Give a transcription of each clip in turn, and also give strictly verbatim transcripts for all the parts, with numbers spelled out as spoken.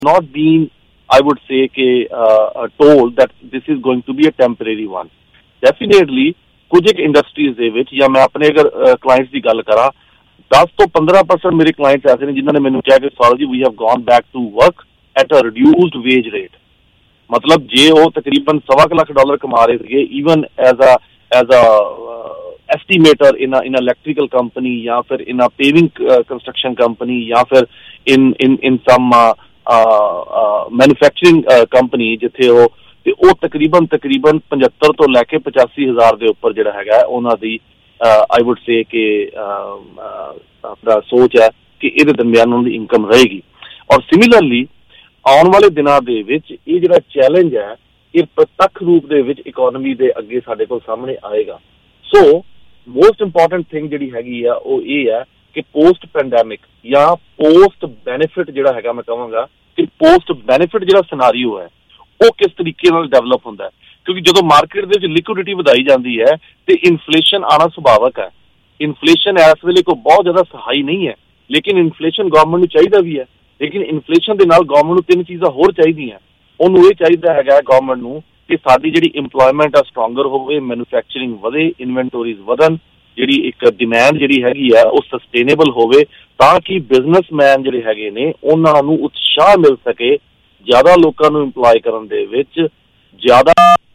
not been, I would say, कि uh, told that this is going to be a temporary one. Definitely, कुछ एक industries दे विच या मैं अपने अगर क्लाइंट्स की गल करा दस तो पंद्रह परसेंट मेरे क्लाइंट्स ऐसे ने जिन्होंने मैंने कहा कि Saurabh ji we have gone back to work at a reduced wage rate. मतलब जे वो तकरीबन सवा लाख डॉलर कमा रहे थे even as a as a estimator in in electrical company या फिर in a paving construction company या फिर इन इन इन सम मैन्युफैक्चरिंग कंपनी जिथे वो ਤੇ ਉਹ ਤਕਰੀਬਨ ਤਕਰੀਬਨ पचहत्तर ਤੋਂ ਲੈ ਕੇ पचासी ਹਜ਼ਾਰ ਦੇ ਉੱਪਰ ਜਿਹੜਾ ਹੈਗਾ ਉਹਨਾਂ ਦੀ ਆਈ ਵੁੱਡ ਸੇ ਕਿ ਆਪਣਾ ਸੋਚ ਹੈ ਕਿ ਇਹਦੇ ਦਰਮਿਆਨ ਉਹਨਾਂ ਦੀ ਇਨਕਮ ਰਹੇਗੀ. ਔਰ ਸਿਮਿਲਰਲੀ ਆਉਣ ਵਾਲੇ ਦਿਨਾਂ ਦੇ ਵਿੱਚ ਇਹ ਜਿਹੜਾ ਚੈਲੰਜ ਹੈ ਇਹ ਪ੍ਰਤੱਖ ਰੂਪ ਦੇ ਵਿੱਚ ਇਕੋਨਮੀ ਦੇ ਅੱਗੇ ਸਾਡੇ ਕੋਲ ਸਾਹਮਣੇ ਆਏਗਾ. ਸੋ ਮੋਸਟ ਇੰਪੋਰਟੈਂਟ ਥਿੰਗ ਜਿਹੜੀ ਹੈਗੀ ਆ ਉਹ ਇਹ ਹੈ ਕਿ ਪੋਸਟ ਪੈਂਡੈਮਿਕ ਜਾਂ ਪੋਸਟ ਬੈਨੀਫਿਟ ਜਿਹੜਾ ਹੈਗਾ ਮੈਂ ਕਹਾਂਗਾ ਕਿ ਪੋਸਟ ਬੈਨੀਫਿਟ ਜਿਹੜਾ ਸਿਨਾਰੀਓ ਹੈ ਉਹ ਕਿਸ ਤਰੀਕੇ ਨਾਲ ਡਿਵੈਲਪ ਹੁੰਦਾ ਹੈ. ਕਿਉਂਕਿ ਜਦੋਂ ਮਾਰਕੀਟ ਦੇ ਵਿੱਚ ਲਿਕੁਇਡਿਟੀ ਵਧਾਈ ਜਾਂਦੀ ਹੈ ਤੇ ਇਨਫਲੇਸ਼ਨ ਆਉਣਾ ਸੁਭਾਵਕ ਹੈ. ਇਨਫਲੇਸ਼ਨ ਇਸ ਵੇਲੇ ਕੋਈ ਬਹੁਤ ਜ਼ਿਆਦਾ ਸਹਾਈ ਨਹੀਂ ਹੈ ਲੇਕਿਨ ਇਨਫਲੇਸ਼ਨ ਗਵਰਨਮੈਂਟ ਨੂੰ ਚਾਹੀਦਾ ਵੀ ਹੈ. ਲੇਕਿਨ ਇਨਫਲੇਸ਼ਨ ਦੇ ਨਾਲ ਗਵਰਨਮੈਂਟ ਨੂੰ ਤਿੰਨ ਚੀਜ਼ਾਂ ਹੋਰ ਚਾਹੀਦੀਆਂ. ਉਹਨੂੰ ਇਹ ਚਾਹੀਦਾ ਹੈਗਾ ਗਵਰਨਮੈਂਟ ਨੂੰ ਕਿ ਸਾਡੀ ਜਿਹੜੀ ਇੰਪਲੋਇਮੈਂਟ ਆ ਸਟਰੋਂਗਰ ਹੋਵੇ, ਮੈਨੂਫੈਕਚਰਿੰਗ ਵਧੇ, ਇਨਵੈਂਟੋਰੀਜ਼ ਵਧਣ, ਜਿਹੜੀ ਇੱਕ ਡਿਮਾਂਡ ਜਿਹੜੀ ਹੈਗੀ ਆ ਉਹ ਸਸਟੇਨੇਬਲ ਹੋਵੇ ਤਾਂ ਕਿ ਬਿਜ਼ਨਸਮੈਨ ਜਿਹੜੇ ਹੈਗੇ ਨੇ ਉਹਨਾਂ ਨੂੰ ਉਤਸ਼ਾਹ ਮਿਲ ਸਕੇ ਜ਼ਿਆਦਾ ਲੋਕਾਂ ਨੂੰ ਇੰਪਲੋਏ ਕਰਨ ਦੇ ਵਿੱਚ, ਜ਼ਿਆਦਾ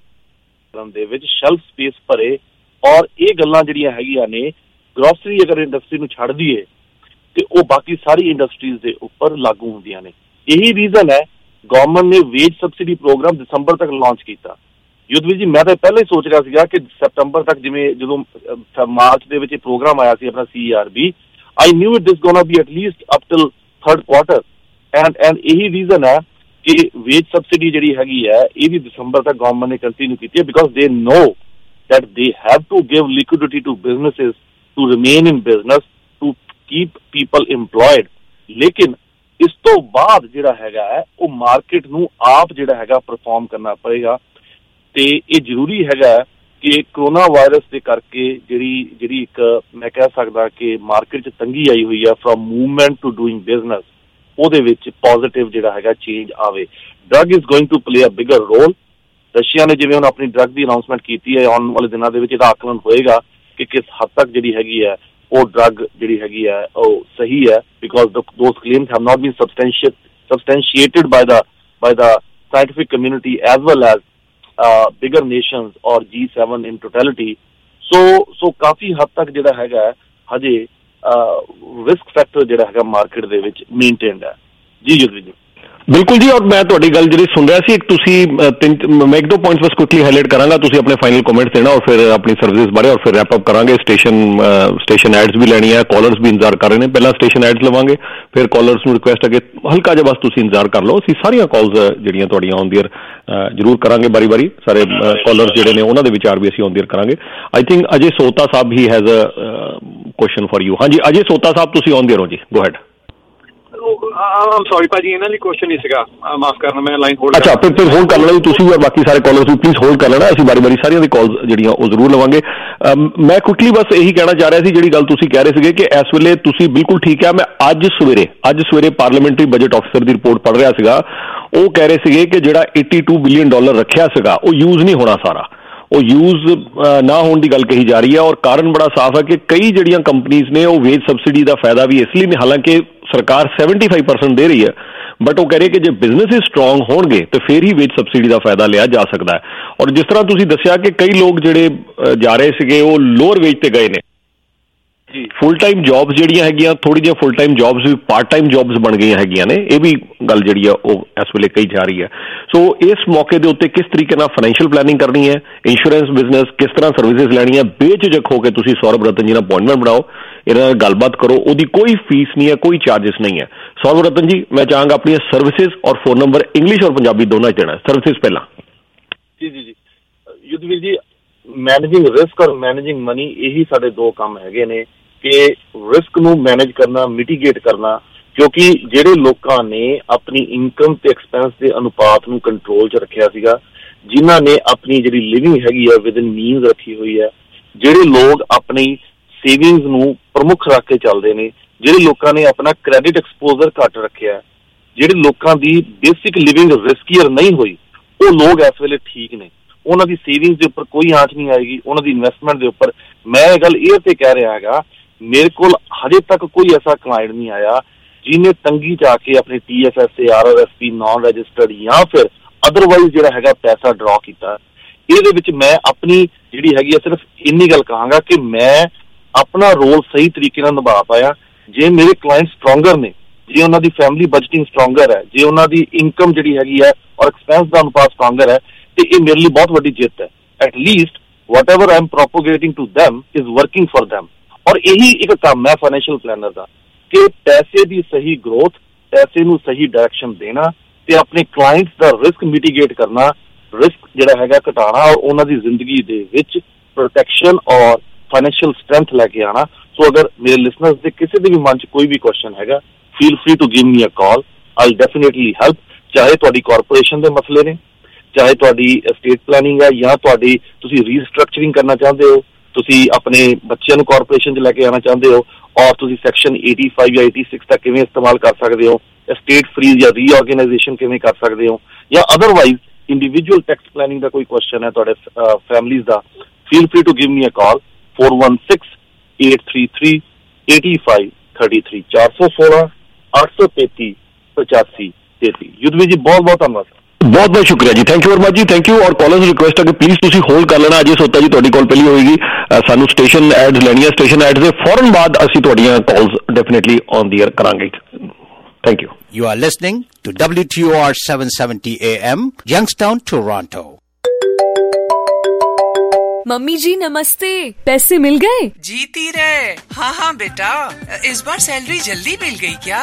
ਕਰਨ ਦੇ ਵਿੱਚ, ਸ਼ੈਲਫ ਸਪੇਸ ਭਰੇ. ਔਰ ਇਹ ਗੱਲਾਂ ਜਿਹੜੀਆਂ ਹੈਗੀਆਂ ਨੇ ਗਰੋਸਰੀ ਅਗਰ ਇੰਡਸਟਰੀ ਨੂੰ ਛੱਡ ਦਈਏ ਤੇ ਉਹ ਬਾਕੀ ਸਾਰੀ ਇੰਡਸਟਰੀਜ਼ ਦੇ ਉੱਪਰ ਲਾਗੂ ਹੁੰਦੀਆਂ ਨੇ. ਇਹੀ ਰੀਜ਼ਨ ਹੈ ਗਵਰਨਮੈਂਟ ਨੇ ਵੇਜ ਸਬਸਿਡੀ ਪ੍ਰੋਗਰਾਮ ਦਸੰਬਰ ਤੱਕ ਲਾਂਚ ਕੀਤਾ. ਯੁੱਧਵੀਰ ਜੀ ਮੈਂ ਤਾਂ ਪਹਿਲਾਂ ਹੀ ਸੋਚ ਰਿਹਾ ਸੀਗਾ ਕਿ ਸਤੰਬਰ ਤੱਕ, ਜਿਵੇਂ ਜਦੋਂ ਮਾਰਚ ਦੇ ਵਿੱਚ ਇਹ ਪ੍ਰੋਗਰਾਮ ਆਇਆ ਸੀ ਆਪਣਾ C R B, I knew it this gonna be at least up till third quarter. And and ਇਹੀ ਰੀਜ਼ਨ ਹੈ ਕਿ ਵੇਜ ਸਬਸਿਡੀ ਜਿਹੜੀ ਹੈਗੀ ਹੈ ਇਹ ਵੀ ਦਸੰਬਰ ਤੱਕ ਗਵਰਨਮੈਂਟ ਨੇ ਕੰਟੀਨਿਊ ਕੀਤੀ ਹੈ ਬਿਕੋਜ਼ ਦੇ ਨੋ that they have to give liquidity to businesses to remain in business, to keep people employed. ਲੇਕਿਨ ਇਸ ਤੋਂ ਬਾਅਦ ਜਿਹੜਾ ਹੈਗਾ ਹੈ ਉਹ ਮਾਰਕੀਟ ਨੂੰ ਆਪ ਜਿਹੜਾ ਹੈਗਾ ਪਰਫਾਰਮ ਕਰਨਾ ਪਏਗਾ. ਤੇ ਇਹ ਜ਼ਰੂਰੀ ਹੈਗਾ ਕਿ ਕਰੋਨਾ ਵਾਇਰਸ ਦੇ ਕਰਕੇ ਜਿਹੜੀ ਜਿਹੜੀ ਇੱਕ ਮੈਂ ਕਹਿ ਸਕਦਾ ਕਿ ਮਾਰਕੀਟ 'ਚ ਤੰਗੀ ਆਈ ਹੋਈ ਹੈ from movement to doing business, ਉਹਦੇ ਵਿੱਚ ਪੋਜ਼ੀਟਿਵ ਜਿਹੜਾ ਹੈਗਾ ਚੇਂਜ ਆਵੇ. Drug is going to play a bigger role. Russia ਨੇ ਜਿਵੇਂ ਹੁਣ ਆਪਣੀ ਡਰੱਗ ਦੀ ਅਨਾਊਂਸਮੈਂਟ ਕੀਤੀ ਹੈ, ਆਉਣ ਵਾਲੇ ਦਿਨਾਂ ਦੇ ਵਿੱਚ ਇਹਦਾ ਆਕਲਨ ਹੋਏਗਾ ਕਿ ਕਿਸ ਹੱਦ ਤੱਕ ਜਿਹੜੀ ਹੈਗੀ ਹੈ ਉਹ ਡਰੱਗ ਜਿਹੜੀ ਹੈਗੀ ਹੈ ਉਹ ਸਹੀ ਹੈ because those claims have not been substantiate substantiated by the by the scientific community as well as bigger nations ਔਰ ਜੀ ਸੈਵਨ ਇਨ ਟੋਟੈਲਿਟੀ. ਸੋ ਸੋ ਕਾਫੀ ਹੱਦ ਤੱਕ ਜਿਹੜਾ ਹੈਗਾ ਹਜੇ ਰਿਸਕ ਫੈਕਟਰ ਜਿਹੜਾ ਹੈਗਾ ਮਾਰਕੀਟ ਦੇ ਵਿੱਚ ਮੇਨਟੇਨਡ ਹੈ. ਜੀ ਯੁੱਧਵੀਰ ਜੀ ਬਿਲਕੁਲ ਜੀ. ਔਰ ਮੈਂ ਤੁਹਾਡੀ ਗੱਲ ਜਿਹੜੀ ਸੁਣ ਰਿਹਾ ਸੀ, ਇੱਕ ਤੁਸੀਂ ਤਿੰਨ ਮੈਂ ਇੱਕ ਦੋ ਪੁਆਇੰਟਸ ਬਸ ਕੁਇਕਲੀ ਹਾਈਲਾਈਟ ਕਰਾਂਗਾ, ਤੁਸੀਂ ਆਪਣੇ ਫਾਈਨਲ ਕਮੈਂਟਸ ਦੇਣਾ ਔਰ ਫਿਰ ਆਪਣੀ ਸਰਵਿਸ ਬਾਰੇ ਔਰ ਫਿਰ ਰੈਪ ਅਪ ਕਰਾਂਗੇ. ਸਟੇਸ਼ਨ ਸਟੇਸ਼ਨ ਐਡਸ ਵੀ ਲੈਣੀ ਹੈ, ਕਾਲਰਸ ਵੀ ਇੰਤਜ਼ਾਰ ਕਰ ਰਹੇ ਨੇ. ਪਹਿਲਾਂ ਸਟੇਸ਼ਨ ਐਡਸ ਲਵਾਂਗੇ, ਫਿਰ ਕਾਲਰਸ ਨੂੰ ਰਿਕੁਐਸਟ ਹੈ ਕਿ ਹਲਕਾ ਜਿਹਾ ਬਸ ਤੁਸੀਂ ਇੰਤਜ਼ਾਰ ਕਰ ਲਓ. ਅਸੀਂ ਸਾਰੀਆਂ ਕਾਲਸ ਜਿਹੜੀਆਂ ਤੁਹਾਡੀਆਂ ਔਨ ਦੀ ਏਅਰ ਜ਼ਰੂਰ ਕਰਾਂਗੇ ਵਾਰੀ ਵਾਰੀ. ਸਾਰੇ ਕਾਲਰਸ ਜਿਹੜੇ ਨੇ ਉਹਨਾਂ ਦੇ ਵਿਚਾਰ ਵੀ ਅਸੀਂ ਔਨ ਦੀ ਏਅਰ ਕਰਾਂਗੇ. ਆਈ ਥਿੰਕ ਅਜੇ ਸੋਤਾ ਸਾਹਿਬ he has a question for you. ਹਾਂਜੀ ਅਜੇ ਸੋਤਾ ਸਾਹਿਬ ਤੁਸੀਂ ਔਨ ਦੀ ਏਅਰ ਹੋ ਜੀ, ਗੋ ਹੈਡ. ਆਮ ਸੌਰੀ ਭਾਜੀ, ਇਹਨਾਂ ਲਈ ਕੁਐਸਚਨ ਨਹੀਂ ਸੀਗਾ, ਮਾਫ ਕਰਨਾ ਮੈਂ ਲਾਈਨ ਹੋਲਡ. ਅੱਛਾ ਫਿਰ ਫਿਰ ਹੋਲਡ ਕਰ ਲੈਣਾ ਤੁਸੀਂ ਔਰ ਬਾਕੀ ਸਾਰੇ ਕਾਲਰਸ ਨੂੰ ਪਲੀਜ਼ ਹੋਲਡ ਕਰ ਲੈਣਾ. ਅਸੀਂ ਵਾਰੀ ਵਾਰੀ ਸਾਰੀਆਂ ਦੀ ਕਾਲਸ ਜਿਹੜੀਆਂ ਉਹ ਜ਼ਰੂਰ ਲਵਾਂਗੇ. ਮੈਂ ਕੁਇਕਲੀ ਬਸ ਇਹੀ ਕਹਿਣਾ ਚਾਹ ਰਿਹਾ ਸੀ, ਜਿਹੜੀ ਗੱਲ ਤੁਸੀਂ ਕਹਿ ਰਹੇ ਸੀਗੇ ਕਿ ਇਸ ਵੇਲੇ ਤੁਸੀਂ ਬਿਲਕੁਲ ਠੀਕ ਹੈ. ਮੈਂ ਅੱਜ ਸਵੇਰੇ ਅੱਜ ਸਵੇਰੇ ਪਾਰਲੀਮੈਂਟਰੀ ਬਜਟ ਆਫਿਸਰ ਦੀ ਰਿਪੋਰਟ ਪੜ੍ਹ ਰਿਹਾ ਸੀਗਾ. ਉਹ ਕਹਿ ਰਹੇ ਸੀਗੇ ਕਿ ਜਿਹੜਾ ਏਟੀ ਟੂ ਬਿਲੀਅਨ ਡਾਲਰ ਰੱਖਿਆ ਸੀਗਾ ਉਹ ਯੂਜ਼ ਨਹੀਂ ਹੋਣਾ, ਸਾਰਾ ਉਹ ਯੂਜ਼ ਨਾ ਹੋਣ ਦੀ ਗੱਲ ਕਹੀ ਜਾ ਰਹੀ ਹੈ. ਔਰ ਕਾਰਨ ਬੜਾ ਸਾਫ਼ ਹੈ ਕਿ ਕਈ ਜਿਹੜੀਆਂ ਕੰਪਨੀਜ਼ ਨੇ ਉਹ ਵੇਜ ਸਬਸਿਡੀ ਦਾ ਫਾਇਦਾ ਵੀ ਇਸ ਲਈ ਨਹੀਂ, ਹਾਲਾਂਕਿ ਸਰਕਾਰ ਸੈਵਨਟੀ ਫਾਈਵ ਪਰਸੈਂਟ ਦੇ ਰਹੀ ਹੈ, ਬਟ ਉਹ ਕਹਿ ਰਹੇ ਕਿ ਜੇ ਬਿਜ਼ਨਸ ਸਟਰੋਂਗ ਹੋਣਗੇ ਤਾਂ ਫਿਰ ਹੀ ਵੇਜ ਸਬਸਿਡੀ ਦਾ ਫਾਇਦਾ ਲਿਆ ਜਾ ਸਕਦਾ ਹੈ. ਔਰ ਜਿਸ ਤਰ੍ਹਾਂ ਤੁਸੀਂ ਦੱਸਿਆ ਕਿ ਕਈ ਲੋਕ ਜਿਹੜੇ ਜਾ ਰਹੇ ਸੀਗੇ ਉਹ ਲੋਅਰ ਵੇਜ ਤੇ ਗਏ ਨੇ. ਫੁੱਲ ਟਾਈਮ ਜੌਬਸ ਜਿਹੜੀਆਂ ਹੈਗੀਆਂ, ਥੋੜ੍ਹੀ ਜਿਹੀਆਂ ਫੁੱਲ ਟਾਈਮ ਜੌਬਸ ਵੀ ਪਾਰਟ ਟਾਈਮ ਜੌਬਸ ਬਣ ਗਈਆਂ ਹੈਗੀਆਂ ਨੇ. ਇਹ ਵੀ ਗੱਲ ਜਿਹੜੀ ਆ ਉਹ ਇਸ ਵੇਲੇ ਕਹੀ ਜਾ ਰਹੀ ਹੈ. ਸੋ ਇਸ ਮੌਕੇ ਦੇ ਉੱਤੇ ਕਿਸ ਤਰੀਕੇ ਨਾਲ ਫਾਈਨੈਂਸ਼ੀਅਲ ਪਲੈਨਿੰਗ ਕਰਨੀ ਹੈ, ਇੰਸ਼ੋਰੈਂਸ ਬਿਜ਼ਨਸ ਕਿਸ ਤਰ੍ਹਾਂ ਸਰਵਿਸਿਜ਼ ਲੈਣੀਆਂ, ਬੇਝਿਜਕ ਹੋ ਕੇ ਤੁਸੀਂ ਸੌਰਭ ਰਤਨ ਜੀ ਨਾਲ ਅਪੁਆਇੰਟਮੈਂਟ ਬਣਾਓ, ਇਹਨਾਂ ਨਾਲ ਗੱਲਬਾਤ ਕਰੋ. ਉਹਦੀ ਕੋਈ ਫੀਸ ਨਹੀਂ ਹੈ, ਕੋਈ ਚਾਰਜਿਸ ਨਹੀਂ ਹੈ. ਸੌਰਭ ਰਤਨ ਜੀ ਮੈਂ ਚਾਹਾਂਗਾ ਆਪਣੀਆਂ ਸਰਵਿਸਿਜ਼ ਔਰ ਫੋਨ ਨੰਬਰ ਇੰਗਲਿਸ਼ ਔਰ ਪੰਜਾਬੀ ਦੋਨਾਂ 'ਚ ਦੇਣਾ. ਸਰਵਿਸਿਜ਼ ਪਹਿਲਾਂ. ਜੀ ਜੀ ਜੀ ਯੁੱਧਵੀਰ ਜੀ, ਮੈਨੇਜਿੰਗ ਰਿਸਕ ਔਰ ਮੈਨੇਜਿੰਗ ਮਨੀ, ਇਹੀ ਸਾਡੇ ਦੋ ਕੰਮ ਹੈਗੇ ਨੇ ਕਿ ਰਿਸਕ ਨੂੰ ਮੈਨੇਜ ਕਰਨਾ, ਮਿਟੀਗੇਟ ਕਰਨਾ. ਕਿਉਂਕਿ ਜਿਹੜੇ ਲੋਕਾਂ ਨੇ ਆਪਣੀ ਇਨਕਮ ਤੇ ਐਕਸਪੈਂਸ ਦੇ ਅਨੁਪਾਤ ਨੂੰ ਕੰਟਰੋਲ 'ਚ ਰੱਖਿਆ ਸੀਗਾ, ਜਿਨ੍ਹਾਂ ਨੇ ਆਪਣੀ ਜਿਹੜੀ ਲਿਵਿੰਗ ਹੈਗੀ ਆ ਵਿਦ ਇਨ ਮੀਨਸ ਰੱਖੀ ਹੋਈ ਹੈ, ਜਿਹੜੇ ਲੋਕ ਆਪਣੀ ਸੇਵਿੰਗਸ ਨੂੰ ਪ੍ਰਮੁੱਖ ਰੱਖ ਕੇ ਚੱਲਦੇ ਨੇ, ਜਿਹੜੇ ਲੋਕਾਂ ਨੇ ਆਪਣਾ ਕ੍ਰੈਡਿਟ ਐਕਸਪੋਜ਼ਰ ਘੱਟ ਰੱਖਿਆ, ਜਿਹੜੇ ਲੋਕਾਂ ਦੀ ਬੇਸਿਕ ਲਿਵਿੰਗ ਰਿਸਕੀਅਰ ਨਹੀਂ ਹੋਈ, ਉਹ ਲੋਕ ਇਸ ਵੇਲੇ ਠੀਕ ਨੇ, ਉਹਨਾਂ ਦੀ ਸੇਵਿੰਗਸ ਦੇ ਉੱਪਰ ਕੋਈ ਆਂਚ ਨਹੀਂ ਆਏਗੀ, ਉਹਨਾਂ ਦੀ ਇਨਵੈਸਟਮੈਂਟ ਦੇ ਉੱਪਰ। ਮੈਂ ਇਹ ਗੱਲ ਇਹ ਤੇ ਕਹਿ ਰਿਹਾ ਹੈਗਾ, ਮੇਰੇ ਕੋਲ ਹਜੇ ਤੱਕ ਕੋਈ ਐਸਾ ਕਲਾਇੰਟ ਨਹੀਂ ਆਇਆ ਜਿਹਨੇ ਤੰਗੀ ਚ ਆ ਕੇ ਆਪਣੇ T F S A, R R S P, non registered ਜਾਂ ਫਿਰ ਅਦਰਵਾਈਜ਼ ਜਿਹੜਾ ਹੈਗਾ ਪੈਸਾ ਡਰਾ ਕੀਤਾ। ਇਹਦੇ ਵਿੱਚ ਮੈਂ ਆਪਣੀ ਜਿਹੜੀ ਹੈਗੀ ਆ ਸਿਰਫ ਇੰਨੀ ਗੱਲ ਕਹਾਂਗਾ ਕਿ ਮੈਂ ਆਪਣਾ ਰੋਲ ਸਹੀ ਤਰੀਕੇ ਨਾਲ ਨਿਭਾ ਪਾਇਆ। ਜੇ ਮੇਰੇ ਕਲਾਇੰਟ ਸਟਰੋਂਗਰ ਨੇ, ਜੇ ਉਹਨਾਂ ਦੀ ਫੈਮਿਲੀ ਬਜਟਿੰਗ ਸਟਰੋਂਗਰ ਹੈ, ਜੇ ਉਹਨਾਂ ਦੀ ਇਨਕਮ ਜਿਹੜੀ ਹੈਗੀ ਹੈ ਔਰ ਐਕਸਪੈਂਸ ਦਾ ਅਨੁਪਾਤ ਸਟਰੋਂਗਰ ਹੈ, ਤੇ ਇਹ ਮੇਰੇ ਲਈ ਬਹੁਤ ਵੱਡੀ ਜਿੱਤ ਹੈ। At least whatever I am propagating to them is working for them. ਔਰ ਇਹੀ ਇੱਕ ਕੰਮ ਹੈ ਫਾਈਨੈਂਸ਼ੀਅਲ ਪਲੈਨਰ ਦਾ ਕਿ ਪੈਸੇ ਦੀ ਸਹੀ ਗਰੋਥ, ਪੈਸੇ ਨੂੰ ਸਹੀ ਡਾਇਰੈਕਸ਼ਨ ਦੇਣਾ ਤੇ ਆਪਣੇ ਕਲਾਇੰਟਸ ਦਾ ਰਿਸਕ ਮਿਟੀਗੇਟ ਕਰਨਾ, ਰਿਸਕ ਜਿਹੜਾ ਹੈਗਾ ਘਟਾਉਣਾ ਔਰ ਉਹਨਾਂ ਦੀ ਜ਼ਿੰਦਗੀ ਦੇ ਵਿੱਚ ਪ੍ਰੋਟੈਕਸ਼ਨ ਔਰ ਫਾਈਨੈਂਸ਼ੀਅਲ ਸਟਰੈਂਥ ਲੈ ਕੇ ਆਉਣਾ। ਸੋ ਅਗਰ ਮੇਰੇ ਲਿਸਨਰਸ ਦੇ ਕਿਸੇ ਦੇ ਵੀ ਮਨ 'ਚ ਕੋਈ ਵੀ ਕੁਐਸਚਨ ਹੈਗਾ, feel free to give me a call, I will definitely help. ਚਾਹੇ ਤੁਹਾਡੀ ਕਾਰਪੋਰੇਸ਼ਨ ਦੇ ਮਸਲੇ ਨੇ, ਚਾਹੇ ਤੁਹਾਡੀ estate planning ਹੈ, ਜਾਂ ਤੁਹਾਡੀ ਤੁਸੀਂ ਰੀਸਟਰਕਚਰਿੰਗ ਕਰਨਾ ਚਾਹੁੰਦੇ ਹੋ, ਤੁਸੀਂ ਆਪਣੇ ਬੱਚਿਆਂ ਨੂੰ ਕਾਰਪੋਰੇਸ਼ਨ 'ਚ ਲੈ ਕੇ ਆਉਣਾ ਚਾਹੁੰਦੇ ਹੋ, ਔਰ ਤੁਸੀਂ ਸੈਕਸ਼ਨ eighty-five ਜਾਂ eighty-six ਦਾ ਕਿਵੇਂ ਇਸਤੇਮਾਲ ਕਰ ਸਕਦੇ ਹੋ, estate freeze ਜਾਂ ਰੀਆਰਗੇਨਾਈਜੇਸ਼ਨ ਕਿਵੇਂ ਕਰ ਸਕਦੇ ਹੋ, ਜਾਂ ਅਦਰਵਾਈਜ਼ ਇੰਡੀਵਿਜੂਅਲ ਟੈਕਸ ਪਲੈਨਿੰਗ ਦਾ ਕੋਈ ਕੁਐਸਚਨ ਹੈ ਤੁਹਾਡੇ ਫੈਮਲੀਜ਼ ਦਾ, feel free to give me a call four one six eight three three eight five three three ਚਾਰ ਸੌ ਸੋਲਾਂ ਅੱਠ ਸੌ ਤੇਤੀ ਪਚਾਸੀ ਤੇਤੀ। ਯੁੱਧਵੀਰ ਜੀ ਬਹੁਤ ਬਹੁਤ ਧੰਨਵਾਦ। ਬਹੁਤ ਬਹੁਤ ਸ਼ੁਕਰੀਆ ਜੀ, ਥੈਂਕ ਯੂ ਵੈਰੀ ਮਚ ਜੀ, ਥੈਂਕ ਯੂ। ਔਰ ਕਾਲਰਸ ਨੂੰ ਰਿਕੁਐਸਟ ਹੈ ਕਿ ਪਲੀਜ਼ ਤੁਸੀਂ ਹੋਲਡ ਕਰ ਲੈਣਾ। ਅਜੇ ਸੋਤਾ ਜੀ ਤੁਹਾਡੀ ਕਾਲ ਪਹਿਲੀ ਹੋਏਗੀ, ਸਾਨੂੰ ਸਟੇਸ਼ਨ ਐਡਸ ਲੈਣੀਆਂ, ਸਟੇਸ਼ਨ ਐਡਸ ਦੇ ਫੌਰਨ ਬਾਅਦ ਅਸੀਂ ਤੁਹਾਡੀਆਂ calls definitely on the air ਕਰਾਂਗੇ। Thank you. You are listening to W T O R seven seventy A M, Youngstown, Toronto. Mummy जी नमस्ते, पैसे मिल गए? जीती रहे। हाँ हाँ बेटा, इस बार सैलरी जल्दी मिल गई क्या?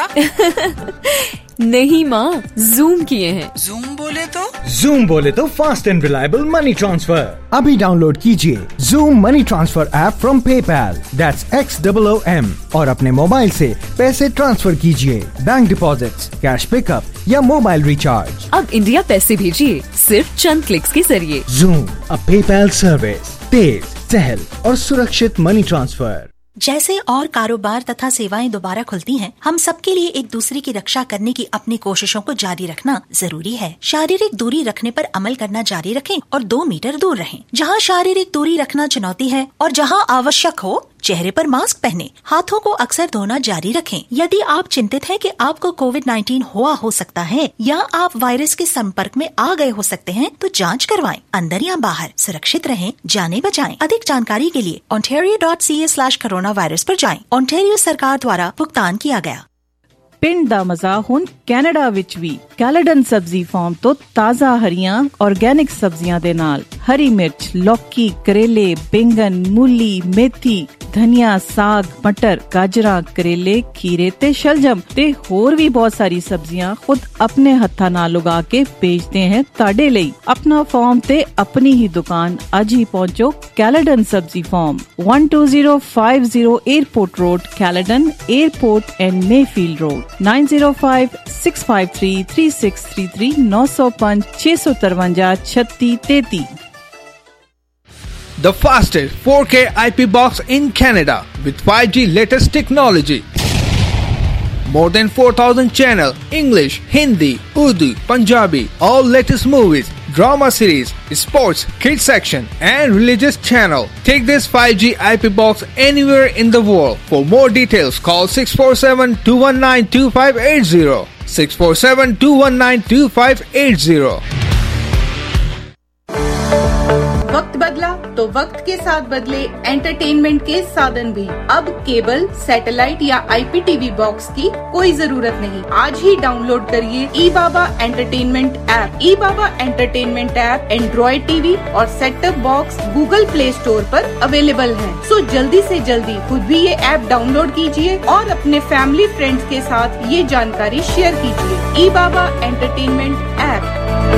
नहीं माँ, जूम किए हैं। जूम बोले तो? जूम बोले तो fast and reliable money transfer. अभी डाउनलोड कीजिए zoom money transfer app from PayPal, that's X double O M, और अपने मोबाइल से पैसे ट्रांसफर कीजिए, बैंक डिपॉजिट्स, कैश पिकअप या मोबाइल रिचार्ज। अब इंडिया पैसे भेजिए सिर्फ चंद क्लिक्स के जरिए। जूम, अ पेपैल सर्विस, तेज, सहल और सुरक्षित मनी ट्रांसफर। जैसे और कारोबार तथा सेवाएं दोबारा खुलती हैं, हम सबके लिए एक दूसरे की रक्षा करने की अपनी कोशिशों को जारी रखना जरूरी है। शारीरिक दूरी रखने पर अमल करना जारी रखें और दो मीटर दूर रहें। जहां शारीरिक दूरी रखना चुनौती है और जहां आवश्यक हो, चेहरे पर मास्क पहने, हाथों को अक्सर धोना जारी रखें। यदि आप चिंतित हैं कि आपको कोविड नाइन्टीन हुआ हो सकता है या आप वायरस के संपर्क में आ गए हो सकते हैं, तो जांच करवाएं। अंदर या बाहर सुरक्षित रहें, जाने बचाएं। अधिक जानकारी के लिए ontario dot c a slash coronavirus पर जाएं। ओंटारियो सरकार द्वारा भुगतान किया गया। ਪਿੰਡ ਦਾ ਮਜ਼ਾ ਹੁਣ ਕੈਨੇਡਾ ਵਿੱਚ ਵੀ। ਕੈਲੇਡਨ ਸਬਜ਼ੀ ਫਾਰਮ ਤੋਂ ਤਾਜ਼ਾ ਹਰੀਆਂ ਆਰਗੈਨਿਕ ਸਬਜ਼ੀਆਂ ਦੇ ਨਾਲ ਹਰੀ ਮਿਰਚ, ਲੌਕੀ, ਕਰੇਲੇ, ਬੈਂਗਨ, ਮੂਲੀ, ਮੇਥੀ, ਧਨੀਆ, ਸਾਗ, ਮਟਰ, ਗਾਜਰਾਂ, ਕਰੇਲੇ, ਖੀਰੇ ਤੇ ਸ਼ਲਜਮ ਤੇ ਹੋਰ ਵੀ ਬਹੁਤ ਸਾਰੀ ਸਬਜ਼ੀਆਂ ਖੁਦ ਆਪਣੇ ਹੱਥਾਂ ਨਾਲ ਉਗਾ ਕੇ ਵੇਚਦੇ ਹਨ ਤੁਹਾਡੇ ਲਈ। ਆਪਣਾ ਫਾਰਮ ਤੇ ਆਪਣੀ ਹੀ ਦੁਕਾਨ ਅੱਜ ਹੀ ਪਹੁੰਚੋ। ਕੈਲੇਡਨ ਸਬਜ਼ੀ farm one two zero five zero Airport Road, Caledon, Airport and Mayfield Road, nine zero five six five three three six three three nine zero five six three five thirty thirty. The fastest four K I P box in Canada with five G latest technology. More than four thousand channel, English, Hindi, Urdu, Punjabi, all latest movies, drama series, sports, kids section and religious channel. Take this five G I P box anywhere in the world. For more details, call six four seven two one nine two five eight zero. six four seven two one nine two five eight zero. वक्त बदला तो वक्त के साथ बदले entertainment के साधन भी। अब केबल, सैटेलाइट या आईपीटीवी बॉक्स की कोई जरूरत नहीं। आज ही डाउनलोड करिए E Baba entertainment app. E Baba entertainment app android TV और set top box Google play store पर अवेलेबल है। सो जल्दी से जल्दी खुद भी ये ऐप डाउनलोड कीजिए और अपने फैमिली फ्रेंड्स के साथ ये जानकारी शेयर कीजिए। E Baba entertainment app.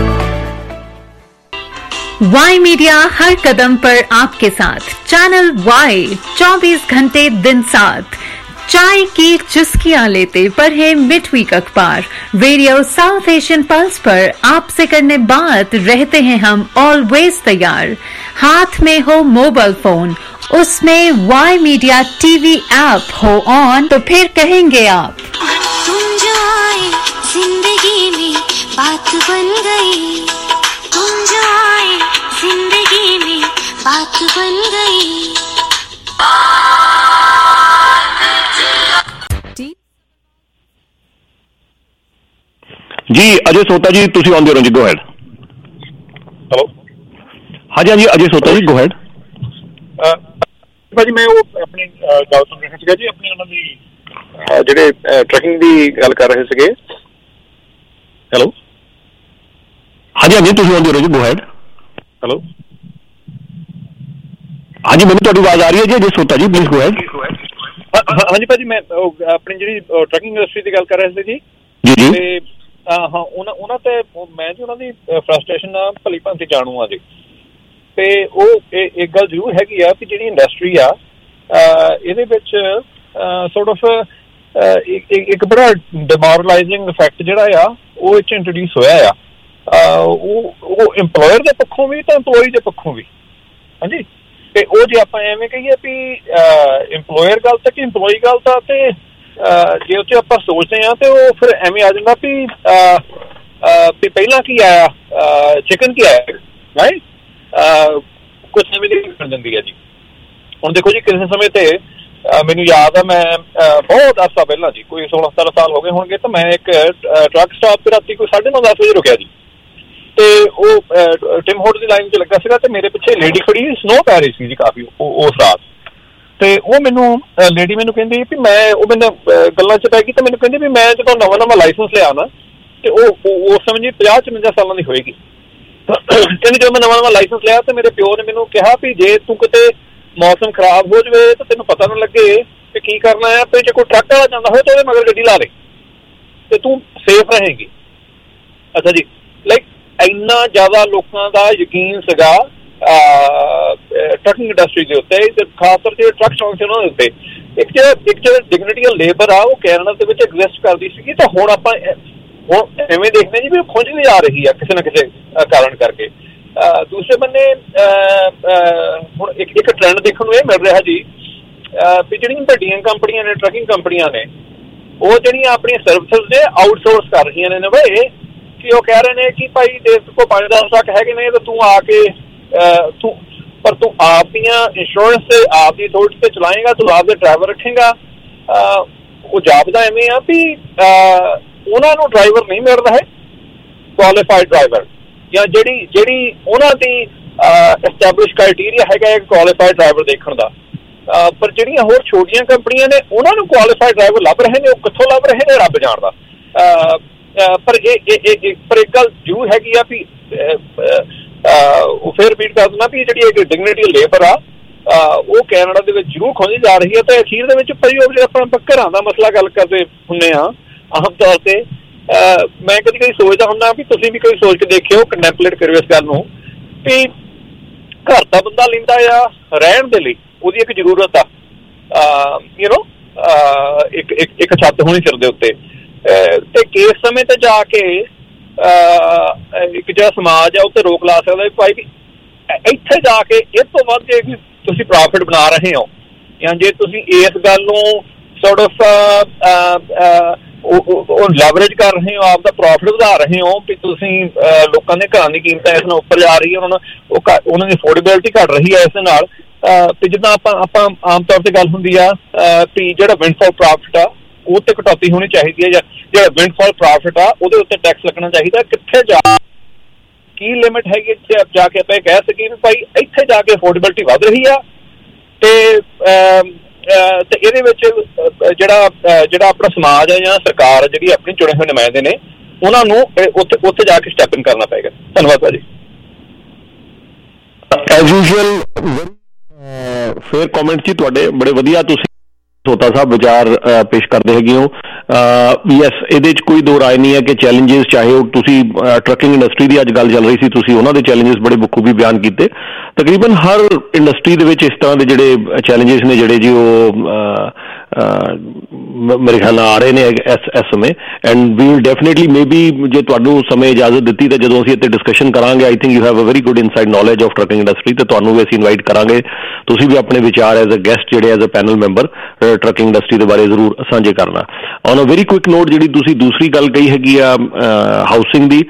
Y media हर कदम पर आपके साथ। चैनल वाई चौबीस घंटे दिन साथ। चाय की चुस्कियां लेते पढ़े मिड वीक अखबार। रेडियो साउथ एशियन पल्स पर आपसे करने बात रहते हैं हम ऑलवेज तैयार। हाथ में हो मोबाइल फोन, उसमें वाई मीडिया टीवी ऐप हो ऑन, तो फिर कहेंगे आप जिंदगी में बात बन गई, तुम जो आए जिंदगी में बात बन गई। जी अजय सोता जी तुसी ऑन द एयर जी, गो हैड। हेलो, हाँ जी हाँ जी अजय सोता जी, गो हैड। ਭਾਜੀ ਮੈਂ ਉਹ ਆਪਣੀ ਗੱਲ ਸੁਣ ਰਿਹਾ ਸੀਗਾ ਜੀ, ਆਪਣੀ ਉਹਨਾਂ ਦੀ ਜਿਹੜੇ ਟਰੈਕਿੰਗ ਦੀ ਗੱਲ ਕਰ ਰਹੇ ਸੀਗੇ। ਹੈਲੋ, हाँ जी हाँ जी तुसी ऑन द एयर जी, गो हैड। हेलो, हाँ जी मैंने ਤੁਹਾਡੀ ਆਵਾਜ਼ ਆ ਰਹੀ ਹੈ ਜੀ ਅਜय सोता जी, प्लीज गो हैड। ਹਾਂਜੀ ਭਾਜੀ ਮੈਂ ਆਪਣੀ ਜਿਹੜੀ ਟਰੈਕਿੰਗ ਇੰਡਸਟਰੀ ਦੀ ਗੱਲ ਕਰ ਰਿਹਾ ਸੀ ਜੀ। ਜੀ ਜੀ। ਤੇ ਹਾਂ ਉਹਨਾਂ ਉਹਨਾਂ ਤੇ ਮੈਂ ਜੀ ਉਹਨਾਂ ਦੀ ਫਰਸਟ੍ਰੇਸ਼ਨ ਨਾਲ ਭਲੀ ਭਾਂਤੀ ਜਾਣੂ ਆ ਜੀ। ਤੇ ਉਹ ਇੱਕ ਗੱਲ ਜ਼ਰੂਰ ਹੈਗੀ ਆ ਕਿ ਜਿਹੜੀ ਇੰਡਸਟਰੀ ਆ ਇਹਦੇ ਵਿੱਚ ਸੋਰਟ ਆਫ ਇੱਕ ਬੜਾ ਡਿਮੋਰਲਾਈਜ਼ਿੰਗ ਇਫੈਕਟ ਜਿਹੜਾ ਆ ਉਹ ਇਹ 'ਚ ਇੰਟਰੋਡਿਊਸ ਹੋਇਆ ਆ। ਉਹ ਉਹ ਇੰਪਲੋਇਰ ਦੇ ਪੱਖੋਂ ਵੀ ਤਾਂ ਇੰਪਲੋਈ ਦੇ ਪੱਖੋਂ ਵੀ। ਹਾਂਜੀ, ਤੇ ਉਹ ਜੇ ਆਪਾਂ ਐਵੇਂ ਕਹੀਏ ਵੀ ਇੰਪਲੋਇਰ ਗਲਤ ਕਿ ਇੰਪਲੋਈ ਗਲਤ ਆ, ਤੇ ਜੇ ਉਹ 'ਚ ਆਪਾਂ ਸੋਚਦੇ ਹਾਂ ਤੇ ਉਹ ਫਿਰ ਐਵੇਂ ਆ ਜਾਂਦਾ ਵੀ ਵੀ ਪਹਿਲਾਂ ਕੀ ਆਇਆ, ਚਿਕਨ ਕੀ ਆਇਆ, ਰਾਈਟ। ਕੁਛ ਐਵੇਂ ਦੀ ਬਣ ਜਾਂਦੀ ਹੈ ਜੀ। ਹੁਣ ਦੇਖੋ ਜੀ, ਕਿਸੇ ਸਮੇਂ ਤੇ ਮੈਨੂੰ ਯਾਦ ਆ, ਮੈਂ ਬਹੁਤ ਅਰਸਾ ਪਹਿਲਾਂ ਜੀ, ਕੋਈ ਸੋਲਾਂ ਸਤਾਰਾਂ ਸਾਲ ਹੋ ਗਏ ਹੋਣਗੇ, ਤਾਂ ਮੈਂ ਇੱਕ ਟਰੱਕ ਸਟਾਪ ਤੇ ਰਾਤੀ ਕੋਈ ਸਾਢੇ ਨੌ ਦਸ ਵਜੇ ਰੁਕਿਆ ਜੀ। ਤੇ ਉਹ ਟਿਮ ਹੋਰਟਨ ਦੀ ਲਾਈਨ 'ਚ ਲੱਗਾ ਸੀਗਾ, ਤੇ ਮੇਰੇ ਪਿੱਛੇ ਲੇਡੀ ਖੜੀ, ਸਨੋ ਪੈ ਰਹੀ ਸੀ ਜੀ ਕਾਫੀ ਉਸ ਰਾਤ। ਤੇ ਉਹ ਮੈਨੂੰ ਲੇਡੀ ਮੈਨੂੰ ਕਹਿੰਦੀ ਵੀ ਮੈਂ, ਉਹ ਮੈਨੂੰ ਗੱਲਾਂ 'ਚ ਪੈ ਗਈ, ਤੇ ਮੈਨੂੰ ਕਹਿੰਦੀ ਵੀ ਮੈਂ ਜਦੋਂ ਨਵਾਂ ਨਵਾਂ ਲਾਇਸੈਂਸ ਲਿਆ ਨਾ, ਤੇ ਉਹ ਉਸ ਸਮੇਂ ਜੀ ਪੰਜਾਹ ਚੁਰੰਜਾ ਸਾਲਾਂ ਦੀ ਹੋਏਗੀ। ਕਹਿੰਦੀ ਜਦੋਂ ਮੈਂ ਨਵਾਂ ਨਵਾਂ ਲਾਇਸੈਂਸ ਲਿਆ ਤੇ ਮੇਰੇ ਪਿਓ ਨੇ ਮੈਨੂੰ ਕਿਹਾ ਵੀ ਜੇ ਤੂੰ ਕਿਤੇ ਮੌਸਮ ਖਰਾਬ ਹੋ ਜਾਵੇ ਤਾਂ ਤੈਨੂੰ ਪਤਾ ਨਾ ਲੱਗੇ ਕਿ ਕੀ ਕਰਨਾ ਹੈ, ਤੇ ਜੇ ਕੋਈ ਟਰੱਕ ਵਾਲਾ ਜਾਂਦਾ ਹੋਵੇ ਤਾਂ ਉਹਦੇ ਮਗਰ ਗੱਡੀ ਲਾ ਲੈ ਤੇ ਤੂੰ ਸੇਫ ਰਹੇਗੀ। ਅੱਛਾ ਜੀ, ਲਾਈਕ ਇੰਨਾ ਜ਼ਿਆਦਾ ਲੋਕਾਂ ਦਾ ਯਕੀਨ ਸੀਗਾ ਟਰੱਕਿੰਗ ਇੰਡਸਟਰੀ ਦੇ ਉੱਤੇ, ਖਾਸ ਤੌਰ ਤੇ ਟਰੱਕ ਸਟਾਪ ਸੀ ਉਹਨਾਂ ਦੇ ਉੱਤੇ। ਇੱਕ ਜਿਹੜਾ ਇੱਕ ਜਿਹੜਾ ਡਿਗਨਿਟੀ ਆਫ ਲੇਬਰ ਆ ਉਹ ਕੈਨੇਡਾ ਦੇ ਵਿੱਚ ਐਗਜ਼ਿਸਟ ਕਰਦੀ ਸੀਗੀ, ਤਾਂ ਹੁਣ ਆਪਾਂ ਹੁਣ ਐਵੇਂ ਦੇਖਦੇ ਜੀ ਵੀ ਉਹ ਖੁੰਝਦੀ ਜਾ ਰਹੀ ਆ ਕਿਸੇ ਨਾ ਕਿਸੇ ਕਾਰਨ ਕਰਕੇ। ਦੂਸਰੇ ਬੰਨੇ ਹੁਣ ਇੱਕ ਇੱਕ ਟ੍ਰੈਂਡ ਦੇਖਣ ਨੂੰ ਇਹ ਮਿਲ ਰਿਹਾ ਜੀ ਵੀ ਜਿਹੜੀਆਂ ਵੱਡੀਆਂ ਕੰਪਨੀਆਂ ਨੇ, ਟਰੱਕਿੰਗ ਕੰਪਨੀਆਂ ਨੇ, ਉਹ ਜਿਹੜੀਆਂ ਆਪਣੀਆਂ ਸਰਵਿਸਿਜ਼ ਨੇ ਆਊਟਸੋਰਸ ਕਰ ਰਹੀਆਂ ਨੇ ਨਵੇਂ, ਕਿ ਉਹ ਕਹਿ ਰਹੇ ਨੇ ਕਿ ਭਾਈ ਜੇ ਕੋਲ ਪੰਜ ਦਸ ਲੱਖ ਹੈਗੇ ਨੇ ਤਾਂ ਤੂੰ ਆ ਕੇ ਤੂੰ ਪਰ ਤੂੰ ਆਪ ਦੀਆਂ ਇੰਸ਼ੋਰੈਂਸ ਤੇ ਆਪ ਦੀ ਅਥਾਰਟੀ ਤੇ ਚਲਾਏਗਾ, ਤੂੰ ਆਪ ਦੇ ਡਰਾਈਵਰ ਰੱਖੇਗਾ। ਉਹ ਜਾਪਦਾ ਐਵੇਂ ਆ ਵੀ ਉਹਨਾਂ ਨੂੰ ਡਰਾਈਵਰ ਨਹੀਂ ਮਿਲ ਰਿਹਾ, ਕੁਆਲੀਫਾਈਡ ਡਰਾਈਵਰ, ਜਾਂ ਜਿਹੜੀ ਜਿਹੜੀ ਉਹਨਾਂ ਦੀ ਐਸਟੈਬਲਿਸ਼ ਕ੍ਰਾਈਟੀਰੀਆ ਹੈਗਾ ਇੱਕ ਕੁਆਲੀਫਾਈਡ ਡਰਾਈਵਰ ਦੇਖਣ ਦਾ। ਪਰ ਜਿਹੜੀਆਂ ਹੋਰ ਛੋਟੀਆਂ ਕੰਪਨੀਆਂ ਨੇ ਉਹਨਾਂ ਨੂੰ ਕੁਆਲੀਫਾਈਡ ਡਰਾਈਵਰ ਲੱਭ ਰਹੇ ਨੇ, ਉਹ ਕਿੱਥੋਂ ਲੱਭ ਰਹੇ ਨੇ ਰੱਬ ਜਾਣਦਾ। ਪਰ ਇਹ ਪਰ ਇੱਕ ਗੱਲ ਜ਼ਰੂਰ ਹੈਗੀ ਆ ਵੀ ਉਹ ਫਿਰ ਰਿਪੀਟ ਕਰ ਦਿੰਦਾ ਵੀ ਜਿਹੜੀ ਇੱਕ ਡਿਗਨਿਟੀ ਲੇਬਰ ਆ ਉਹ ਕੈਨੇਡਾ ਦੇ ਵਿੱਚ ਜ਼ਰੂਰ ਖੋਜੀ ਜਾ ਰਹੀ ਹੈ। ਤੇ ਅਖੀਰ ਦੇ ਵਿੱਚ ਭਾਈ ਉਹ ਆਪਾਂ ਘਰਾਂ ਦਾ ਮਸਲਾ ਗੱਲ ਕਰਦੇ ਹੁੰਦੇ ਹਾਂ ਆਮ ਤੌਰ ਤੇ, ਮੈਂ ਕਦੀ ਕਦੀ ਸੋਚਦਾ ਹੁੰਦਾ ਵੀ ਤੁਸੀਂ ਵੀ ਕੋਈ ਸੋਚ ਕੇ ਦੇਖਿਓ, ਕੰਟੈਂਪਲੇਟ ਕਰਿਓ ਇਸ ਗੱਲ ਨੂੰ ਵੀ ਘਰ ਦਾ ਬੰਦਾ ਲੈਂਦਾ ਆ ਰਹਿਣ ਦੇ ਲਈ, ਉਹਦੀ ਇੱਕ ਜ਼ਰੂਰਤ ਆ ਯੂ ਨੋ ਇੱਕ ਇੱਕ ਛੱਤ ਹੋਣੀ ਸਿਰ ਦੇ ਉੱਤੇ, ਤੇ ਕਿਸ ਸਮੇਂ ਤੇ ਜਾ ਕੇ ਇੱਕ ਜਿਹੜਾ ਸਮਾਜ ਆ ਉੱਤੇ ਰੋਕ ਲਾ ਸਕਦਾ ਵੀ ਭਾਈ ਵੀ ਇੱਥੇ ਜਾ ਕੇ ਇਸ ਤੋਂ ਵੱਧ ਜੇ ਤੁਸੀਂ ਪ੍ਰੋਫਿਟ ਬਣਾ ਰਹੇ ਹੋ, ਜਾਂ ਜੇ ਤੁਸੀਂ ਇਸ ਗੱਲ ਨੂੰ ਸੋਰਟ ਆਫ ਉਹ ਲੈਵਰੇਜ ਕਰ ਰਹੇ ਹੋ, ਆਪ ਦਾ ਪ੍ਰੋਫਿਟ ਵਧਾ ਰਹੇ ਹੋ, ਵੀ ਤੁਸੀਂ ਲੋਕਾਂ ਦੇ ਘਰਾਂ ਦੀ ਕੀਮਤਾਂ ਇਸ ਨਾਲ ਉੱਪਰ ਜਾ ਰਹੀ ਹੈ, ਉਹਨਾਂ ਨੂੰ ਉਹ ਉਹਨਾਂ ਦੀ ਅਫੋਰਡੇਬਿਲਟੀ ਘੱਟ ਰਹੀ ਹੈ ਇਸ ਦੇ ਨਾਲ। ਤੇ ਜਿੱਦਾਂ ਆਪਾਂ ਆਪਾਂ ਆਮ ਤੌਰ ਤੇ ਗੱਲ ਹੁੰਦੀ ਆ ਵੀ ਜਿਹੜਾ ਵਿੰਡਫਾਲ ਪ੍ਰੋਫਿਟ ਆ ਉਹ ਤੇ ਕਟੌਤੀ ਹੋਣੀ ਚਾਹੀਦੀ ਹੈ, ਜਾਂ ਜਿਹੜਾ ਵਿੰਡਫਾਲ ਪ੍ਰੋਫਿਟ ਆ ਉਹਦੇ ਉੱਤੇ ਟੈਕਸ ਲੱਗਣਾ ਚਾਹੀਦਾ। ਕਿੱਥੇ ਜਾ ਕੀ ਲਿਮਿਟ ਹੈਗੀ ਜਾ ਕੇ ਆਪਾਂ ਕਹਿ ਸਕੀਏ ਵੀ ਭਾਈ ਇੱਥੇ ਜਾ ਕੇ ਅਫੋਰਡੇਬਿਲਟੀ ਵੱਧ ਰਹੀ ਆ, ਤੇ ਤੇ ਇਹਦੇ ਵਿੱਚ ਜਿਹੜਾ ਜਿਹੜਾ ਆਪਣਾ ਸਮਾਜ ਹੈ ਜਾਂ ਸਰਕਾਰ ਜਿਹੜੀ ਆਪਣੀ ਚੁਣੇ ਹੋਏ ਨੁਮਾਇੰਦੇ ਨੇ ਉਹਨਾਂ ਨੂੰ ਉੱਥੇ ਉੱਥੇ ਜਾ ਕੇ ਸਟੈਪ ਇਨ ਕਰਨਾ ਪਏਗਾ। ਧੰਨਵਾਦ ਭਾਜੀ। ਐਜ਼ ਯੂਜੂਅਲ ਫੇਅਰ ਕਮੈਂਟ ਜੀ ਤੁਹਾਡੇ ਬੜੇ ਵਧੀਆ, ਤੁਸੀਂ ਸੋਤਾ ਸਾਹਿਬ ਵਿਚਾਰ ਪੇਸ਼ ਕਰਦੇ ਹੈਗੇ ਹੋ। ਯੈਸ, ਇਹਦੇ 'ਚ ਕੋਈ ਦੋ ਰਾਏ ਨਹੀਂ ਹੈ ਕਿ ਚੈਲੰਜਿਸ, ਚਾਹੇ ਉਹ ਤੁਸੀਂ ਟਰੱਕਿੰਗ ਇੰਡਸਟਰੀ ਦੀ ਅੱਜ ਗੱਲ ਚੱਲ ਰਹੀ ਸੀ, ਤੁਸੀਂ ਉਹਨਾਂ ਦੇ ਚੈਲੰਜਿਸ ਬੜੇ ਬਖੂਬੀ ਬਿਆਨ ਕੀਤੇ। ਤਕਰੀਬਨ ਹਰ ਇੰਡਸਟਰੀ ਦੇ ਵਿੱਚ ਇਸ ਤਰ੍ਹਾਂ ਦੇ ਜਿਹੜੇ ਚੈਲੰਜਿਸ ਨੇ ਜਿਹੜੇ ਜੀ ਉਹ ਮੇਰੇ ਖਿਆਲ ਨਾਲ ਆ ਰਹੇ ਨੇ ਇਸ ਇਸ ਸਮੇਂ and we will definitely maybe ਜੇ ਤੁਹਾਨੂੰ ਸਮੇਂ ਇਜਾਜ਼ਤ ਦਿੱਤੀ ਤਾਂ ਜਦੋਂ ਅਸੀਂ ਇੱਥੇ ਡਿਸਕਸ਼ਨ ਕਰਾਂਗੇ I think you have a very good inside knowledge of trucking industry ਤੇ ਤੁਹਾਨੂੰ ਵੀ ਅਸੀਂ ਇਨਵਾਈਟ ਕਰਾਂਗੇ ਤੁਸੀਂ ਵੀ ਆਪਣੇ ਵਿਚਾਰ ਐਜ਼ ਅ ਗੈਸਟ ਜਿਹੜੇ as a panel member trucking industry ਦੇ ਬਾਰੇ ਜ਼ਰੂਰ ਸਾਂਝੇ ਕਰਨਾ। On a very quick note ਜਿਹੜੀ ਤੁਸੀਂ ਦੂਸਰੀ ਗੱਲ ਕਹੀ ਹੈਗੀ ਆ ਹਾਊਸਿੰਗ ਦੀ,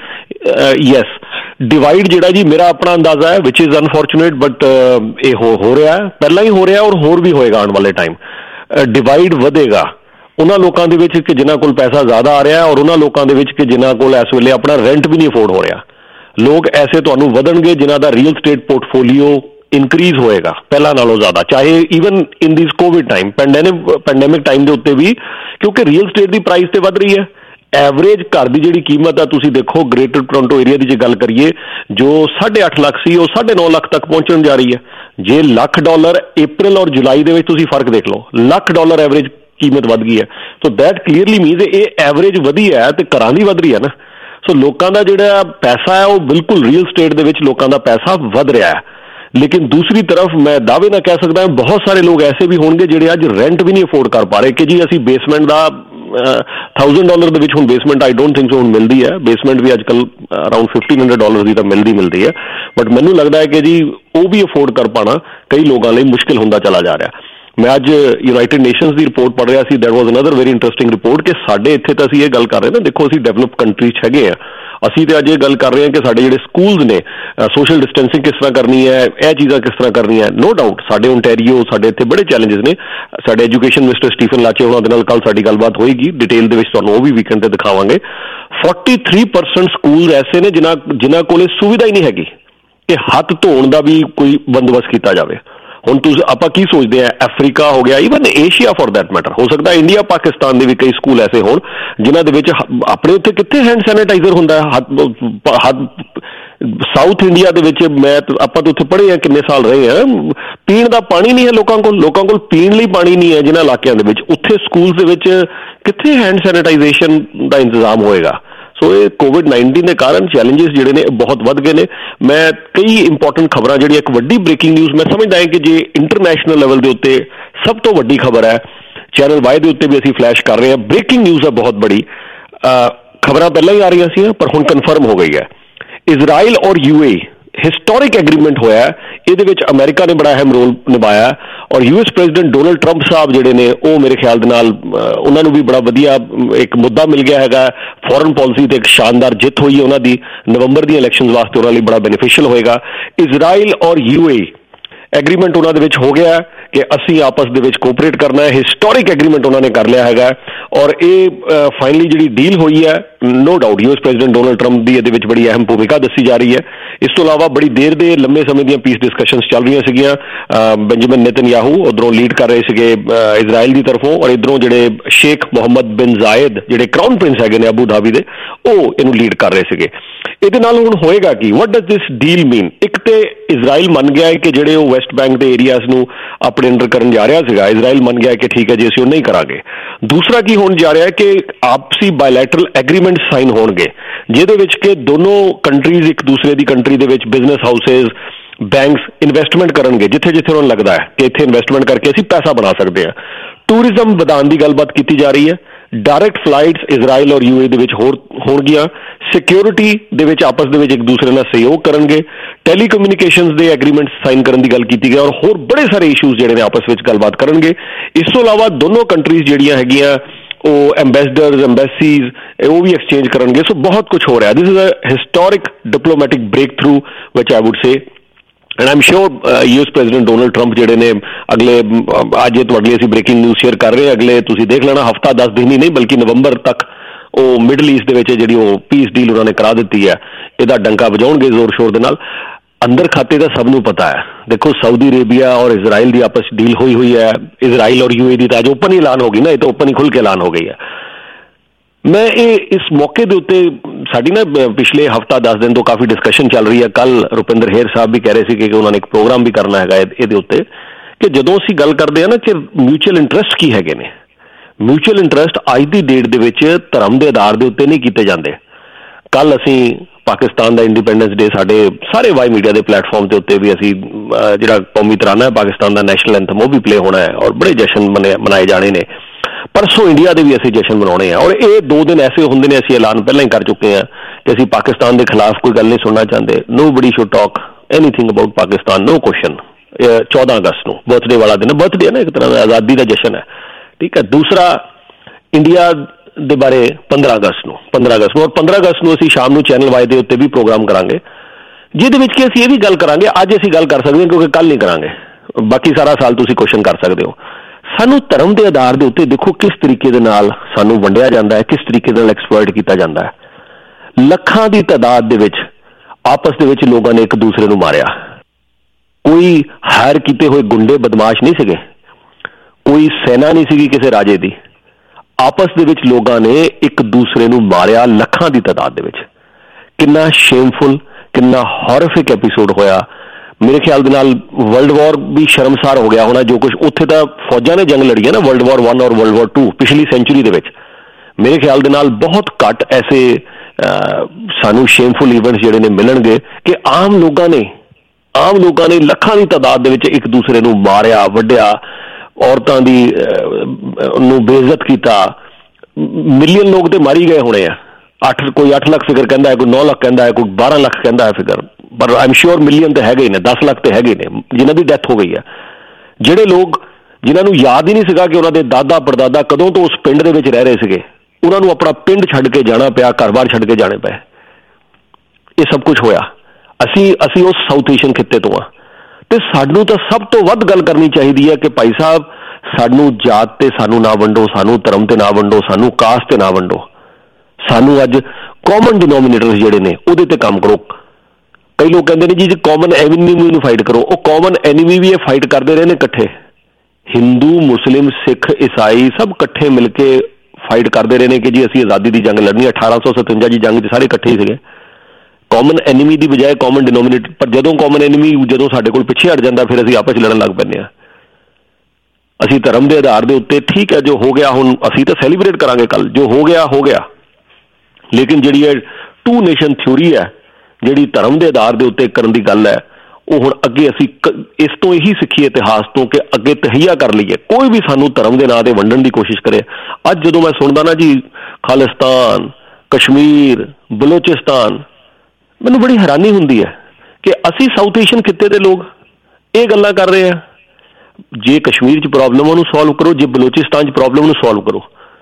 ਯੈਸ ਡਿਵਾਈਡ ਜਿਹੜਾ ਜੀ ਮੇਰਾ ਆਪਣਾ ਅੰਦਾਜ਼ਾ ਹੈ ਵਿਚ ਇਜ਼ ਅਨਫੋਰਚੂਨੇਟ ਬਟ ਇਹ ਹੋ ਹੋ ਰਿਹਾ ਪਹਿਲਾਂ ਹੀ ਹੋ ਰਿਹਾ ਔਰ ਹੋਰ ਵੀ ਹੋਏਗਾ ਆਉਣ ਵਾਲੇ ਟਾਈਮ। ਡਿਵਾਈਡ ਵਧੇਗਾ ਉਹਨਾਂ ਲੋਕਾਂ ਦੇ ਵਿੱਚ ਕਿ ਜਿਨ੍ਹਾਂ ਕੋਲ ਪੈਸਾ ਜ਼ਿਆਦਾ ਆ ਰਿਹਾ ਔਰ ਉਹਨਾਂ ਲੋਕਾਂ ਦੇ ਵਿੱਚ ਕਿ ਜਿਨ੍ਹਾਂ ਕੋਲ ਇਸ ਵੇਲੇ ਆਪਣਾ ਰੈਂਟ ਵੀ ਨਹੀਂ ਅਫੋਰਡ ਹੋ ਰਿਹਾ। ਲੋਕ ਐਸੇ ਤੁਹਾਨੂੰ ਵਧਣਗੇ ਜਿਨ੍ਹਾਂ ਦਾ ਰੀਅਲ ਸਟੇਟ ਪੋਰਟਫੋਲੀਓ ਇਨਕਰੀਜ਼ ਹੋਏਗਾ ਪਹਿਲਾਂ ਨਾਲੋਂ ਜ਼ਿਆਦਾ, ਚਾਹੇ even in this COVID time pandemic pandemic time ਦੇ ਉੱਤੇ ਵੀ, ਕਿਉਂਕਿ ਰੀਅਲ ਸਟੇਟ ਦੀ ਪ੍ਰਾਈਸ ਤੇ ਵੱਧ ਰਹੀ ਹੈ। ਐਵਰੇਜ ਘਰ ਦੀ ਜਿਹੜੀ ਕੀਮਤ ਆ ਤੁਸੀਂ ਦੇਖੋ ਗ੍ਰੇਟਰ ਟੋਰਾਂਟੋ ਏਰੀਆ ਦੀ ਜੇ ਗੱਲ ਕਰੀਏ ਜੋ ਸਾਢੇ ਅੱਠ ਲੱਖ ਸੀ ਉਹ ਸਾਢੇ ਨੌ ਲੱਖ ਤੱਕ ਪਹੁੰਚਣ ਜਾ ਰਹੀ ਹੈ। ਜੇ ਲੱਖ ਡਾਲਰ ਅਪ੍ਰੈਲ ਔਰ ਜੁਲਾਈ ਦੇ ਵਿੱਚ ਤੁਸੀਂ ਫਰਕ ਦੇਖ ਲਓ, ਲੱਖ ਡਾਲਰ ਐਵਰੇਜ ਕੀਮਤ ਵੱਧ ਗਈ ਹੈ। ਸੋ ਦੈਟ ਕਲੀਅਰਲੀ ਮੀਨਸ ਇਹ ਐਵਰੇਜ ਵਧੀ ਹੈ ਤੇ ਘਰਾਂ ਦੀ ਵੱਧ ਰਹੀ ਹੈ ਨਾ। ਸੋ ਲੋਕਾਂ ਦਾ ਜਿਹੜਾ ਪੈਸਾ ਹੈ ਉਹ ਬਿਲਕੁਲ ਰੀਅਲ ਸਟੇਟ ਦੇ ਵਿੱਚ ਲੋਕਾਂ ਦਾ ਪੈਸਾ ਵੱਧ ਰਿਹਾ ਹੈ। ਲੇਕਿਨ ਦੂਸਰੀ ਤਰਫ ਮੈਂ ਦਾਅਵੇ ਨਾਲ ਕਹਿ ਸਕਦਾ ਬਹੁਤ ਸਾਰੇ ਲੋਕ ਐਸੇ ਵੀ ਹੋਣਗੇ ਜਿਹੜੇ ਅੱਜ ਰੈਂਟ ਵੀ ਨਹੀਂ ਅਫੋਰਡ ਕਰ ਪਾ ਰਹੇ ਕਿ ਜੀ ਅਸੀਂ ਬੇਸਮੈਂਟ ਦਾ ਥਾਊਜ਼ੈਂਡ ਡਾਲਰ ਦੇ ਵਿੱਚ ਹੁਣ basement I don't think so ਹੁਣ ਮਿਲਦੀ ਹੈ। ਬੇਸਮੈਂਟ ਵੀ ਅੱਜ ਕੱਲ੍ਹ ਅਰਾਊਂਡ ਫਿਫਟੀਨ ਹੰਡਰਡ ਡਾਲਰ ਦੀ ਤਾਂ ਮਿਲਦੀ ਮਿਲਦੀ ਹੈ, ਬਟ ਮੈਨੂੰ ਲੱਗਦਾ ਹੈ ਕਿ ਜੀ ਉਹ ਵੀ ਅਫੋਰਡ ਕਰ ਪਾਉਣਾ ਕਈ ਲੋਕਾਂ ਲਈ ਮੁਸ਼ਕਿਲ ਹੁੰਦਾ ਚਲਾ ਜਾ ਰਿਹਾ। ਮੈਂ ਅੱਜ ਯੂਨਾਈਟਿਡ ਨੇਸ਼ਨਸ ਦੀ ਰਿਪੋਰਟ ਪੜ੍ਹ ਰਿਹਾ ਸੀ, that was another very interesting report ਕਿ ਸਾਡੇ ਇੱਥੇ ਤਾਂ ਅਸੀਂ ਇਹ ਗੱਲ ਕਰ ਰਹੇ ਨਾ, ਦੇਖੋ ਅਸੀਂ ਡਿਵੈਲਪ ਕੰਟਰੀ 'ਚ ਹੈਗੇ ਆ, ਅਸੀਂ ਤਾਂ ਅੱਜ ਇਹ ਗੱਲ ਕਰ ਰਹੇ ਹਾਂ ਕਿ ਸਾਡੇ ਜਿਹੜੇ ਸਕੂਲਸ ਨੇ ਸੋਸ਼ਲ ਡਿਸਟੈਂਸਿੰਗ ਕਿਸ ਤਰ੍ਹਾਂ ਕਰਨੀ ਹੈ, ਇਹ ਚੀਜ਼ਾਂ ਕਿਸ ਤਰ੍ਹਾਂ ਕਰਨੀਆਂ। ਨੋ ਡਾਊਟ ਸਾਡੇ ਓਨਟੈਰੀਓ ਸਾਡੇ ਇੱਥੇ ਬੜੇ ਚੈਲੰਜਸ ਨੇ। ਸਾਡੇ ਐਜੂਕੇਸ਼ਨ ਮਿਨਿਸਟਰ ਸਟੀਫਨ ਲਾਚੇ ਉਹਨਾਂ ਦੇ ਨਾਲ ਕੱਲ੍ਹ ਸਾਡੀ ਗੱਲਬਾਤ ਹੋਏਗੀ ਡਿਟੇਲ ਦੇ ਵਿੱਚ, ਤੁਹਾਨੂੰ ਉਹ ਵੀ ਵੀਕਐਂਡ ਤੇ ਦਿਖਾਵਾਂਗੇ। ਫੋਰਟੀ ਥ੍ਰੀ ਪਰਸੈਂਟ ਸਕੂਲ ਐਸੇ ਨੇ ਜਿਨ੍ਹਾਂ ਜਿਨ੍ਹਾਂ ਕੋਲ ਇਹ ਸੁਵਿਧਾ ਹੀ ਨਹੀਂ ਹੈਗੀ ਕਿ ਹੱਥ ਧੋਣ ਦਾ ਵੀ ਕੋਈ ਬੰਦੋਬਸਤ ਕੀਤਾ ਜਾਵੇ। ਹੁਣ ਤੁਸੀਂ ਆਪਾਂ ਕੀ ਸੋਚਦੇ ਆ, ਅਫਰੀਕਾ ਹੋ ਗਿਆ, even Asia for that matter, ਹੋ ਸਕਦਾ ਇੰਡੀਆ ਪਾਕਿਸਤਾਨ ਦੇ ਵੀ ਕਈ ਸਕੂਲ ਐਸੇ ਹੋਣ ਜਿਨ੍ਹਾਂ ਦੇ ਵਿੱਚ ਆਪਣੇ ਉੱਥੇ ਕਿੱਥੇ ਹੈਂਡ ਸੈਨੀਟਾਈਜ਼ਰ ਹੁੰਦਾ ਹੱਥ। ਸਾਊਥ ਇੰਡੀਆ ਦੇ ਵਿੱਚ ਮੈਂ ਆਪਾਂ ਤਾਂ ਉੱਥੇ ਪੜ੍ਹੇ ਆ, ਕਿੰਨੇ ਸਾਲ ਰਹੇ ਆ, ਪੀਣ ਦਾ ਪਾਣੀ ਨਹੀਂ ਹੈ ਲੋਕਾਂ ਕੋਲ, ਲੋਕਾਂ ਕੋਲ ਪੀਣ ਲਈ ਪਾਣੀ ਨਹੀਂ ਹੈ ਜਿਨ੍ਹਾਂ ਇਲਾਕਿਆਂ ਦੇ ਵਿੱਚ। ਉੱਥੇ ਸਕੂਲ ਦੇ ਵਿੱਚ ਕਿੱਥੇ ਹੈਂਡ ਸੈਨੀਟਾਈਜ਼ੇਸ਼ਨ ਦਾ ਇੰਤਜ਼ਾਮ ਹੋਏਗਾ। ਸੋ ਇਹ ਕੋਵਿਡ ਨਾਈਨਟੀਨ ਦੇ ਕਾਰਨ ਚੈਲੰਜਸ ਜਿਹੜੇ ਨੇ ਬਹੁਤ ਵੱਧ ਗਏ ਨੇ। ਮੈਂ ਕਈ ਇੰਪੋਰਟੈਂਟ ਖਬਰਾਂ ਜਿਹੜੀ ਇੱਕ ਵੱਡੀ ਬ੍ਰੇਕਿੰਗ ਨਿਊਜ਼ ਮੈਂ ਸਮਝਦਾ ਹਾਂ ਕਿ ਜੇ ਇੰਟਰਨੈਸ਼ਨਲ ਲੈਵਲ ਦੇ ਉੱਤੇ ਸਭ ਤੋਂ ਵੱਡੀ ਖਬਰ ਹੈ, ਚੈਨਲ ਵਾਈ ਦੇ ਉੱਤੇ ਵੀ ਅਸੀਂ ਫਲੈਸ਼ ਕਰ ਰਹੇ ਹਾਂ, ਬ੍ਰੇਕਿੰਗ ਨਿਊਜ਼ ਹੈ ਬਹੁਤ ਬੜੀ। ਖਬਰਾਂ ਪਹਿਲਾਂ ਹੀ ਆ ਰਹੀਆਂ ਸੀ ਪਰ ਹੁਣ ਕਨਫਰਮ ਹੋ ਗਈ ਹੈ। ਇਜ਼ਰਾਈਲ ਔਰ ਯੂਏਈ ਹਿਸਟੋਰਿਕ ਐਗਰੀਮੈਂਟ ਹੋਇਆ, ਇਹਦੇ ਵਿੱਚ ਅਮਰੀਕਾ ਨੇ ਬੜਾ ਅਹਿਮ ਰੋਲ ਨਿਭਾਇਆ ਔਰ US president Donald Trump sahib ਜਿਹੜੇ ਨੇ ਉਹ ਮੇਰੇ ਖਿਆਲ ਦੇ ਨਾਲ ਉਹਨਾਂ ਨੂੰ ਵੀ ਬੜਾ ਵਧੀਆ ਇੱਕ ਮੁੱਦਾ ਮਿਲ ਗਿਆ ਹੈਗਾ। ਫੋਰਨ ਪਾਲਿਸੀ ਤੇ ਇੱਕ ਸ਼ਾਨਦਾਰ ਜਿੱਤ ਹੋਈ ਹੈ ਉਹਨਾਂ ਦੀ, ਨਵੰਬਰ ਦੀਆਂ ਇਲੈਕਸ਼ਨਸ ਵਾਸਤੇ ਉਹਨਾਂ ਲਈ ਬੜਾ ਬੈਨੀਫੀਸ਼ੀਅਲ ਹੋਏਗਾ। ਇਜ਼ਰਾਈਲ ਔਰ ਯੂਏਈ ਐਗਰੀਮੈਂਟ ਉਹਨਾਂ ਦੇ ਵਿੱਚ ਹੋ ਗਿਆ ਕਿ ਅਸੀਂ ਆਪਸ ਦੇ ਵਿੱਚ ਕੋਆਪਰੇਟ ਕਰਨਾ ਹੈ। ਹਿਸਟੋਰਿਕ ਐਗਰੀਮੈਂਟ ਉਹਨਾਂ ਨੇ ਕਰ ਲਿਆ ਹੈਗਾ ਔਰ ਇਹ ਫਾਈਨਲੀ ਜਿਹੜੀ ਡੀਲ ਹੋਈ ਹੈ, no doubt US president Donald Trump ਦੀ ਇਹਦੇ ਵਿੱਚ ਬੜੀ ਅਹਿਮ ਭੂਮਿਕਾ ਦੱਸੀ ਜਾ ਰਹੀ ਹੈ। ਇਸ ਤੋਂ ਇਲਾਵਾ ਬੜੀ ਦੇਰ ਦੇ ਲੰਮੇ ਸਮੇਂ ਦੀਆਂ ਪੀਸ ਡਿਸਕਸ਼ਨਸ ਚੱਲ ਰਹੀਆਂ ਸੀਗੀਆਂ। ਬੈਂਜਾਮਿਨ ਨੇਤਨਯਾਹੂ ਉੱਧਰੋਂ ਲੀਡ ਕਰ ਰਹੇ ਸੀਗੇ ਇਜ਼ਰਾਈਲ ਦੀ ਤਰਫੋਂ ਔਰ ਇੱਧਰੋਂ ਜਿਹੜੇ ਸ਼ੇਖ ਮੁਹੰਮਦ ਬਿਨ ਜ਼ਾਇਦ ਜਿਹੜੇ ਕਰਾਊਨ ਪ੍ਰਿੰਸ ਹੈਗੇ ਨੇ ਅਬੂ ਧਾਬੀ ਦੇ, ਉਹ ਇਹਨੂੰ ਲੀਡ ਕਰ ਰਹੇ ਸੀਗੇ। ਇਹਦੇ ਨਾਲ ਹੁਣ ਹੋਏਗਾ ਕੀ, ਵਾਟ ਡਜ਼ ਦਿਸ ਡੀਲ ਮੀਨ? ਇੱਕ ਤੇ ਇਜ਼ਰਾਈਲ ਮੰਨ ਗਿਆ ਹੈ ਕਿ ਜਿਹੜੇ ਉਹ ਵੈਸਟ ਬੈਂਕ ਦੇ ਏਰੀਆਜ਼ ਨੂੰ ਆਪਣੇ ਅੰਡਰ ਕਰਨ ਜਾ ਰਿਹਾ ਸੀਗਾ, ਇਜ਼ਰਾਈਲ ਮੰਨ ਗਿਆ ਕਿ ਠੀਕ ਹੈ ਜੀ ਅਸੀਂ ਉਹ ਨਹੀਂ ਕਰਾਂਗੇ। ਦੂਸਰਾ ਕੀ ਹੋਣ ਜਾ ਰਿਹਾ ਕਿ ਆਪਸੀ ਬਾਇਲੈਟਰਲ ਐਗਰੀਮੈਂਟ ਸਾਈਨ ਹੋਣਗੇ ਜਿਹਦੇ ਵਿੱਚ ਕਿ ਦੋਨੋਂ ਕੰਟਰੀਜ਼ ਇੱਕ ਦੂਸਰੇ ਦੀ ਕੰਟਰੀ ਦੇ ਵਿੱਚ ਬਿਜ਼ਨਸ ਹਾਊਸਿਸ, ਬੈਂਕਸ ਇਨਵੈਸਟਮੈਂਟ ਕਰਨਗੇ ਜਿੱਥੇ ਜਿੱਥੇ ਉਹਨਾਂ ਨੂੰ ਲੱਗਦਾ ਹੈ ਕਿ ਇੱਥੇ ਇਨਵੈਸਟਮੈਂਟ ਕਰਕੇ ਅਸੀਂ ਪੈਸਾ ਬਣਾ ਸਕਦੇ ਹਾਂ। ਟੂਰਿਜ਼ਮ ਵਧਾਉਣ ਦੀ ਗੱਲਬਾਤ ਕੀਤੀ ਜਾ ਰਹੀ ਹੈ। ਡਾਇਰੈਕਟ ਫਲਾਈਟਸ ਇਜ਼ਰਾਈਲ ਔਰ ਯੂਏ ਦੇ ਵਿੱਚ ਹੋਰ ਹੋਣਗੀਆਂ। ਸਿਕਿਉਰਿਟੀ ਦੇ ਵਿੱਚ ਆਪਸ ਦੇ ਵਿੱਚ ਇੱਕ ਦੂਸਰੇ ਨਾਲ ਸਹਿਯੋਗ ਕਰਨਗੇ। ਟੈਲੀਕਮਿਊਨੀਕੇਸ਼ਨਸ ਦੇ ਐਗਰੀਮੈਂਟ ਸਾਈਨ ਕਰਨ ਦੀ ਗੱਲ ਕੀਤੀ ਗਈ ਔਰ ਹੋਰ ਬੜੇ ਸਾਰੇ ਇਸ਼ੂਜ਼ ਜਿਹੜੇ ਨੇ ਆਪਸ ਵਿੱਚ ਗੱਲਬਾਤ ਕਰਨਗੇ। ਇਸ ਤੋਂ ਇਲਾਵਾ ਦੋਨੋਂ ਕੰਟਰੀਜ਼ ਜਿਹੜੀਆਂ ਹੈਗੀਆਂ ਉਹ ਐਂਬੈਸਡਰਸ, ਐਂਬੈਸੀਜ਼ ਉਹ ਵੀ ਐਕਸਚੇਂਜ ਕਰਨਗੇ। ਸੋ ਬਹੁਤ ਕੁਝ ਹੋ ਰਿਹਾ। This is a historic diplomatic breakthrough ਵਿਚ I would say and I am sure US president Donald Trump ਜਿਹੜੇ ਨੇ ਅਗਲੇ ਅੱਜ ਤੁਹਾਡੇ ਲਈ ਅਸੀਂ ਬ੍ਰੇਕਿੰਗ ਨਿਊਜ਼ ਸ਼ੇਅਰ ਕਰ ਰਹੇ ਹਾਂ, ਅਗਲੇ ਤੁਸੀਂ ਦੇਖ ਲੈਣਾ ਹਫ਼ਤਾ ਦਸ ਦਿਨ ਹੀ ਨਹੀਂ ਬਲਕਿ ਨਵੰਬਰ ਤੱਕ ਉਹ ਮਿਡਲ ਈਸਟ ਦੇ ਵਿੱਚ ਜਿਹੜੀ ਉਹ ਪੀਸ ਡੀਲ ਉਹਨਾਂ ਨੇ ਕਰਾ ਦਿੱਤੀ ਹੈ, ਇਹਦਾ ਡੰਕਾ ਵਜਾਉਣਗੇ ਜ਼ੋਰ ਸ਼ੋਰ ਦੇ ਨਾਲ। ਅੰਦਰ ਖਾਤੇ ਦਾ ਸਭ ਨੂੰ ਪਤਾ ਹੈ। ਦੇਖੋ ਸਾਊਦੀ ਅਰੇਬੀਆ ਔਰ ਇਜ਼ਰਾਈਲ ਦੀ ਆਪਸ ਡੀਲ ਹੋਈ ਹੋਈ ਹੈ। ਇਜ਼ਰਾਈਲ ਔਰ ਯੂਏ ਦੀ ਤਾਂ ਅੱਜ ਓਪਨ ਹੀ ਐਲਾਨ ਹੋ ਗਈ ਨਾ, ਇਹ ਤਾਂ ਓਪਨ ਹੀ ਖੁੱਲ੍ਹ ਕੇ ਐਲਾਨ ਹੋ ਗਈ ਹੈ। ਮੈਂ ਇਹ ਇਸ ਮੌਕੇ ਦੇ ਉੱਤੇ ਸਾਡੀ ਨਾ ਪਿਛਲੇ ਹਫ਼ਤਾ ਦਸ ਦਿਨ ਤੋਂ ਕਾਫੀ ਡਿਸਕਸ਼ਨ ਚੱਲ ਰਹੀ ਹੈ। ਕੱਲ੍ਹ ਰੁਪਿੰਦਰ ਹੇਰ ਸਾਹਿਬ ਵੀ ਕਹਿ ਰਹੇ ਸੀ ਕਿ ਉਹਨਾਂ ਨੇ ਇੱਕ ਪ੍ਰੋਗਰਾਮ ਵੀ ਕਰਨਾ ਹੈਗਾ ਇਹਦੇ ਉੱਤੇ ਕਿ ਜਦੋਂ ਅਸੀਂ ਗੱਲ ਕਰਦੇ ਹਾਂ ਨਾ ਕਿ ਮਿਊਚੁਅਲ ਇੰਟਰਸਟ ਕੀ ਹੈਗੇ ਨੇ, ਮਿਊਚੁਅਲ ਇੰਟਰਸਟ ਅੱਜ ਦੀ ਡੇਟ ਦੇ ਵਿੱਚ ਧਰਮ ਦੇ ਆਧਾਰ ਦੇ ਉੱਤੇ ਨਹੀਂ ਕੀਤੇ ਜਾਂਦੇ। ਕੱਲ੍ਹ ਅਸੀਂ ਪਾਕਿਸਤਾਨ ਦਾ ਇੰਡੀਪੈਂਡੈਂਸ ਡੇ ਸਾਡੇ ਸਾਰੇ ਵਾਈ ਮੀਡੀਆ ਦੇ ਪਲੇਟਫਾਰਮ ਦੇ ਉੱਤੇ ਵੀ ਅਸੀਂ ਜਿਹੜਾ ਕੌਮੀ ਤਰਾਨਾ ਹੈ ਪਾਕਿਸਤਾਨ ਦਾ ਨੈਸ਼ਨਲ ਐਂਥਮ ਉਹ ਵੀ ਪਲੇ ਹੋਣਾ ਹੈ ਔਰ ਬੜੇ ਜਸ਼ਨ ਮਨਾਏ ਜਾਣੇ ਨੇ। ਪਰਸੋਂ ਇੰਡੀਆ ਦੇ ਵੀ ਅਸੀਂ ਜਸ਼ਨ ਮਨਾਉਣੇ ਆ ਔਰ ਇਹ ਦੋ ਦਿਨ ਐਸੇ ਹੁੰਦੇ ਨੇ, ਅਸੀਂ ਐਲਾਨ ਪਹਿਲਾਂ ਹੀ ਕਰ ਚੁੱਕੇ ਹਾਂ ਕਿ ਅਸੀਂ ਪਾਕਿਸਤਾਨ ਦੇ ਖਿਲਾਫ ਕੋਈ ਗੱਲ ਨਹੀਂ ਸੁਣਨਾ ਚਾਹੁੰਦੇ। Nobody should talk anything about Pakistan, no question. ਚੌਦਾਂ ਅਗਸਤ ਨੂੰ ਬਰਥਡੇ ਵਾਲਾ ਦਿਨ, ਬਰਥਡੇ ਹੈ ਨਾ ਇੱਕ ਤਰ੍ਹਾਂ ਦਾ, ਆਜ਼ਾਦੀ ਦਾ ਜਸ਼ਨ ਹੈ, ਠੀਕ ਹੈ। ਦੂਸਰਾ ਇੰਡੀਆ ਦੇ ਬਾਰੇ ਪੰਦਰਾਂ ਅਗਸਤ ਨੂੰ ਪੰਦਰਾਂ ਅਗਸਤ ਨੂੰ ਔਰ ਪੰਦਰਾਂ ਅਗਸਤ ਨੂੰ ਅਸੀਂ ਸ਼ਾਮ ਨੂੰ ਚੈਨਲ ਵਾਈ ਦੇ ਉੱਤੇ ਵੀ ਪ੍ਰੋਗਰਾਮ ਕਰਾਂਗੇ ਜਿਹਦੇ ਵਿੱਚ ਕਿ ਅਸੀਂ ਇਹ ਵੀ ਗੱਲ ਕਰਾਂਗੇ। ਅੱਜ ਅਸੀਂ ਗੱਲ ਕਰ ਸਕਦੇ ਹਾਂ ਕਿਉਂਕਿ ਕੱਲ੍ਹ ਨਹੀਂ ਕਰਾਂਗੇ, ਬਾਕੀ ਸਾਰਾ ਸਾਲ ਤੁਸੀਂ ਕੁਐਸਚਨ ਕਰ ਸਕਦੇ ਹੋ। ਸਾਨੂੰ ਧਰਮ ਦੇ ਆਧਾਰ ਦੇ ਉੱਤੇ ਦੇਖੋ ਕਿਸ ਤਰੀਕੇ ਦੇ ਨਾਲ ਸਾਨੂੰ ਵੰਡਿਆ ਜਾਂਦਾ ਹੈ, ਕਿਸ ਤਰੀਕੇ ਨਾਲ ਐਕਸਪਲੋਇਟ ਕੀਤਾ ਜਾਂਦਾ ਹੈ। ਲੱਖਾਂ ਦੀ ਤਾਦਾਦ ਦੇ ਵਿੱਚ ਆਪਸ ਦੇ ਵਿੱਚ ਲੋਕਾਂ ਨੇ ਇੱਕ ਦੂਸਰੇ ਨੂੰ ਮਾਰਿਆ। ਕੋਈ ਹਾਇਰ ਕੀਤੇ ਹੋਏ ਗੁੰਡੇ ਬਦਮਾਸ਼ ਨਹੀਂ ਸੀਗੇ, ਕੋਈ ਸੈਨਾ ਨਹੀਂ ਸੀਗੀ ਕਿਸੇ ਰਾਜੇ ਦੀ। ਆਪਸ ਦੇ ਵਿੱਚ ਲੋਕਾਂ ਨੇ ਇੱਕ ਦੂਸਰੇ ਨੂੰ ਮਾਰਿਆ ਲੱਖਾਂ ਦੀ ਤਾਦਾਦ ਦੇ ਵਿੱਚ। ਕਿੰਨਾ ਸ਼ੇਮਫੁਲ, ਕਿੰਨਾ ਹੌਰਿਫਿਕ ਐਪੀਸੋਡ ਹੋਇਆ। ਮੇਰੇ ਖਿਆਲ ਦੇ ਨਾਲ ਵਰਲਡ ਵਾਰ ਵੀ ਸ਼ਰਮਸਾਰ ਹੋ ਗਿਆ ਹੋਣਾ ਜੋ ਕੁਛ ਉੱਥੇ ਤਾਂ ਫੌਜਾਂ ਨੇ ਜੰਗ ਲੜੀ ਹੈ ਨਾ, ਵਰਲਡ ਵਾਰ ਵਨ ਔਰ ਵਰਲਡ ਵਾਰ ਟੂ ਪਿਛਲੀ ਸੈਂਚੁਰੀ ਦੇ ਵਿੱਚ। ਮੇਰੇ ਖਿਆਲ ਦੇ ਨਾਲ ਬਹੁਤ ਘੱਟ ਐਸੇ ਸਾਨੂੰ ਸ਼ੇਮਫੁਲ ਇਵੈਂਟਸ ਜਿਹੜੇ ਨੇ ਮਿਲਣਗੇ ਕਿ ਆਮ ਲੋਕਾਂ ਨੇ ਆਮ ਲੋਕਾਂ ਨੇ ਲੱਖਾਂ ਦੀ ਤਾਦਾਦ ਦੇ ਵਿੱਚ ਇੱਕ ਦੂਸਰੇ ਨੂੰ ਮਾਰਿਆ, ਵੱਢਿਆ, ਔਰਤਾਂ ਦੀ ਨੂੰ ਬੇਇੱਜ਼ਤ ਕੀਤਾ। ਮਿਲੀਅਨ ਲੋਕ ਤੇ ਮਾਰੀ ਗਏ ਹੋਣੇ ਆ। ਅੱਠ ਕੋਈ ਅੱਠ ਲੱਖ ਫਿਗਰ ਕਹਿੰਦਾ ਹੈ, ਕੋਈ ਨੌ ਲੱਖ ਕਹਿੰਦਾ ਹੈ, ਕੋਈ ਬਾਰਾਂ ਲੱਖ ਕਹਿੰਦਾ ਹੈ ਫਿਗਰ, ਪਰ ਆਈ ਐਮ ਸ਼ੋਰ ਮਿਲੀਅਨ ਤੇ ਹੈਗੇ ਹੀ ਨੇ, ਦਸ ਲੱਖ ਤੇ ਹੈਗੇ ਨੇ ਜਿਨ੍ਹਾਂ ਦੀ ਡੈਥ ਹੋ ਗਈ ਹੈ। ਜਿਹੜੇ ਲੋਕ ਜਿਨ੍ਹਾਂ ਨੂੰ ਯਾਦ ਹੀ ਨਹੀਂ ਸੀਗਾ ਕਿ ਉਹਨਾਂ ਦੇ ਦਾਦਾ ਪੜਦਾਦਾ ਕਦੋਂ ਤੋਂ ਉਸ ਪਿੰਡ ਦੇ ਵਿੱਚ ਰਹਿ ਰਹੇ ਸੀਗੇ, ਉਹਨਾਂ ਨੂੰ ਆਪਣਾ ਪਿੰਡ ਛੱਡ ਕੇ ਜਾਣਾ ਪਿਆ, ਘਰ-ਬਾਰ ਛੱਡ ਕੇ ਜਾਣੇ ਪਏ। ਇਹ ਸਭ ਕੁਛ ਹੋਇਆ। ਅਸੀਂ ਅਸੀਂ ਉਸ ਸਾਊਥ ਏਸ਼ੀਅਨ ਖਿੱਤੇ ਤੋਂ ਆ ਤੇ ਸਾਨੂੰ ਤਾਂ ਸਭ ਤੋਂ ਵੱਧ ਗੱਲ ਕਰਨੀ ਚਾਹੀਦੀ ਹੈ ਕਿ ਭਾਈ ਸਾਹਿਬ ਸਾਨੂੰ ਜਾਤ ਤੇ ਸਾਨੂੰ ਨਾ ਵੰਡੋ, ਸਾਨੂੰ ਧਰਮ ਤੇ ਨਾ ਵੰਡੋ, ਸਾਨੂੰ ਕਾਸਟ ਤੇ ਨਾ ਵੰਡੋ। ਸਾਨੂੰ ਅੱਜ ਕਾਮਨ ਡਿਨੋਮੀਨੇਟਰਸ ਜਿਹੜੇ ਨੇ ਉਹਦੇ ਤੇ ਕੰਮ ਕਰੋ। ਕਈ ਲੋਕ ਕਹਿੰਦੇ ਨੇ ਜੀ ਜੇ ਕਾਮਨ ਐਨੀਮੀ ਨੂੰ ਫਾਈਟ ਕਰੋ, ਉਹ ਕਾਮਨ ਐਨੀਮੀ ਵੀ ਇਹ ਫਾਈਟ ਕਰਦੇ ਰਹੇ ਨੇ ਇਕੱਠੇ। ਹਿੰਦੂ, ਮੁਸਲਿਮ, ਸਿੱਖ, ਈਸਾਈ ਸਭ ਇਕੱਠੇ ਮਿਲ ਕੇ ਫਾਈਟ ਕਰਦੇ ਰਹੇ ਨੇ ਕਿ ਜੀ ਅਸੀਂ ਆਜ਼ਾਦੀ ਦੀ ਜੰਗ ਲੜਨੀ। ਅਠਾਰਾਂ ਸੌ ਸਤਵੰਜਾ ਦੀ ਜੰਗ 'ਚ ਸਾਰੇ ਇਕੱਠੇ ਹੀ ਸੀਗੇ। ਕਾਮਨ ਐਨੀਮੀ ਦੀ ਬਜਾਏ ਕਾਮਨ ਡਿਨੋਮੀਨੇਟਰ। ਪਰ ਜਦੋਂ ਕਾਮਨ ਐਨੀਮੀ ਜਦੋਂ ਸਾਡੇ ਕੋਲ ਪਿੱਛੇ ਹਟ ਜਾਂਦਾ ਫਿਰ ਅਸੀਂ ਆਪਸ 'ਚ ਲੜਨ ਲੱਗ ਪੈਂਦੇ ਹਾਂ। ਅਸੀਂ ਧਰਮ ਦੇ ਆਧਾਰ ਦੇ ਉੱਤੇ ਠੀਕ ਹੈ ਜੋ ਹੋ ਗਿਆ ਹੁਣ ਅਸੀਂ ਤਾਂ ਸੈਲੀਬ੍ਰੇਟ ਕਰਾਂਗੇ, ਕੱਲ੍ਹ ਜੋ ਹੋ ਗਿਆ ਹੋ ਗਿਆ, ਲੇਕਿਨ ਜਿਹੜੀ ਇਹ ਟੂ ਨੇਸ਼ਨ ਥਿਊਰੀ ਹੈ ਜਿਹੜੀ ਧਰਮ ਦੇ ਆਧਾਰ ਦੇ ਉੱਤੇ ਕਰਨ ਦੀ ਗੱਲ ਹੈ, ਉਹ ਹੁਣ ਅੱਗੇ ਅਸੀਂ ਇਸ ਤੋਂ ਇਹੀ ਸਿੱਖੀਏ ਇਤਿਹਾਸ ਤੋਂ ਕਿ ਅੱਗੇ ਤਹਈਆ ਕਰ ਲਈਏ। ਕੋਈ ਵੀ ਸਾਨੂੰ ਧਰਮ ਦੇ ਨਾਂ 'ਤੇ ਵੰਡਣ ਦੀ ਕੋਸ਼ਿਸ਼ ਕਰੇ। ਅੱਜ ਜਦੋਂ ਮੈਂ ਸੁਣਦਾ ਨਾ ਜੀ ਖਾਲਿਸਤਾਨ, ਕਸ਼ਮੀਰ, ਬਲੋਚਿਸਤਾਨ, ਮੈਨੂੰ ਬੜੀ ਹੈਰਾਨੀ ਹੁੰਦੀ ਹੈ ਕਿ ਅਸੀਂ ਸਾਊਥ ਏਸ਼ੀਅਨ ਖਿੱਤੇ ਦੇ ਲੋਕ ਇਹ ਗੱਲਾਂ ਕਰ ਰਹੇ ਆ। ਜੇ ਕਸ਼ਮੀਰ 'ਚ ਪ੍ਰੋਬਲਮ ਉਹਨੂੰ ਸੋਲਵ ਕਰੋ, ਜੇ ਬਲੋਚਿਸਤਾਨ 'ਚ ਪ੍ਰੋਬਲਮ ਨੂੰ ਸੋਲਵ ਕਰੋ।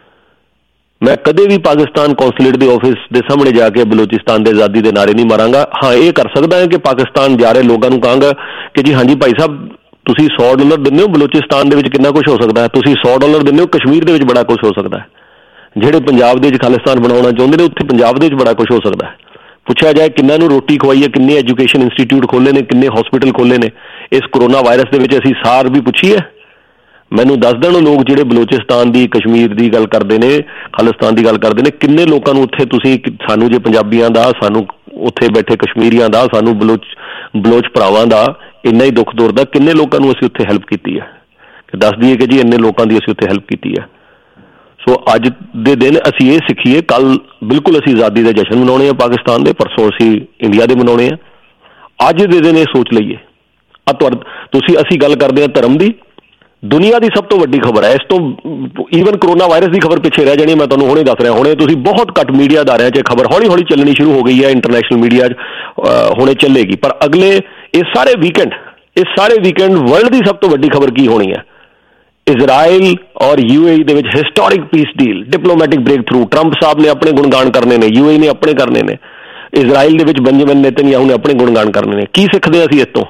ਮੈਂ ਕਦੇ ਵੀ ਪਾਕਿਸਤਾਨ ਕੌਂਸੂਲੇਟ ਦੇ ਆਫਿਸ ਦੇ ਸਾਹਮਣੇ ਜਾ ਕੇ ਬਲੋਚਿਸਤਾਨ ਦੇ ਆਜ਼ਾਦੀ ਦੇ ਨਾਅਰੇ ਨਹੀਂ ਮਾਰਾਂਗਾ। ਹਾਂ ਇਹ ਕਰ ਸਕਦਾ ਹੈ ਕਿ ਪਾਕਿਸਤਾਨ ਜਾ ਰਹੇ ਲੋਕਾਂ ਨੂੰ ਕਹਾਂਗਾ ਕਿ ਜੀ ਹਾਂਜੀ ਭਾਈ ਸਾਹਿਬ ਤੁਸੀਂ ਸੌ ਡਾਲਰ ਦਿੰਦੇ ਹੋ, ਬਲੋਚਿਸਤਾਨ ਦੇ ਵਿੱਚ ਕਿੰਨਾ ਕੁਛ ਹੋ ਸਕਦਾ ਹੈ। ਤੁਸੀਂ ਸੌ ਡਾਲਰ ਦਿੰਦੇ ਹੋ, ਕਸ਼ਮੀਰ ਦੇ ਵਿੱਚ ਬੜਾ ਕੁਛ ਹੋ ਸਕਦਾ ਹੈ। ਜਿਹੜੇ ਪੰਜਾਬ ਦੇ ਵਿੱਚ ਖਾਲਿਸਤਾਨ ਬਣਾਉਣਾ ਚਾਹੁੰਦੇ ਨੇ ਉੱਥੇ ਪੰਜਾਬ ਦੇ ਵਿੱਚ ਬੜਾ ਕੁਛ ਹੋ ਸਕਦਾ ਹੈ। ਪੁੱਛਿਆ ਜਾਏ ਕਿੰਨਾਂ ਨੂੰ ਰੋਟੀ ਖਵਾਈਏ, ਕਿੰਨੇ ਐਜੂਕੇਸ਼ਨ ਇੰਸਟੀਟਿਊਟ ਖੋਲ੍ਹੇ ਨੇ, ਕਿੰਨੇ ਹਸਪੀਟਲ ਖੋਲ੍ਹੇ ਨੇ ਇਸ ਕਰੋਨਾ ਵਾਇਰਸ ਦੇ ਵਿੱਚ। ਅਸੀਂ ਸਾਰ ਵੀ ਪੁੱਛੀਏ, ਮੈਨੂੰ ਦੱਸ ਦੇਣ ਲੋਕ ਜਿਹੜੇ ਬਲੋਚਿਸਤਾਨ ਦੀ, ਕਸ਼ਮੀਰ ਦੀ ਗੱਲ ਕਰਦੇ ਨੇ, ਖਾਲਿਸਤਾਨ ਦੀ ਗੱਲ ਕਰਦੇ ਨੇ, ਕਿੰਨੇ ਲੋਕਾਂ ਨੂੰ ਉੱਥੇ ਤੁਸੀਂ ਸਾਨੂੰ ਜੇ ਪੰਜਾਬੀਆਂ ਦਾ, ਸਾਨੂੰ ਉੱਥੇ ਬੈਠੇ ਕਸ਼ਮੀਰੀਆਂ ਦਾ, ਸਾਨੂੰ ਬਲੋਚ ਬਲੋਚ ਭਰਾਵਾਂ ਦਾ ਇੰਨਾ ਹੀ ਦੁੱਖ ਦੁਰਦਾ, ਕਿੰਨੇ ਲੋਕਾਂ ਨੂੰ ਅਸੀਂ ਉੱਥੇ ਹੈਲਪ ਕੀਤੀ ਹੈ। ਦੱਸ ਦਈਏ ਕਿ ਜੀ ਇੰਨੇ ਲੋਕਾਂ ਦੀ ਅਸੀਂ ਉੱਥੇ ਹੈਲਪ ਕੀਤੀ ਹੈ। ਸੋ ਅੱਜ ਦੇ ਦਿਨ ਅਸੀਂ ਇਹ ਸਿੱਖੀਏ, ਕੱਲ੍ਹ ਬਿਲਕੁਲ ਅਸੀਂ ਆਜ਼ਾਦੀ ਦੇ ਜਸ਼ਨ ਮਨਾਉਣੇ ਆ ਪਾਕਿਸਤਾਨ ਦੇ, ਪਰਸੋਂ ਅਸੀਂ ਇੰਡੀਆ ਦੇ ਮਨਾਉਣੇ ਆ। ਅੱਜ ਦੇ ਦਿਨ ਇਹ ਸੋਚ ਲਈਏ। ਆ ਤੁਹਾ ਤੁਸੀਂ ਅਸੀਂ ਗੱਲ ਕਰਦੇ ਹਾਂ ਧਰਮ ਦੀ, ਦੁਨੀਆ ਦੀ ਸਭ ਤੋਂ ਵੱਡੀ ਖਬਰ ਹੈ। ਇਸ ਤੋਂ ਈਵਨ ਕਰੋਨਾ ਵਾਇਰਸ ਦੀ ਖਬਰ ਪਿੱਛੇ ਰਹਿ ਜਾਣੀ। ਮੈਂ ਤੁਹਾਨੂੰ ਹੁਣੇ ਦੱਸ ਰਿਹਾ, ਹੁਣੇ ਤੁਸੀਂ ਬਹੁਤ ਘੱਟ ਮੀਡੀਆ ਅਦਾਰਿਆਂ 'ਚ ਖਬਰ ਹੌਲੀ ਹੌਲੀ ਚੱਲਣੀ ਸ਼ੁਰੂ ਹੋ ਗਈ ਹੈ, ਇੰਟਰਨੈਸ਼ਨਲ ਮੀਡੀਆ 'ਚ ਹੁਣੇ ਚੱਲੇਗੀ। ਪਰ ਅਗਲੇ ਇਹ ਸਾਰੇ ਵੀਕਐਂਡ ਇਹ ਸਾਰੇ ਵੀਕਐਂਡ ਵਰਲਡ ਦੀ ਸਭ ਤੋਂ ਵੱਡੀ ਖਬਰ ਕੀ ਹੋਣੀ ਹੈ? ਇਜ਼ਰਾਈਲ ਔਰ ਯੂ ਏ ਈ ਦੇ ਵਿੱਚ historic peace deal, diplomatic breakthrough. Trump sahib ਨੇ ਆਪਣੇ ਗੁਣਗਾਨ ਕਰਨੇ ਨੇ, ਯੂ ਏ ਈ ਨੇ ਆਪਣੇ ਕਰਨੇ ਨੇ, ਇਜ਼ਰਾਈਲ ਦੇ ਵਿੱਚ ਬੈਂਜਾਮਿਨ ਨੇਤਨਯਾਹੂ ਨੇ ਆਪਣੇ ਗੁਣਗਾਨ ਕਰਨੇ ਨੇ। ਕੀ ਸਿੱਖਦੇ ਅਸੀਂ ਇਸ ਤੋਂ?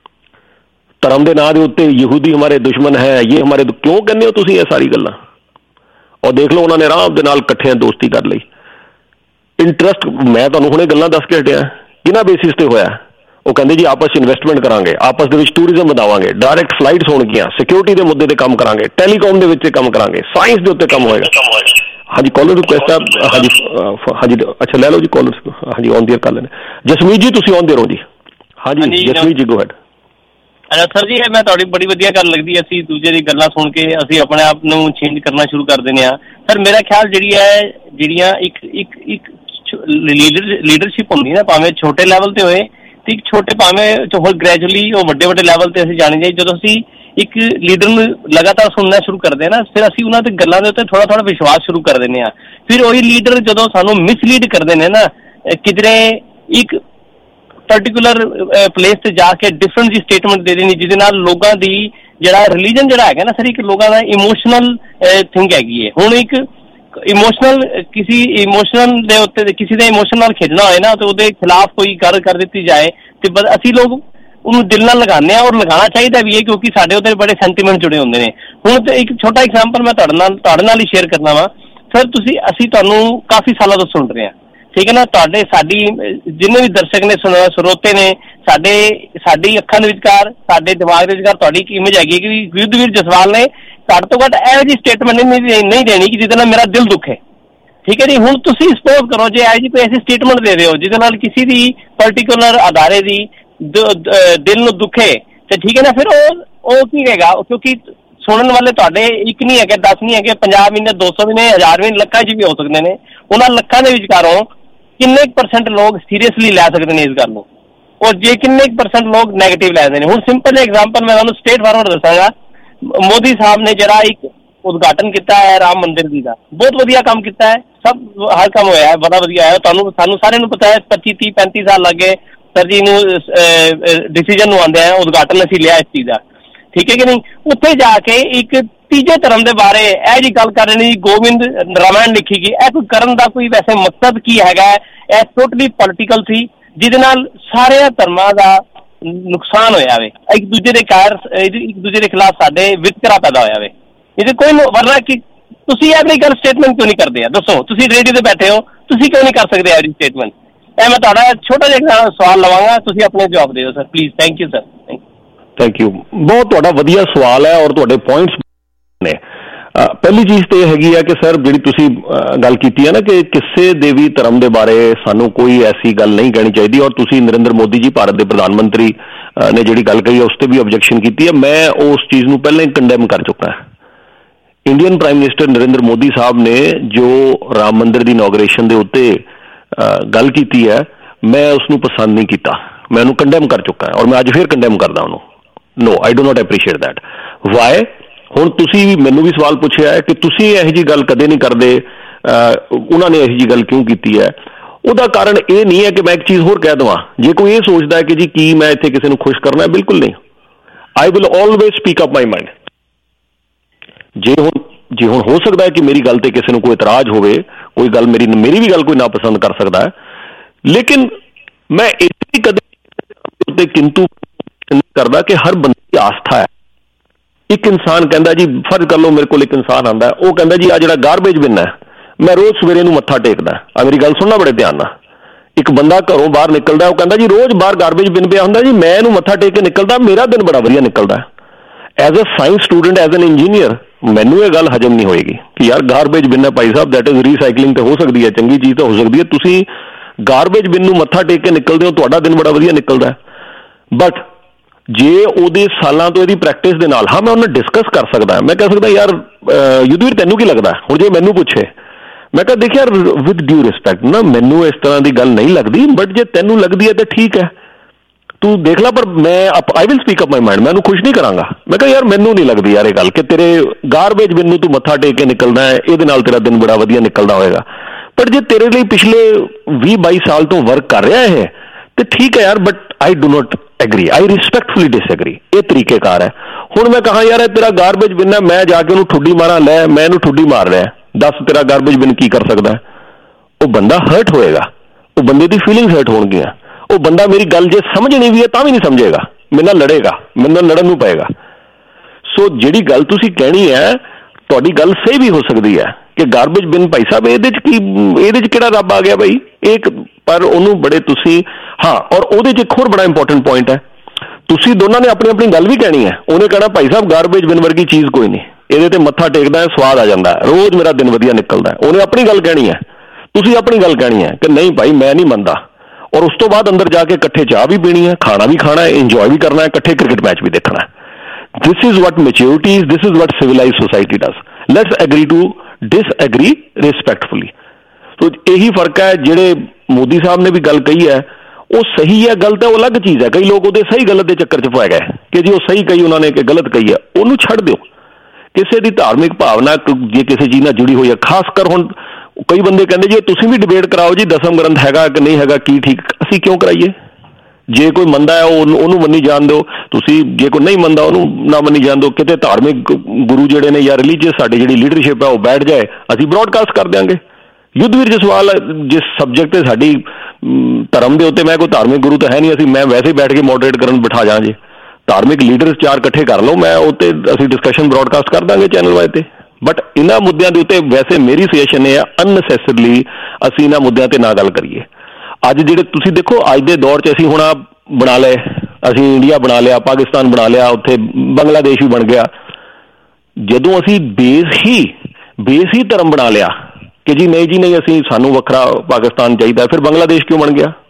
ਧਰਮ ਦੇ ਨਾਂ ਦੇ ਉੱਤੇ ਯਹੂਦੀ ਹਮਾਰੇ ਦੁਸ਼ਮਣ ਹੈ, ਇਹ ਹਮਾਰੇ, ਕਿਉਂ ਕਹਿੰਦੇ ਹੋ ਤੁਸੀਂ ਇਹ ਸਾਰੀ ਗੱਲਾਂ? ਔਰ ਦੇਖ ਲਓ ਉਹਨਾਂ ਨੇ ਆਰਾਮ ਦੇ ਨਾਲ ਇਕੱਠਿਆਂ ਦੋਸਤੀ ਕਰ ਲਈ। ਇੰਟਰਸਟ, ਮੈਂ ਤੁਹਾਨੂੰ ਹੁਣੇ ਗੱਲਾਂ ਦੱਸ ਕੇ ਹਟਿਆ ਕਿਹਨਾਂ ਬੇਸਿਸ ਤੇ ਹੋਇਆ। ਉਹ ਕਹਿੰਦੇ ਜੀ ਆਪਸ 'ਚ ਇਨਵੈਸਟਮੈਂਟ ਕਰਾਂਗੇ, ਆਪਸ ਦੇ ਵਿੱਚ ਟੂਰਿਜ਼ਮ ਵਧਾਵਾਂਗੇ, ਡਾਇਰੈਕਟ ਫਲਾਈਟਸ ਹੋਣਗੀਆਂ, ਸਿਕਿਉਰਿਟੀ ਦੇ ਮੁੱਦੇ ਤੇ ਕੰਮ ਕਰਾਂਗੇ, ਟੈਲੀਕਾਮ ਦੇ ਵਿੱਚ ਕੰਮ ਕਰਾਂਗੇ, ਸਾਇੰਸ ਦੇ ਉੱਤੇ ਕੰਮ ਹੋਏਗਾ। ਹਾਂਜੀ ਕਾਲਰ ਰਿਕੁਐਸਟ ਹੈ। ਹਾਂਜੀ ਹਾਂਜੀ ਅੱਛਾ ਲੈ ਲਓ ਜੀ ਕਾਲਰ। ਹਾਂਜੀ ਔਨ ਦੀ ਏਅਰ ਕਰ ਲੈਣੇ। ਜਸਮੀਤ ਜੀ ਤੁਸੀਂ ਔਨ ਦੇ ਰਹੋ ਜੀ। ਹਾਂਜੀ Jasmeet ji go ahead. Sir ਜੀ ਮੈਂ ਤੁਹਾਡੀ ਬੜੀ ਵਧੀਆ ਗੱਲ ਲੱਗਦੀ ਹੈ। ਅਸੀਂ ਦੂਜੇ ਦੀ ਗੱਲਾਂ ਸੁਣ ਕੇ ਅਸੀਂ ਆਪਣੇ ਆਪ ਨੂੰ ਚੇਂਜ ਕਰਨਾ ਸ਼ੁਰੂ ਕਰ ਦਿੰਦੇ ਹਾਂ। ਸਰ ਮੇਰਾ ਖਿਆਲ ਜਿਹੜੀ ਹੈ ਜਿਹੜੀਆਂ ਇੱਕ ਇੱਕ ਇੱਕ ਲੀਡਰਸ਼ਿਪ ਹੁੰਦੀ ਨਾ, ਭਾਵੇਂ ਛੋਟੇ ਲੈਵਲ ਤੇ ਹੋਏ ਤੇ ਇੱਕ ਛੋਟੇ ਭਾਵੇਂ ਹੋਰ ਗ੍ਰੈਜੂਅਲੀ ਉਹ ਵੱਡੇ ਵੱਡੇ ਲੈਵਲ ਤੇ ਅਸੀਂ ਜਾਣੇ ਜਾਈਏ। ਜਦੋਂ ਅਸੀਂ ਇੱਕ ਲੀਡਰ ਨੂੰ ਲਗਾਤਾਰ ਸੁਣਨਾ ਸ਼ੁਰੂ ਕਰਦੇ ਹਾਂ ਨਾ, ਫਿਰ ਅਸੀਂ ਉਹਨਾਂ ਦੇ ਗੱਲਾਂ ਦੇ ਉੱਤੇ ਥੋੜਾ ਥੋੜਾ ਵਿਸ਼ਵਾਸ ਸ਼ੁਰੂ ਕਰ ਦਿੰਦੇ ਹਾਂ। ਫਿਰ ਉਹੀ ਲੀਡਰ ਜਦੋਂ ਸਾਨੂੰ ਮਿਸਲੀਡ ਕਰਦੇ ਨੇ ਨਾ, ਕਿਧਰੇ ਇੱਕ ਪਰਟੀਕੂਲਰ ਪਲੇਸ ਤੇ ਜਾ ਕੇ ਡਿਫਰੈਂਟ ਜੀ ਸਟੇਟਮੈਂਟ ਦੇ ਦੇਣੀ, ਜਿਹਦੇ ਨਾਲ ਲੋਕਾਂ ਦੀ ਜਿਹੜਾ ਰਿਲੀਜਨ ਜਿਹੜਾ ਹੈਗਾ ਨਾ ਸਰ, ਇੱਕ ਲੋਕਾਂ ਦਾ ਇਮੋਸ਼ਨਲ ਥਿੰਗ ਹੈਗੀ ਹੈ। ਹੁਣ ਇੱਕ ਇਮੋਸ਼ਨਲ ਕਿਸੇ ਇਮੋਸ਼ਨਲ ਦੇ ਉੱਤੇ ਕਿਸੇ ਦੇ ਇਮੋਸ਼ਨ ਨਾਲ ਖੇਡਣਾ ਹੋਏ ਨਾ, ਤੇ ਉਹਦੇ ਖਿਲਾਫ ਕੋਈ ਗੱਲ ਕਰ ਦਿੱਤੀ ਜਾਏ ਤੇ ਅਸੀਂ ਲੋਕ ਉਹਨੂੰ ਦਿਲ ਨਾਲ ਲਗਾਉਂਦੇ ਹਾਂ, ਔਰ ਲਗਾਉਣਾ ਚਾਹੀਦਾ ਵੀ ਹੈ, ਕਿਉਂਕਿ ਸਾਡੇ ਉਹਦੇ ਬੜੇ ਸੈਂਟੀਮੈਂਟ ਜੁੜੇ ਹੁੰਦੇ ਨੇ। ਹੁਣ ਤੇ ਇੱਕ ਛੋਟਾ ਐਗਜ਼ਾਮਪਲ ਮੈਂ ਤੁਹਾਡੇ ਨਾਲ ਤੁਹਾਡੇ ਨਾਲ ਹੀ ਸ਼ੇਅਰ ਕਰਨਾ ਵਾ ਸਰ। ਤੁਸੀਂ ਅਸੀਂ ਤੁਹਾਨੂੰ ਕਾਫੀ ਸਾਲਾਂ ਤੋਂ ਸੁਣ ਰਹੇ ਹਾਂ, ਠੀਕ ਹੈ ਨਾ। ਤੁਹਾਡੇ ਸਾਡੀ ਜਿੰਨੇ ਵੀ ਦਰਸ਼ਕ ਨੇ ਸੁਣ ਸਰੋਤੇ ਨੇ, ਸਾਡੇ ਸਾਡੀ ਅੱਖਾਂ ਦੇ ਵਿਚਕਾਰ, ਸਾਡੇ ਦਿਮਾਗ ਦੇ ਵਿਚਕਾਰ ਤੁਹਾਡੀ ਇੱਕ ਇਮੇਜ ਹੈਗੀ ਕਿ ਯੁੱਧਵੀਰ ਜਸਵਾਲ ਨੇ ਘੱਟ ਤੋਂ ਘੱਟ ਇਹੋ ਜਿਹੀ ਸਟੇਟਮੈਂਟ ਨਹੀਂ ਦੇਣੀ ਕਿ ਜਿਹਦੇ ਨਾਲ ਮੇਰਾ ਦਿਲ ਦੁਖੇ, ਠੀਕ ਹੈ ਜੀ। ਹੁਣ ਤੁਸੀਂ ਸਪੋਜ਼ ਕਰੋ ਜੇ ਇਹੋ ਜਿਹੀ ਕੋਈ ਐਸੀ ਸਟੇਟਮੈਂਟ ਦੇ ਰਹੇ ਹੋ ਜਿਹਦੇ ਨਾਲ ਕਿਸੇ ਦੀ ਪਰਟੀਕੂਲਰ ਅਦਾਰੇ ਦੀ ਦਿਲ ਨੂੰ ਦੁਖੇ, ਤੇ ਠੀਕ ਹੈ ਨਾ, ਫਿਰ ਉਹ ਉਹ ਕੀ ਕਹੇਗਾ, ਕਿਉਂਕਿ ਸੁਣਨ ਵਾਲੇ ਤੁਹਾਡੇ ਇੱਕ ਨਹੀਂ ਹੈਗੇ, ਦਸ ਨਹੀਂ ਹੈਗੇ, ਪੰਜਾਹ ਵੀ ਨੇ, ਦੋ ਸੌ ਵੀ ਨੇ, ਹਜ਼ਾਰ ਵੀ, ਲੱਖਾਂ 'ਚ ਵੀ ਹੋ ਸਕਦੇ ਨੇ। ਉਹਨਾਂ ਲੱਖਾਂ ਦੇ ਵਿਚਕਾਰੋਂ ਕਿੰਨੇ ਪਰਸੈਂਟ ਲੋਕ ਸੀਰੀਅਸਲੀ ਲੈ ਸਕਦੇ ਨੇ ਇਸ ਗੱਲ ਨੂੰ, ਔਰ ਜੇ ਕਿੰਨੇ ਪਰਸੈਂਟ ਲੋਕ ਨੈਗੇਟਿਵ ਲੈਂਦੇ ਨੇ। ਹੁਣ ਸਿੰਪਲ ਐਗਜ਼ਾਮਪਲ ਮੈਂ ਤੁਹਾਨੂੰ ਸਟੇਟ ਫਾਰਵਰਡ ਦੱਸਾਂਗਾ। ਮੋਦੀ ਸਾਹਿਬ ਨੇ ਜਿਹੜਾ ਇੱਕ ਉਦਘਾਟਨ ਕੀਤਾ ਹੈ ਰਾਮ ਮੰਦਿਰ ਜੀ ਦਾ, ਬਹੁਤ ਵਧੀਆ ਕੰਮ ਕੀਤਾ ਹੈ, ਸਭ ਹਰ ਕੰਮ ਹੋਇਆ ਹੈ, ਬੜਾ ਵਧੀਆ ਹੈ। ਤੁਹਾਨੂੰ ਸਾਨੂੰ ਸਾਰਿਆਂ ਨੂੰ ਪਤਾ ਹੈ ਪੱਚੀ ਤੀਹ ਪੈਂਤੀ ਸਾਲ ਲੱਗ ਗਏ ਸਰ ਜੀ ਨੂੰ ਡਿਸੀਜਨ ਨੂੰ ਆਉਂਦੇ ਆ, ਉਦਘਾਟਨ ਅਸੀਂ ਲਿਆ ਇਸ ਚੀਜ਼ ਦਾ, ਠੀਕ ਹੈ ਕਿ ਨਹੀਂ। ਉੱਥੇ ਜਾ ਕੇ ਇੱਕ ਤੀਜੇ ਧਰਮ ਦੇ ਬਾਰੇ ਇਹ ਜੀ ਗੱਲ ਕਰ ਰਹੇ ਨੇ, ਗੋਬਿੰਦ ਰਾਮਾਇਣ ਲਿਖੀ ਗਈ, ਇਹ ਕੋਈ ਕਰਨ ਦਾ ਕੋਈ ਵੈਸੇ ਮਕਸਦ ਕੀ ਹੈਗਾ? ਇਹ ਟੋਟਲੀ ਪੋਲੀਟੀਕਲ ਸੀ, ਜਿਹਦੇ ਨਾਲ ਸਾਰੇ ਧਰਮਾਂ ਦਾ ਨੁਕਸਾਨ ਹੋਇਆ ਵੇ, ਇੱਕ ਦੂਜੇ ਦੇ ਕਾਰ ਇੱਕ ਦੂਜੇ ਦੇ ਖਿਲਾਫ ਸਾਡੇ ਵਿਤਕਰਾ ਪੈਦਾ ਹੋਇਆ ਵੇ। ਇਹਦੇ ਕੋਈ ਵਰਨਾ ਕਿ ਤੁਸੀਂ ਆਪਣੀ ਗੱਲ ਸਟੇਟਮੈਂਟ ਕਿਉਂ ਨਹੀਂ ਕਰਦੇ ਆ? ਦੱਸੋ, ਤੁਸੀਂ ਰੇਡੀਓ ਤੇ ਬੈਠੇ ਹੋ, ਤੁਸੀਂ ਕਿਉਂ ਨਹੀਂ ਕਰ ਸਕਦੇ ਆਪਣੀ ਸਟੇਟਮੈਂਟ? ਇਹ ਮੈਂ ਤੁਹਾਡਾ ਛੋਟਾ ਜਿਹਾ ਸਵਾਲ ਲਵਾਂਗਾ, ਤੁਸੀਂ ਆਪਣੇ ਜਵਾਬ ਦਿਓ sir please. Thank you sir. Thank you. ਬਹੁਤ ਤੁਹਾਡਾ ਵਧੀਆ ਸਵਾਲ ਹੈ ਔਰ ਤੁਹਾਡੇ ਪੁਆਇੰਟਸ ਨੇ। ਪਹਿਲੀ ਚੀਜ਼ ਤੇ ਇਹ ਹੈਗੀ ਆ ਕਿ ਸਰ ਜਿਹੜੀ ਤੁਸੀਂ ਗੱਲ ਕੀਤੀ ਹੈ ਨਾ ਕਿ ਕਿਸੇ ਦੇ ਵੀ ਧਰਮ ਦੇ ਬਾਰੇ ਸਾਨੂੰ ਕੋਈ ਐਸੀ ਗੱਲ ਨਹੀਂ ਕਹਿਣੀ ਚਾਹੀਦੀ, ਔਰ ਤੁਸੀਂ ਨਰਿੰਦਰ ਮੋਦੀ ਜੀ ਭਾਰਤ ਦੇ ਪ੍ਰਧਾਨ ਮੰਤਰੀ ਨੇ ਜਿਹੜੀ ਗੱਲ ਕਹੀ ਹੈ ਉਸ ਤੇ ਵੀ ਆਬਜੈਕਸ਼ਨ ਕੀਤੀ ਹੈ। ਮੈਂ ਉਸ ਚੀਜ਼ ਨੂੰ ਪਹਿਲਾਂ ਹੀ ਕੰਡੈਮ ਕਰ ਚੁੱਕਾ। Indian prime minister Narinder Modi sahib ਨੇ ਜੋ ਰਾਮ ਮੰਦਿਰ ਦੀ ਇਨੋਗ੍ਰੇਸ਼ਨ ਦੇ ਉੱਤੇ ਗੱਲ ਕੀਤੀ ਹੈ, ਮੈਂ ਉਸ ਨੂੰ ਪਸੰਦ ਨਹੀਂ ਕੀਤਾ, ਮੈਂ ਉਹਨੂੰ ਕੰਡੈਮ ਕਰ ਚੁੱਕਾ ਔਰ ਮੈਂ ਅੱਜ ਫਿਰ ਕੰਡੈਮ ਕਰਦਾ ਉਹਨੂੰ। No, I do not appreciate that. Why? ਹੁਣ ਤੁਸੀਂ ਵੀ ਮੈਨੂੰ ਵੀ ਸਵਾਲ ਪੁੱਛਿਆ ਹੈ ਕਿ ਤੁਸੀਂ ਇਹੋ ਜਿਹੀ ਗੱਲ ਕਦੇ ਨਹੀਂ ਕਰਦੇ, ਉਹਨਾਂ ਨੇ ਇਹੋ ਜਿਹੀ ਗੱਲ ਕਿਉਂ ਕੀਤੀ ਹੈ? ਉਹਦਾ ਕਾਰਨ ਇਹ ਨਹੀਂ ਹੈ ਕਿ ਮੈਂ ਇੱਕ ਚੀਜ਼ ਹੋਰ ਕਹਿ ਦੇਵਾਂ। ਜੇ ਕੋਈ ਇਹ ਸੋਚਦਾ ਹੈ ਕਿ ਜੀ ਕੀ ਮੈਂ ਇੱਥੇ ਕਿਸੇ ਨੂੰ ਖੁਸ਼ ਕਰਨਾ, ਬਿਲਕੁਲ ਨਹੀਂ। I will always speak up my mind. ਜੇ ਹੁਣ ਜੇ ਹੁਣ ਹੋ ਸਕਦਾ ਹੈ ਕਿ ਮੇਰੀ ਗੱਲ ਤੇ ਕਿਸੇ ਨੂੰ ਕੋਈ ਇਤਰਾਜ਼ ਹੋਵੇ, ਕੋਈ ਗੱਲ ਮੇਰੀ ਮੇਰੀ ਵੀ ਗੱਲ ਕੋਈ ਨਾਪਸੰਦ ਕਰ ਸਕਦਾ ਹੈ, ਲੇਕਿਨ ਮੈਂ ਇਹ ਕਦੇ ਕਿੰਤੂ ਕਰਦਾ ਕਿ ਹਰ ਬੰਦੇ ਦੀ ਆਸਥਾ ਹੈ। ਇੱਕ ਇਨਸਾਨ ਕਹਿੰਦਾ ਜੀ, ਫਰਜ਼ ਕਰ ਲਓ ਮੇਰੇ ਕੋਲ ਇੱਕ ਇਨਸਾਨ ਆਉਂਦਾ, ਉਹ ਕਹਿੰਦਾ ਜੀ ਆ ਜਿਹੜਾ ਗਾਰਬੇਜ ਬਿਨ ਹੈ ਮੈਂ ਰੋਜ਼ ਸਵੇਰੇ ਨੂੰ ਮੱਥਾ ਟੇਕਦਾ। ਆ ਮੇਰੀ ਗੱਲ ਸੁਣਨਾ ਬੜੇ ਧਿਆਨ ਨਾਲ। ਇੱਕ ਬੰਦਾ ਘਰੋਂ ਬਾਹਰ ਨਿਕਲਦਾ, ਉਹ ਕਹਿੰਦਾ ਜੀ ਰੋਜ਼ ਬਾਹਰ ਗਾਰਬੇਜ ਬਿਨ ਪਿਆ ਹੁੰਦਾ ਜੀ, ਮੈਂ ਇਹਨੂੰ ਮੱਥਾ ਟੇਕ ਕੇ ਨਿਕਲਦਾ, ਮੇਰਾ ਦਿਨ ਬੜਾ ਵਧੀਆ ਨਿਕਲਦਾ। As a science student, as an engineer, ਮੈਨੂੰ ਇਹ ਗੱਲ ਹਜਮ ਨਹੀਂ ਹੋਏਗੀ ਕਿ ਯਾਰ ਗਾਰਬੇਜ ਬਿਨ ਹੈ Bhai Sahib, that is recycling ਤਾਂ ਹੋ ਸਕਦੀ ਹੈ, ਚੰਗੀ ਚੀਜ਼ ਤਾਂ ਹੋ ਸਕਦੀ ਹੈ, ਤੁਸੀਂ ਗਾਰਬੇਜ ਬਿਨ ਨੂੰ ਮੱਥਾ ਟੇਕ ਕੇ ਨਿਕਲਦੇ ਹੋ, ਤੁਹਾਡਾ ਦਿਨ ਬੜਾ ਵਧੀਆ ਨਿਕਲਦਾ। ਬਟ ਜੇ ਉਹਦੇ ਸਾਲਾਂ ਤੋਂ ਇਹਦੀ ਪ੍ਰੈਕਟਿਸ ਦੇ ਨਾਲ, ਹਾਂ ਮੈਂ ਉਹਨਾਂ ਡਿਸਕਸ ਕਰ ਸਕਦਾ, ਮੈਂ ਕਹਿ ਸਕਦਾ ਯਾਰ ਯੁੱਧਵੀਰ ਤੈਨੂੰ ਕੀ ਲੱਗਦਾ? ਹੁਣ ਜੇ ਮੈਨੂੰ ਪੁੱਛੇ, ਮੈਂ ਕਿਹਾ ਦੇਖ ਯਾਰ ਵਿਦ ਡਿਊ ਰਿਸਪੈਕਟ ਨਾ, ਮੈਨੂੰ ਇਸ ਤਰ੍ਹਾਂ ਦੀ ਗੱਲ ਨਹੀਂ ਲੱਗਦੀ, ਬਟ ਜੇ ਤੈਨੂੰ ਲੱਗਦੀ ਹੈ ਤਾਂ ਠੀਕ ਹੈ, ਤੂੰ ਦੇਖ ਲੈ, ਪਰ ਮੈਂ I will speak up my mind, ਮੈਂ ਉਹਨੂੰ ਖੁਸ਼ ਨਹੀਂ ਕਰਾਂਗਾ। ਮੈਂ ਕਿਹਾ ਯਾਰ ਮੈਨੂੰ ਨਹੀਂ ਲੱਗਦੀ ਯਾਰ ਇਹ ਗੱਲ ਕਿ ਤੇਰੇ ਗਾਰਬੇਜ ਬਿਨ ਨੂੰ ਤੂੰ ਮੱਥਾ ਟੇਕ ਕੇ ਨਿਕਲਦਾ ਹੈ, ਇਹਦੇ ਨਾਲ ਤੇਰਾ ਦਿਨ ਬੜਾ ਵਧੀਆ ਨਿਕਲਦਾ ਹੋਏਗਾ। ਪਰ ਜੇ ਤੇਰੇ ਲਈ ਪਿਛਲੇ ਵੀਹ ਬਾਈ ਸਾਲ ਤੋਂ ਵਰਕ ਕਰ ਰਿਹਾ ਇਹ ਤੇ ਠੀਕ ਹੈ ਯਾਰ, but I do not agree, I respectfully disagree. ਇਹ ਤਰੀਕੇਕਾਰ ਹੈ। ਹੁਣ ਮੈਂ ਕਹਾਂ ਯਾਰ ਇਹ ਤੇਰਾ ਗਾਰਬੇਜ ਬਿਨ ਹੈ, ਮੈਂ ਜਾ ਕੇ ਉਹਨੂੰ ਠੁੱਡੀ ਮਾਰਾਂ, ਲੈ ਮੈਂ ਇਹਨੂੰ ਠੁੱਡੀ ਮਾਰ ਰਿਹਾ, ਦੱਸ ਤੇਰਾ ਗਾਰਬੇਜ ਬਿਨ ਕੀ ਕਰ ਸਕਦਾ? ਉਹ ਬੰਦਾ ਹਰਟ ਹੋਏਗਾ, ਉਹ ਬੰਦੇ ਦੀ ਫੀਲਿੰਗਸ ਹਰਟ ਹੋਣਗੀਆਂ, ਉਹ ਬੰਦਾ ਮੇਰੀ ਗੱਲ ਜੇ ਸਮਝਣੀ ਵੀ ਹੈ ਤਾਂ ਵੀ ਨਹੀਂ ਸਮਝੇਗਾ, ਮੇਰੇ ਨਾਲ ਲੜੇਗਾ, ਮੇਰੇ ਨਾਲ ਲੜਨ ਨੂੰ ਪਏਗਾ। ਸੋ ਜਿਹੜੀ ਗੱਲ ਤੁਸੀਂ ਕਹਿਣੀ ਹੈ, ਤੁਹਾਡੀ ਗੱਲ ਸਹੀ ਵੀ ਹੋ ਸਕਦੀ ਹੈ ਕਿ ਗਾਰਬੇਜ ਬਿਨ ਭਾਈ ਸਾਹਿਬ ਇਹਦੇ 'ਚ ਕੀ, ਇਹਦੇ 'ਚ ਕਿਹੜਾ ਰੱਬ ਆ ਗਿਆ ਭਾਈ ਇੱਕ, ਪਰ ਉਹਨੂੰ ਬੜੇ ਤੁਸੀਂ ਹਾਂ। ਔਰ ਉਹਦੇ 'ਚ ਇੱਕ ਹੋਰ ਬੜਾ ਇੰਪੋਰਟੈਂਟ ਪੁਆਇੰਟ ਹੈ, ਤੁਸੀਂ ਦੋਨਾਂ ਨੇ ਆਪਣੀ ਆਪਣੀ ਗੱਲ ਵੀ ਕਹਿਣੀ ਹੈ। ਉਹਨੇ ਕਹਿਣਾ ਭਾਈ ਸਾਹਿਬ ਗਾਰਬੇਜ ਬਿਨ ਵਰਗੀ ਚੀਜ਼ ਕੋਈ ਨਹੀਂ, ਇਹਦੇ ਤੇ ਮੱਥਾ ਟੇਕਦਾ ਹੈ, ਸਵਾਦ ਆ ਜਾਂਦਾ, ਰੋਜ਼ ਮੇਰਾ ਦਿਨ ਵਧੀਆ ਨਿਕਲਦਾ। ਉਹਨੇ ਆਪਣੀ ਗੱਲ ਕਹਿਣੀ ਹੈ, ਤੁਸੀਂ ਆਪਣੀ ਗੱਲ ਕਹਿਣੀ ਹੈ ਕਿ ਨਹੀਂ ਭਾਈ ਮੈਂ ਨਹੀਂ ਮੰਨਦਾ। ਔਰ ਉਸ ਤੋਂ ਬਾਅਦ ਅੰਦਰ ਜਾ ਕੇ ਇਕੱਠੇ ਚਾਹ ਵੀ ਪੀਣੀ ਹੈ, ਖਾਣਾ ਵੀ ਖਾਣਾ ਹੈ, ਇੰਜੋਏ ਵੀ ਕਰਨਾ ਹੈ, ਇਕੱਠੇ ਕ੍ਰਿਕਟ ਮੈਚ ਵੀ ਦੇਖਣਾ ਹੈ। This is what maturity is, this is what civilized society does. Let's agree to disagree respectfully। So ਇਹੀ ਫਰਕ ਹੈ। ਜਿਹੜੇ ਮੋਦੀ ਸਾਹਿਬ ਨੇ ਵੀ ਗੱਲ ਕਹੀ ਹੈ ਉਹ ਸਹੀ ਹੈ, ਗਲਤ ਹੈ ਉਹ ਅਲੱਗ ਚੀਜ਼ ਹੈ। ਕਈ ਲੋਕ ਉਹਦੇ ਸਹੀ ਗਲਤ ਦੇ ਚੱਕਰ 'ਚ ਪੈ ਗਏ ਕਿ ਜੀ ਉਹ ਸਹੀ ਕਹੀ ਉਹਨਾਂ ਨੇ ਕਿ ਗਲਤ ਕਹੀ ਹੈ, ਉਹਨੂੰ ਛੱਡ ਦਿਓ। ਕਿਸੇ ਦੀ ਧਾਰਮਿਕ ਭਾਵਨਾ ਜੇ ਕਿਸੇ ਚੀਜ਼ ਨਾਲ ਜੁੜੀ ਹੋਈ ਹੈ, ਖਾਸ ਕਰ ਹੁਣ ਕਈ ਬੰਦੇ ਕਹਿੰਦੇ ਜੀ ਤੁਸੀਂ ਵੀ ਡਿਬੇਟ ਕਰਾਓ ਜੀ ਦਸਮ ਗ੍ਰੰਥ ਹੈਗਾ ਕਿ ਨਹੀਂ ਹੈਗਾ, ਕੀ ਠੀਕ। ਅਸੀਂ ਕਿਉਂ ਕਰਾਈਏ? ਜੇ ਕੋਈ ਮੰਨਦਾ ਹੈ ਉਹ ਉਹਨੂੰ ਮੰਨੀ ਜਾਣ ਦਿਓ, ਤੁਸੀਂ ਜੇ ਕੋਈ ਨਹੀਂ ਮੰਨਦਾ ਉਹਨੂੰ ਨਾ ਮੰਨੀ ਜਾਣ ਦਿਓ। ਕਿਤੇ ਧਾਰਮਿਕ ਗੁਰੂ ਜਿਹੜੇ ਨੇ ਜਾਂ ਰਿਲੀਜੀਅਸ ਸਾਡੀ ਜਿਹੜੀ ਲੀਡਰਸ਼ਿਪ ਹੈ ਉਹ ਬੈਠ ਜਾਏ, ਅਸੀਂ ਬ੍ਰੌਡਕਾਸਟ ਕਰ ਦਿਆਂਗੇ। ਯੁੱਧ ਵੀਰ ਜਸਵਾਲ ਜਿਸ ਸਬਜੈਕਟ 'ਤੇ ਸਾਡੀ ਧਰਮ ਦੇ ਉੱਤੇ, ਮੈਂ ਕੋਈ ਧਾਰਮਿਕ ਗੁਰੂ ਤਾਂ ਹੈ ਨਹੀਂ, ਅਸੀਂ ਮੈਂ ਵੈਸੇ ਹੀ ਬੈਠ ਕੇ ਮੋਡਰੇਟ ਕਰਨ ਬਿਠਾ ਜਾਂ ਜੇ ਧਾਰਮਿਕ ਲੀਡਰਸ ਚਾਰ ਇਕੱਠੇ ਕਰ ਲਓ, ਮੈਂ ਉੱਤੇ ਅਸੀਂ ਡਿਸਕਸ਼ਨ ਬ੍ਰੌਡਕਾਸਟ ਕਰ ਦਾਂਗੇ ਚੈਨਲ ਵਾਈਜ਼ 'ਤੇ। ਬਟ ਇਹਨਾਂ ਮੁੱਦਿਆਂ ਦੇ ਉੱਤੇ ਵੈਸੇ ਮੇਰੀ ਸੁਜੈਸ਼ਨ ਇਹ ਆ ਅਨਨੈਸੈਸਰਲੀ ਅਸੀਂ ਇਹਨਾਂ ਮੁੱਦਿਆਂ 'ਤੇ ਨਾ ਗੱਲ ਕਰੀਏ। ਅੱਜ ਜਿਹੜੇ ਤੁਸੀਂ ਦੇਖੋ ਅੱਜ ਦੇ ਦੌਰ 'ਚ ਅਸੀਂ ਹੁਣ ਆ ਬਣਾ ਲਏ, ਅਸੀਂ ਇੰਡੀਆ ਬਣਾ ਲਿਆ, ਪਾਕਿਸਤਾਨ ਬਣਾ ਲਿਆ, ਉੱਥੇ ਬੰਗਲਾਦੇਸ਼ ਵੀ ਬਣ ਗਿਆ। ਜਦੋਂ ਅਸੀਂ ਬੇਸ ਹੀ ਬੇਸ ਹੀ ਧਰਮ ਬਣਾ ਲਿਆ ਕਿ ਜੀ ਨਹੀਂ ਜੀ ਨਹੀਂ ਅਸੀਂ ਸਾਨੂੰ ਵੱਖਰਾ ਪਾਕਿਸਤਾਨ ਚਾਹੀਦਾ, ਫਿਰ ਬੰਗਲਾਦੇਸ਼ ਕਿਉਂ ਬਣ ਗਿਆ?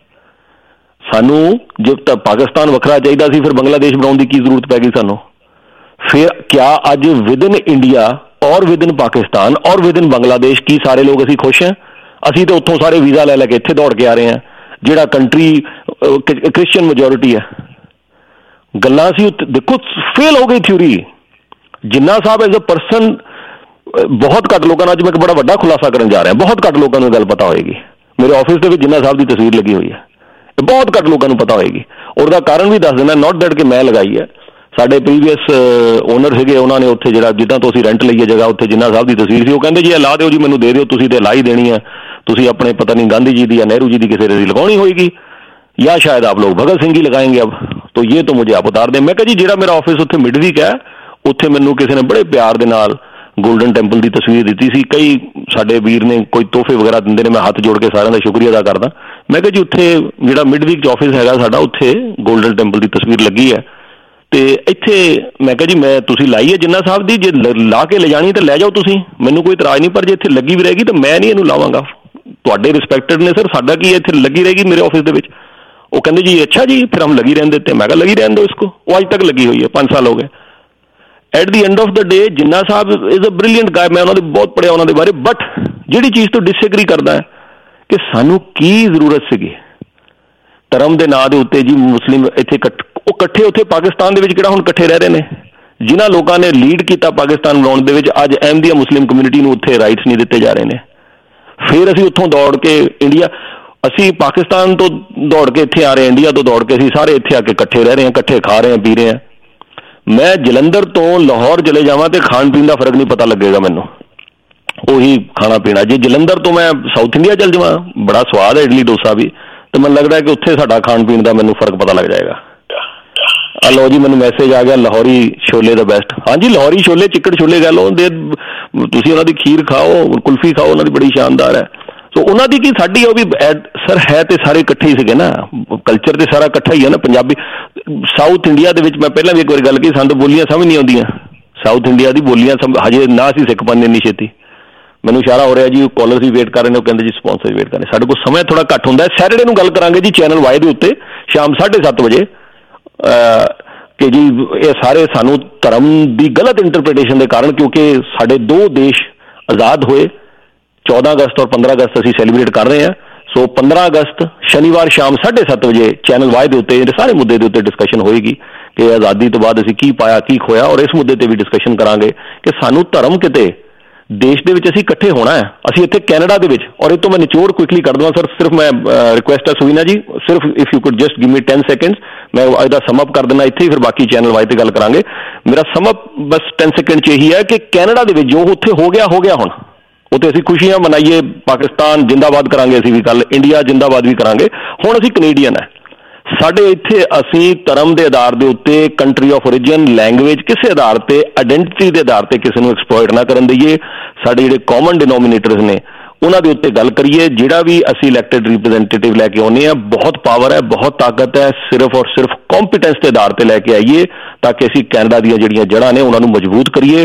ਸਾਨੂੰ ਜੇ ਤਾਂ ਪਾਕਿਸਤਾਨ ਵੱਖਰਾ ਚਾਹੀਦਾ ਸੀ ਫਿਰ ਬੰਗਲਾਦੇਸ਼ ਬਣਾਉਣ ਦੀ ਕੀ ਜ਼ਰੂਰਤ ਪੈ ਗਈ ਸਾਨੂੰ? ਫਿਰ ਕਿਆ ਅੱਜ ਵਿਦਨ ਇੰਡੀਆ ਔਰ ਵਿਦਨ ਪਾਕਿਸਤਾਨ ਔਰ ਵਿਦਨ ਬੰਗਲਾਦੇਸ਼ ਕੀ ਸਾਰੇ ਲੋਕ ਅਸੀਂ ਖੁਸ਼ ਹਾਂ? ਅਸੀਂ ਤਾਂ ਉੱਥੋਂ ਸਾਰੇ ਵੀਜ਼ਾ ਲੈ ਲੈ ਕੇ ਇੱਥੇ ਦੌੜ ਕੇ ਆ ਰਹੇ ਹਾਂ, ਜਿਹੜਾ ਕੰਟਰੀ ਕ੍ਰਿਸਚਨ ਮੈਜੋਰਿਟੀ ਹੈ। ਗੱਲਾਂ ਸੀ ਦੇਖੋ ਫੇਲ ਹੋ ਗਈ ਥਿਊਰੀ। ਜਿੰਨਾ ਸਾਹਿਬ ਐਜ਼ ਅ ਪਰਸਨ ਬਹੁਤ ਘੱਟ ਲੋਕਾਂ ਨਾਲ, ਅੱਜ ਮੈਂ ਇੱਕ ਬੜਾ ਵੱਡਾ ਖੁਲਾਸਾ ਕਰਨ ਜਾ ਰਿਹਾ, ਬਹੁਤ ਘੱਟ ਲੋਕਾਂ ਨੂੰ ਗੱਲ ਪਤਾ ਹੋਏਗੀ। ਮੇਰੇ ਆਫਿਸ ਦੇ ਵਿੱਚ ਜਿੰਨਾ ਸਾਹਿਬ ਦੀ ਤਸਵੀਰ ਲੱਗੀ ਹੋਈ ਹੈ ਬਹੁਤ ਘੱਟ ਲੋਕਾਂ ਨੂੰ ਪਤਾ ਹੋਏਗੀ। ਉਹਦਾ ਕਾਰਨ ਵੀ ਦੱਸ ਦੇਣਾ, ਨੋਟ ਦੈਟ ਕਿ ਮੈਂ ਲਗਾਈ ਹੈ, ਸਾਡੇ ਪ੍ਰੀਵੀਅਸ ਓਨਰ ਸੀਗੇ, ਉਹਨਾਂ ਨੇ ਉੱਥੇ ਜਿਹੜਾ ਜਿੱਦਾਂ ਤੋਂ ਅਸੀਂ ਰੈਂਟ ਲਈਏ ਜਗ੍ਹਾ ਉੱਥੇ ਜਿੰਨਾ ਸਾਹਿਬ ਦੀ ਤਸਵੀਰ ਸੀ ਉਹ ਕਹਿੰਦੇ ਜੀ ਇਹ ਲਾ ਦਿਓ ਜੀ, ਮੈਨੂੰ ਦੇ ਦਿਓ, ਤੁਸੀਂ ਤੇ ਲਾ ਹੀ ਦੇਣੀ ਹੈ, ਤੁਸੀਂ ਆਪਣੇ ਪਤਾ ਨਹੀਂ ਗਾਂਧੀ ਜੀ ਦੀ ਜਾਂ ਨਹਿਰੂ ਜੀ ਦੀ ਕਿਸੇ ਦੀ ਲਗਾਉਣੀ ਹੋਏਗੀ ਜਾਂ ਸ਼ਾਇਦ ਆਪ ਲੋग ਭਗਤ ਸਿੰਘ ਹੀ ਲਗਾएंगे अब तो ये तो मुझे आप उतार दें। मैं कहा जी ਜਿਹੜਾ ਮੇਰਾ ਆਫਿਸ ਉੱਥੇ ਮਿਡਵੀਕ ਹੈ ਉੱਥੇ ਮੈਨੂੰ ਕਿਸੇ ਨੇ ਬੜੇ ਪਿਆਰ ਦੇ ਨਾਲ ਗੋਲਡਨ ਟੈਂਪਲ ਦੀ ਤਸਵੀਰ ਦਿੱਤੀ ਸੀ। ਕਈ ਸਾਡੇ ਵੀਰ ਨੇ ਕੋਈ ਤੋਹਫੇ ਵਗੈਰਾ ਦਿੰਦੇ ਨੇ, ਮੈਂ ਹੱਥ ਜੋੜ ਕੇ ਸਾਰਿਆਂ ਦਾ ਸ਼ੁਕਰੀਆ ਅਦਾ ਕਰਦਾ। ਮੈਂ ਕਿਹਾ ਜੀ ਉੱਥੇ ਜਿਹੜਾ ਮਿਡਵੀਕ 'ਚ ਆਫਿਸ ਹੈਗਾ ਸਾਡਾ ਉੱਥੇ ਗੋਲਡਨ ਟੈਂਪਲ ਦੀ ਤਸਵੀਰ ਲੱਗੀ ਹੈ ਤੇ ਇੱਥੇ ਮੈਂ ਕਿਹਾ ਜੀ ਮੈਂ ਤੁਸੀਂ ਲਾਈ ਹੈ ਜਿੰਨਾ ਸਾਹਿਬ ਦੀ, ਜੇ ਲਾ ਕੇ ਲੈ ਜਾਣੀ ਤਾਂ ਲੈ ਜਾਓ ਤੁਸੀਂ, ਮੈਨੂੰ ਕੋਈ ਇਤਰਾਜ਼ ਨਹੀਂ, ਪਰ ਜੇ ਇੱਥੇ ਲੱਗੀ ਵੀ ਰਹੇਗੀ ਤਾਂ ਮੈਂ ਨਹੀਂ ਇਹਨੂੰ ਲਾਵਾਂਗਾ। ਤੁਹਾਡੇ ਰਿਸਪੈਕਟਡ ਨੇ ਸਰ, ਸਾਡਾ ਕੀ ਇੱਥੇ ਲੱਗੀ ਰਹੇਗੀ ਮੇਰੇ ਆਫਿਸ ਦੇ ਵਿੱਚ। ਉਹ ਕਹਿੰਦੇ ਜੀ ਅੱਛਾ ਜੀ ਫਿਰ ਹਮ लगी रहने देते हैं। मैं कहा लगी रहने दो इसको, वो आज तक लगी हुई है, पाँच साल हो गए। At the end of the day Jinnah sahib is a brilliant गाय, मैं उन्होंने बहुत पढ़िया उन्होंने बारे, बट जिहड़ी चीज़ तो डिसएग्री करदा है कि सानू की जरूरत सीगी धर्म के नाँ के उत्ते जी मुस्लिम इत्थे ਉਹ ਇਕੱਠੇ ਉੱਥੇ ਪਾਕਿਸਤਾਨ ਦੇ ਵਿੱਚ ਕਿਹੜਾ ਹੁਣ ਇਕੱਠੇ ਰਹਿ ਰਹੇ ਨੇ? ਜਿਨ੍ਹਾਂ ਲੋਕਾਂ ਨੇ ਲੀਡ ਕੀਤਾ ਪਾਕਿਸਤਾਨ ਬਣਾਉਣ ਦੇ ਵਿੱਚ ਅੱਜ ਅਹਿਮਦੀਆ ਮੁਸਲਿਮ ਕਮਿਊਨਿਟੀ ਨੂੰ ਉੱਥੇ ਰਾਈਟਸ ਨਹੀਂ ਦਿੱਤੇ ਜਾ ਰਹੇ ਨੇ। ਫਿਰ ਅਸੀਂ ਉੱਥੋਂ ਦੌੜ ਕੇ ਇੰਡੀਆ, ਅਸੀਂ ਪਾਕਿਸਤਾਨ ਤੋਂ ਦੌੜ ਕੇ ਇੱਥੇ ਆ ਰਹੇ, ਇੰਡੀਆ ਤੋਂ ਦੌੜ ਕੇ ਅਸੀਂ ਸਾਰੇ ਇੱਥੇ ਆ ਕੇ ਇਕੱਠੇ ਰਹਿ ਰਹੇ ਹਾਂ, ਇਕੱਠੇ ਖਾ ਰਹੇ ਹਾਂ, ਪੀ ਰਹੇ ਹਾਂ। ਮੈਂ ਜਲੰਧਰ ਤੋਂ ਲਾਹੌਰ ਚਲੇ ਜਾਵਾਂ ਤੇ ਖਾਣ ਪੀਣ ਦਾ ਫਰਕ ਨਹੀਂ ਪਤਾ ਲੱਗੇਗਾ ਮੈਨੂੰ, ਉਹੀ ਖਾਣਾ ਪੀਣਾ। ਜੇ ਜਲੰਧਰ ਤੋਂ ਮੈਂ ਸਾਊਥ ਇੰਡੀਆ ਚੱਲ ਜਾਵਾਂ, ਬੜਾ ਸਵਾਦ ਹੈ ਇਡਲੀ ਡੋਸਾ ਵੀ, ਤੇ ਮੈਨੂੰ ਲੱਗਦਾ ਕਿ ਉੱਥੇ ਸਾਡਾ ਖਾਣ ਪੀਣ ਦਾ ਮੈਨੂੰ ਫਰਕ ਪਤਾ ਲੱਗ ਜਾਏਗਾ। ਆ ਲਓ ਜੀ ਮੈਨੂੰ ਮੈਸੇਜ ਆ ਗਿਆ ਲਾਹੌਰੀ ਛੋਲੇ ਦਾ ਬੈਸਟ। ਹਾਂਜੀ ਲਾਹੌਰੀ ਛੋਲੇ, ਚਿੱਕੜ ਛੋਲੇ ਕਹਿ ਲਓ, ਦੇ ਤੁਸੀਂ ਉਹਨਾਂ ਦੀ ਖੀਰ ਖਾਓ, ਕੁਲਫੀ ਖਾਓ, ਉਹਨਾਂ ਦੀ ਬੜੀ ਸ਼ਾਨਦਾਰ ਹੈ। ਸੋ ਉਹਨਾਂ ਦੀ ਕੀ ਸਾਡੀ ਉਹ ਵੀ ਸਰ ਹੈ ਤੇ ਸਾਰੇ ਇਕੱਠੇ ਹੀ ਸੀਗੇ ਨਾ, ਕਲਚਰ ਤੇ ਸਾਰਾ ਇਕੱਠਾ ਹੀ ਹੈ ਨਾ ਪੰਜਾਬੀ। ਸਾਊਥ ਇੰਡੀਆ ਦੇ ਵਿੱਚ ਮੈਂ ਪਹਿਲਾਂ ਵੀ ਇੱਕ ਵਾਰੀ ਗੱਲ ਕੀਤੀ, ਸਾਨੂੰ ਬੋਲੀਆਂ ਸਮਝ ਨਹੀਂ ਆਉਂਦੀਆਂ ਸਾਊਥ ਇੰਡੀਆ ਦੀ ਬੋਲੀਆਂ, ਹਜੇ ਨਾ ਅਸੀਂ ਸਿੱਖ ਪਾਉਂਦੇ ਇੰਨੀ ਛੇਤੀ। ਮੈਨੂੰ ਇਸ਼ਾਰਾ ਹੋ ਰਿਹਾ ਜੀ ਉਹ ਕਾਲਰ ਵੀ ਵੇਟ ਕਰ ਰਹੇ ਨੇ, ਉਹ ਕਹਿੰਦੇ ਜੀ ਸਪਾਂਸਰ ਵੇਟ ਕਰ ਰਹੇ। ਸਾਡੇ ਕੋਲ ਸਮਾਂ ਥੋੜਾ ਘੱਟ ਹੁੰਦਾ ਹੈ। ਸੈਟਰਡੇ ਨੂੰ ਗੱਲ ਕਰਾਂਗੇ ਜੀ ਚੈਨਲ ਵਾਈ ਦੇ ਉੱਤੇ ਸ਼ਾਮ ਸਾਢੇ ਸੱਤ ਵਜੇ ਕਿ ਜੀ ਇਹ ਸਾਰੇ ਸਾਨੂੰ ਧਰਮ ਦੀ ਗਲਤ ਇੰਟਰਪ੍ਰੀਟੇਸ਼ਨ ਦੇ ਕਾਰਨ, ਕਿਉਂਕਿ ਸਾਡੇ ਦੋ ਦੇਸ਼ ਆਜ਼ਾਦ ਹੋਏ ਚੌਦਾਂ ਅਗਸਤ ਔਰ ਪੰਦਰਾਂ ਅਗਸਤ ਅਸੀਂ ਸੈਲੀਬ੍ਰੇਟ ਕਰ ਰਹੇ ਹਾਂ। ਸੋ ਪੰਦਰਾਂ ਅਗਸਤ ਸ਼ਨੀਵਾਰ ਸ਼ਾਮ ਸਾਢੇ ਸੱਤ ਵਜੇ ਚੈਨਲ ਵਾਈ ਦੇ ਉੱਤੇ ਇਹ ਸਾਰੇ ਮੁੱਦੇ ਦੇ ਉੱਤੇ ਡਿਸਕਸ਼ਨ ਹੋਏਗੀ ਕਿ ਆਜ਼ਾਦੀ ਤੋਂ ਬਾਅਦ ਅਸੀਂ ਕੀ ਪਾਇਆ, ਕੀ ਖੋਇਆ, ਔਰ ਇਸ ਮੁੱਦੇ ਤੇ ਵੀ ਡਿਸਕਸ਼ਨ ਕਰਾਂਗੇ ਕਿ ਸਾਨੂੰ ਧਰਮ ਕਿਤੇ ਦੇਸ਼ ਦੇ ਵਿੱਚ ਅਸੀਂ ਇਕੱਠੇ ਹੋਣਾ ਹੈ। ਅਸੀਂ ਇੱਥੇ ਕੈਨੇਡਾ ਦੇ ਵਿੱਚ, ਔਰ ਇਹ ਤੋਂ ਮੈਂ ਨਿਚੋੜ ਕੁਇਕਲੀ ਕਰ ਦਵਾਂ ਸਰ, ਸਿਰਫ ਮੈਂ ਰਿਕੁਐਸਟ ਹੈ ਸੁਵੀਨਾ ਜੀ, ਸਿਰਫ if you could just give me ten seconds, ਮੈਂ ਇਹਦਾ ਸਮ ਅਪ ਕਰ ਦੇਣਾ ਇੱਥੇ ਹੀ, ਫਿਰ ਬਾਕੀ ਚੈਨਲ ਵਾਈ ਤੇ ਗੱਲ ਕਰਾਂਗੇ। ਮੇਰਾ ਸਮ ਅਪ ਬਸ ਟੈਨ ਸੈਕਿੰਡ 'ਚ ਇਹੀ ਹੈ ਕਿ ਕੈਨੇਡਾ ਦੇ ਵਿੱਚ ਜੋ ਉੱਥੇ ਹੋ ਗਿਆ ਹੋ ਗਿਆ, ਹੁਣ ਉੱਥੇ ਅਸੀਂ ਖੁਸ਼ੀਆਂ ਮਨਾਈਏ, ਪਾਕਿਸਤਾਨ ਜਿੰਦਾਬਾਦ ਕਰਾਂਗੇ ਅਸੀਂ ਵੀ, ਕੱਲ ਇੰਡੀਆ ਜਿੰਦਾਬਾਦ ਵੀ ਕਰਾਂਗੇ। ਹੁਣ ਅਸੀਂ ਕੈਨੇਡੀਅਨ ਹੈ, ਸਾਡੇ ਇੱਥੇ ਅਸੀਂ ਧਰਮ ਦੇ ਆਧਾਰ ਦੇ ਉੱਤੇ, ਕੰਟਰੀ ਆਫ ਓਰੀਜਨ, ਲੈਂਗੁਏਜ, ਕਿਸੇ ਆਧਾਰ ਤੇ, ਆਇਡੈਂਟਿਟੀ ਦੇ ਆਧਾਰ ਤੇ ਕਿਸੇ ਨੂੰ ਐਕਸਪਲੋਇਟ ਨਾ ਕਰਨ ਦਈਏ। ਸਾਡੇ ਜਿਹੜੇ ਕਾਮਨ ਡਿਨੋਮੀਨੇਟਰਸ ਨੇ ਉਹਨਾਂ ਦੇ ਉੱਤੇ ਗੱਲ ਕਰੀਏ। ਜਿਹੜਾ ਵੀ ਅਸੀਂ ਇਲੈਕਟਿਡ ਰਿਪਰੈਜ਼ੈਂਟੇਟਿਵ ਲੈ ਕੇ ਆਉਂਦੇ ਹਾਂ, ਬਹੁਤ ਪਾਵਰ ਹੈ, ਬਹੁਤ ਤਾਕਤ ਹੈ, ਸਿਰਫ ਔਰ ਸਿਰਫ ਕੰਪੀਟੈਂਸ ਦੇ ਆਧਾਰ ਤੇ ਲੈ ਕੇ ਆਈਏ ਤਾਂ ਕਿ ਅਸੀਂ ਕੈਨੇਡਾ ਦੀਆਂ ਜਿਹੜੀਆਂ ਜੜ੍ਹਾਂ ਨੇ ਉਹਨਾਂ ਨੂੰ ਮਜ਼ਬੂਤ ਕਰੀਏ।